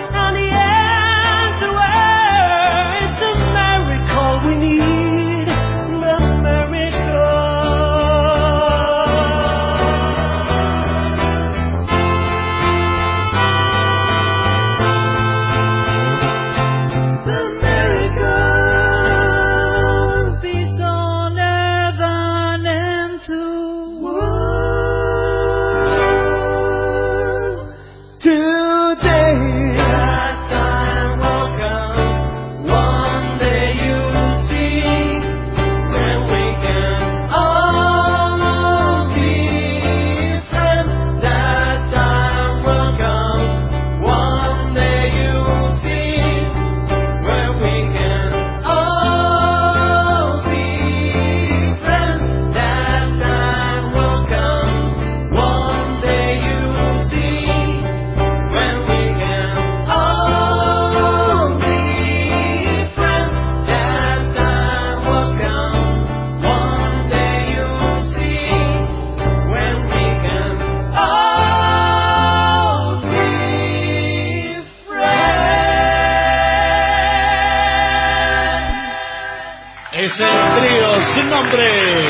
Es el trío sin nombre.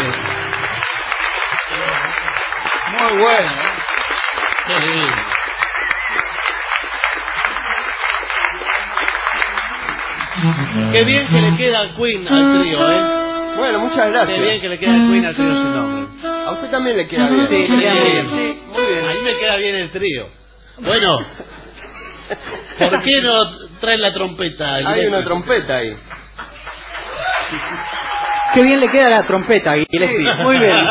Muy bueno. Sí. Qué bien que le queda Queen al trío, ¿eh? Bueno, muchas gracias. Qué bien que le queda Queen al trío sin nombre. A usted también le queda bien. Sí, Sí, le queda sí, bien. sí, muy bien. A mí me queda bien el trío. Bueno, ¿por qué no traen la trompeta? Hay una trompeta ahí. Qué bien le queda la trompeta, Gillespie. Sí, muy bien.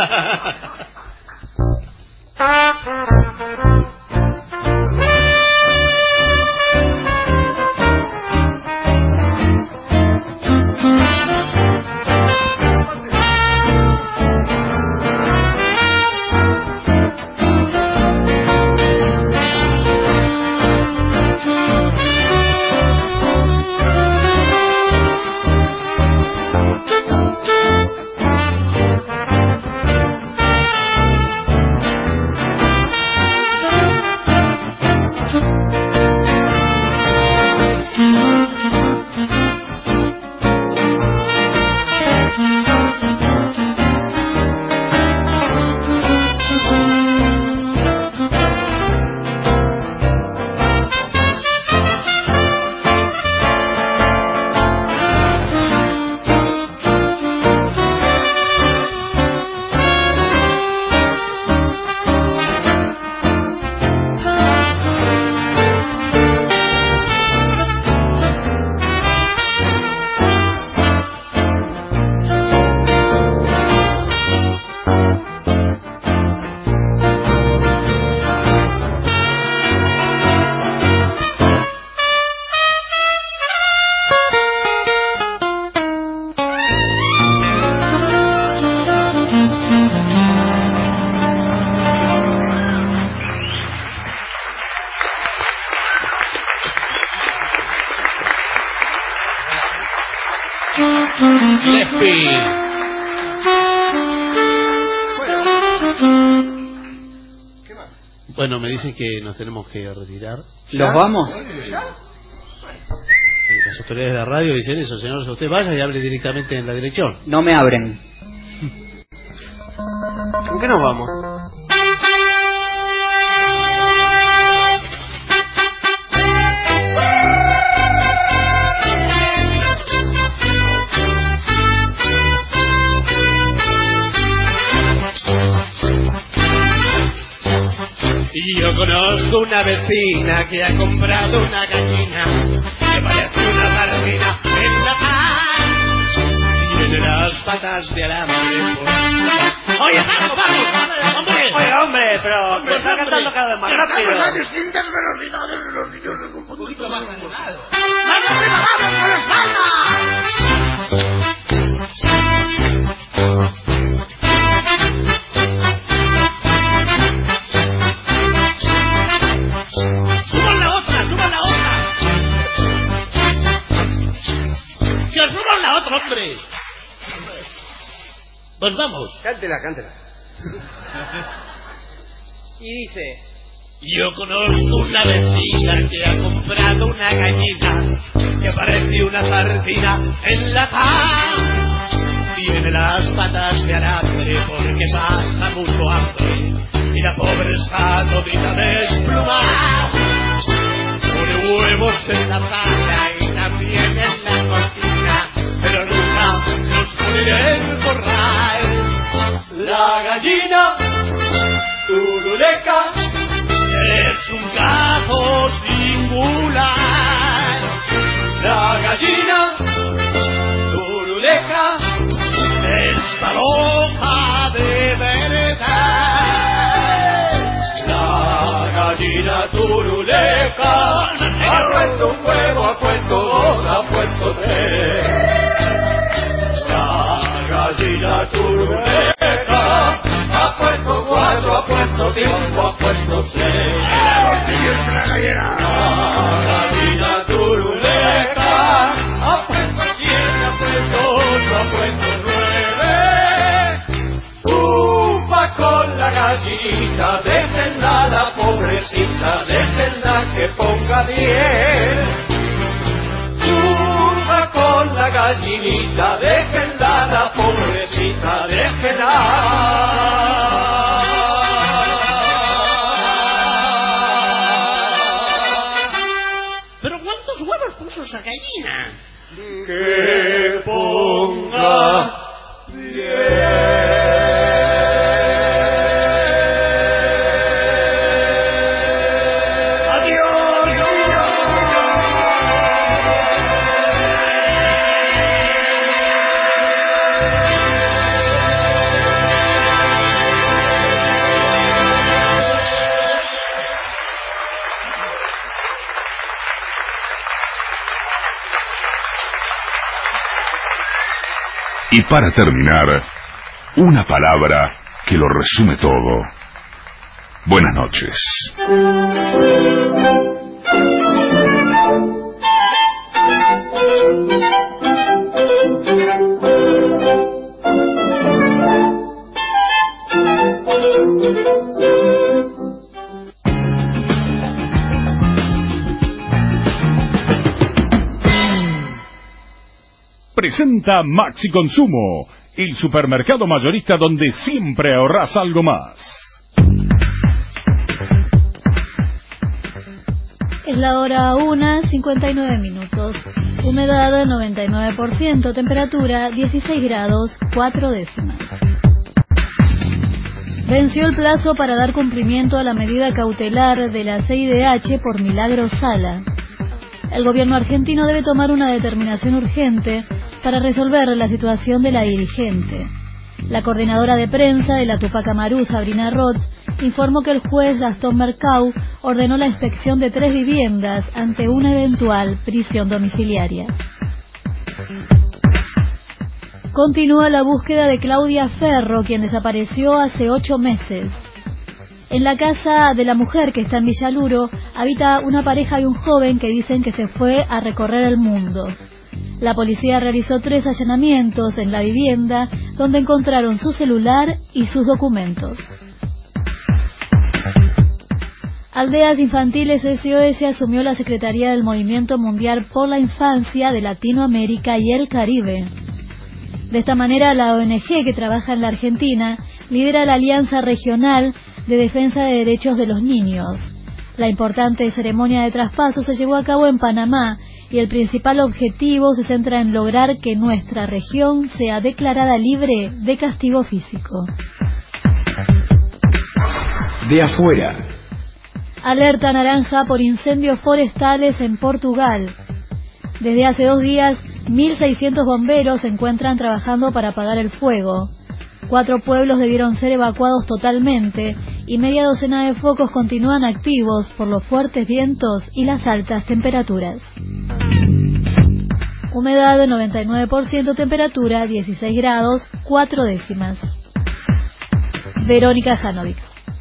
Gillespie. Bueno, me dicen que nos tenemos que retirar. ¿Los vamos? Las autoridades de la radio dicen eso, señor, usted vaya y hable directamente en la dirección. No me abren. ¿Con qué nos vamos? Y yo conozco una vecina que ha comprado una gallina que parece una sardina en la paz. Tiene las patas de alambre. Oye, vamos, vamos, hombre. Oye, hombre, pero Hombre, está hombre. cantando cada vez más rápido. Estamos a distintas velocidades de los niños un poquito más animado. ¡Vamos arriba, vamos, por la espalda! ¡Suban la otra, suban la otra! ¡Que suban la otra, hombre! Pues vamos. Cántela, cántela. Y dice... Yo conozco una vecina que ha comprado una gallina que parece una sardina enlatada. Tiene las patas de alambre porque pasa mucho hambre y la pobre está todita desplumada. Pone huevos en la sala y también en la cocina, pero nunca los pone en el corral. La gallina turuleca es un caso singular. La gallina turuleca está loca de verdad. La gallina turuleca ha puesto un huevo, ha puesto dos, ha puesto tres. La gallina turuleca ha puesto cuatro, ha puesto cinco, ha puesto seis. La gallina turuleca ha puesto siete, ha puesto ocho, ha puesto nueve. Ufa con la gallinita, déjenla la pobrecita, déjenla que ponga diez. Ufa con la gallinita, déjenla esa gallina. Que ponga Y para terminar, una palabra que lo resume todo. Buenas noches. Presenta Maxi Consumo, el supermercado mayorista donde siempre ahorras algo más. Es la hora una, cincuenta y nueve minutos. Humedad noventa y nueve por ciento, temperatura dieciséis grados, cuatro décimas. Venció el plazo para dar cumplimiento a la medida cautelar de la C I D H por Milagro Sala. El gobierno argentino debe tomar una determinación urgente para resolver la situación de la dirigente. La coordinadora de prensa de la Tupac Amaru, Sabrina Roth, informó que el juez Gastón Mercau ordenó la inspección de tres viviendas ante una eventual prisión domiciliaria. Continúa la búsqueda de Claudia Ferro, quien desapareció hace ocho meses. En la casa de la mujer, que está en Villaluro, habita una pareja y un joven que dicen que se fue a recorrer el mundo. La policía realizó tres allanamientos en la vivienda, donde encontraron su celular y sus documentos. Aldeas Infantiles S O S asumió la Secretaría del Movimiento Mundial por la Infancia de Latinoamérica y el Caribe. De esta manera, la O N G que trabaja en la Argentina lidera la Alianza Regional de Defensa de Derechos de los Niños. La importante ceremonia de traspaso se llevó a cabo en Panamá y el principal objetivo se centra en lograr que nuestra región sea declarada libre de castigo físico. De afuera. Alerta naranja por incendios forestales en Portugal. Desde hace dos días, mil seiscientos bomberos se encuentran trabajando para apagar el fuego. Cuatro pueblos debieron ser evacuados totalmente y media docena de focos continúan activos por los fuertes vientos y las altas temperaturas. Humedad de noventa y nueve por ciento, temperatura dieciséis grados, cuatro décimas. Verónica Janovic.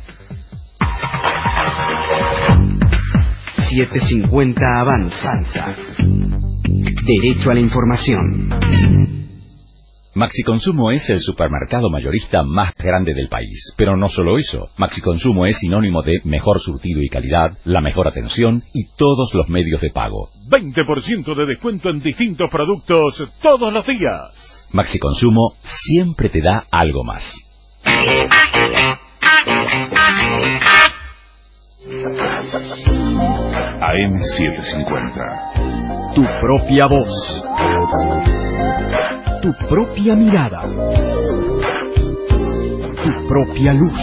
setecientos cincuenta Avanza. Derecho a la información. Maxi Consumo es el supermercado mayorista más grande del país. Pero no solo eso, Maxi Consumo es sinónimo de mejor surtido y calidad, la mejor atención y todos los medios de pago. veinte por ciento de descuento en distintos productos todos los días. Maxi Consumo siempre te da algo más. A M setecientos cincuenta. Tu propia voz. Tu propia mirada. Tu propia luz.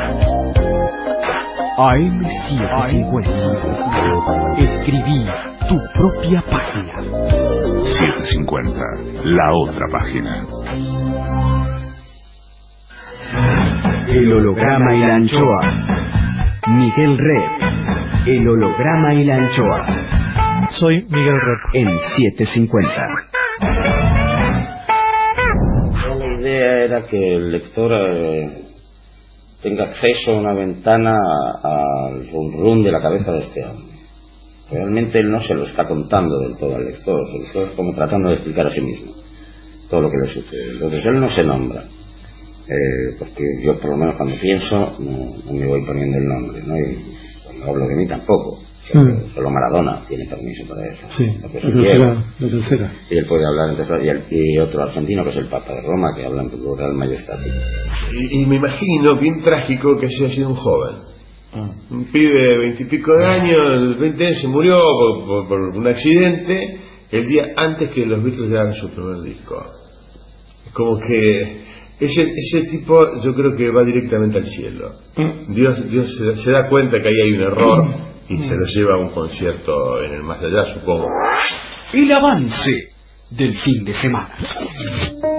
A M setecientos cincuenta. Escribí tu propia página. setecientos cincuenta. La otra página. El holograma y la anchoa. Miguel Rep. El holograma y la anchoa. Soy Miguel Rep. En setecientos cincuenta. La idea era que el lector eh, tenga acceso a una ventana al rum rum de la cabeza de este hombre. Realmente él no se lo está contando del todo al lector, el lector es como tratando de explicar a sí mismo todo lo que le sucede. Entonces él no se nombra, eh, porque yo por lo menos cuando pienso no, no me voy poniendo el nombre, ¿no? Y cuando hablo de mí tampoco. Solo, mm. solo Maradona tiene permiso para eso. Sí, la tercera, la tercera. Y él puede hablar en y, el, y otro argentino que es el Papa de Roma, que habla en plural majestático. Y, y me imagino bien trágico que haya sido un joven. Ah. Un pibe de veintipico de años, veinte años, se murió por, por, por un accidente el día antes que los Beatles graban su primer disco. Es como que ese, ese tipo yo creo que va directamente al cielo. Dios, Dios se, se da cuenta que ahí hay un error y se lo lleva a un concierto en el más allá, supongo. El avance del fin de semana.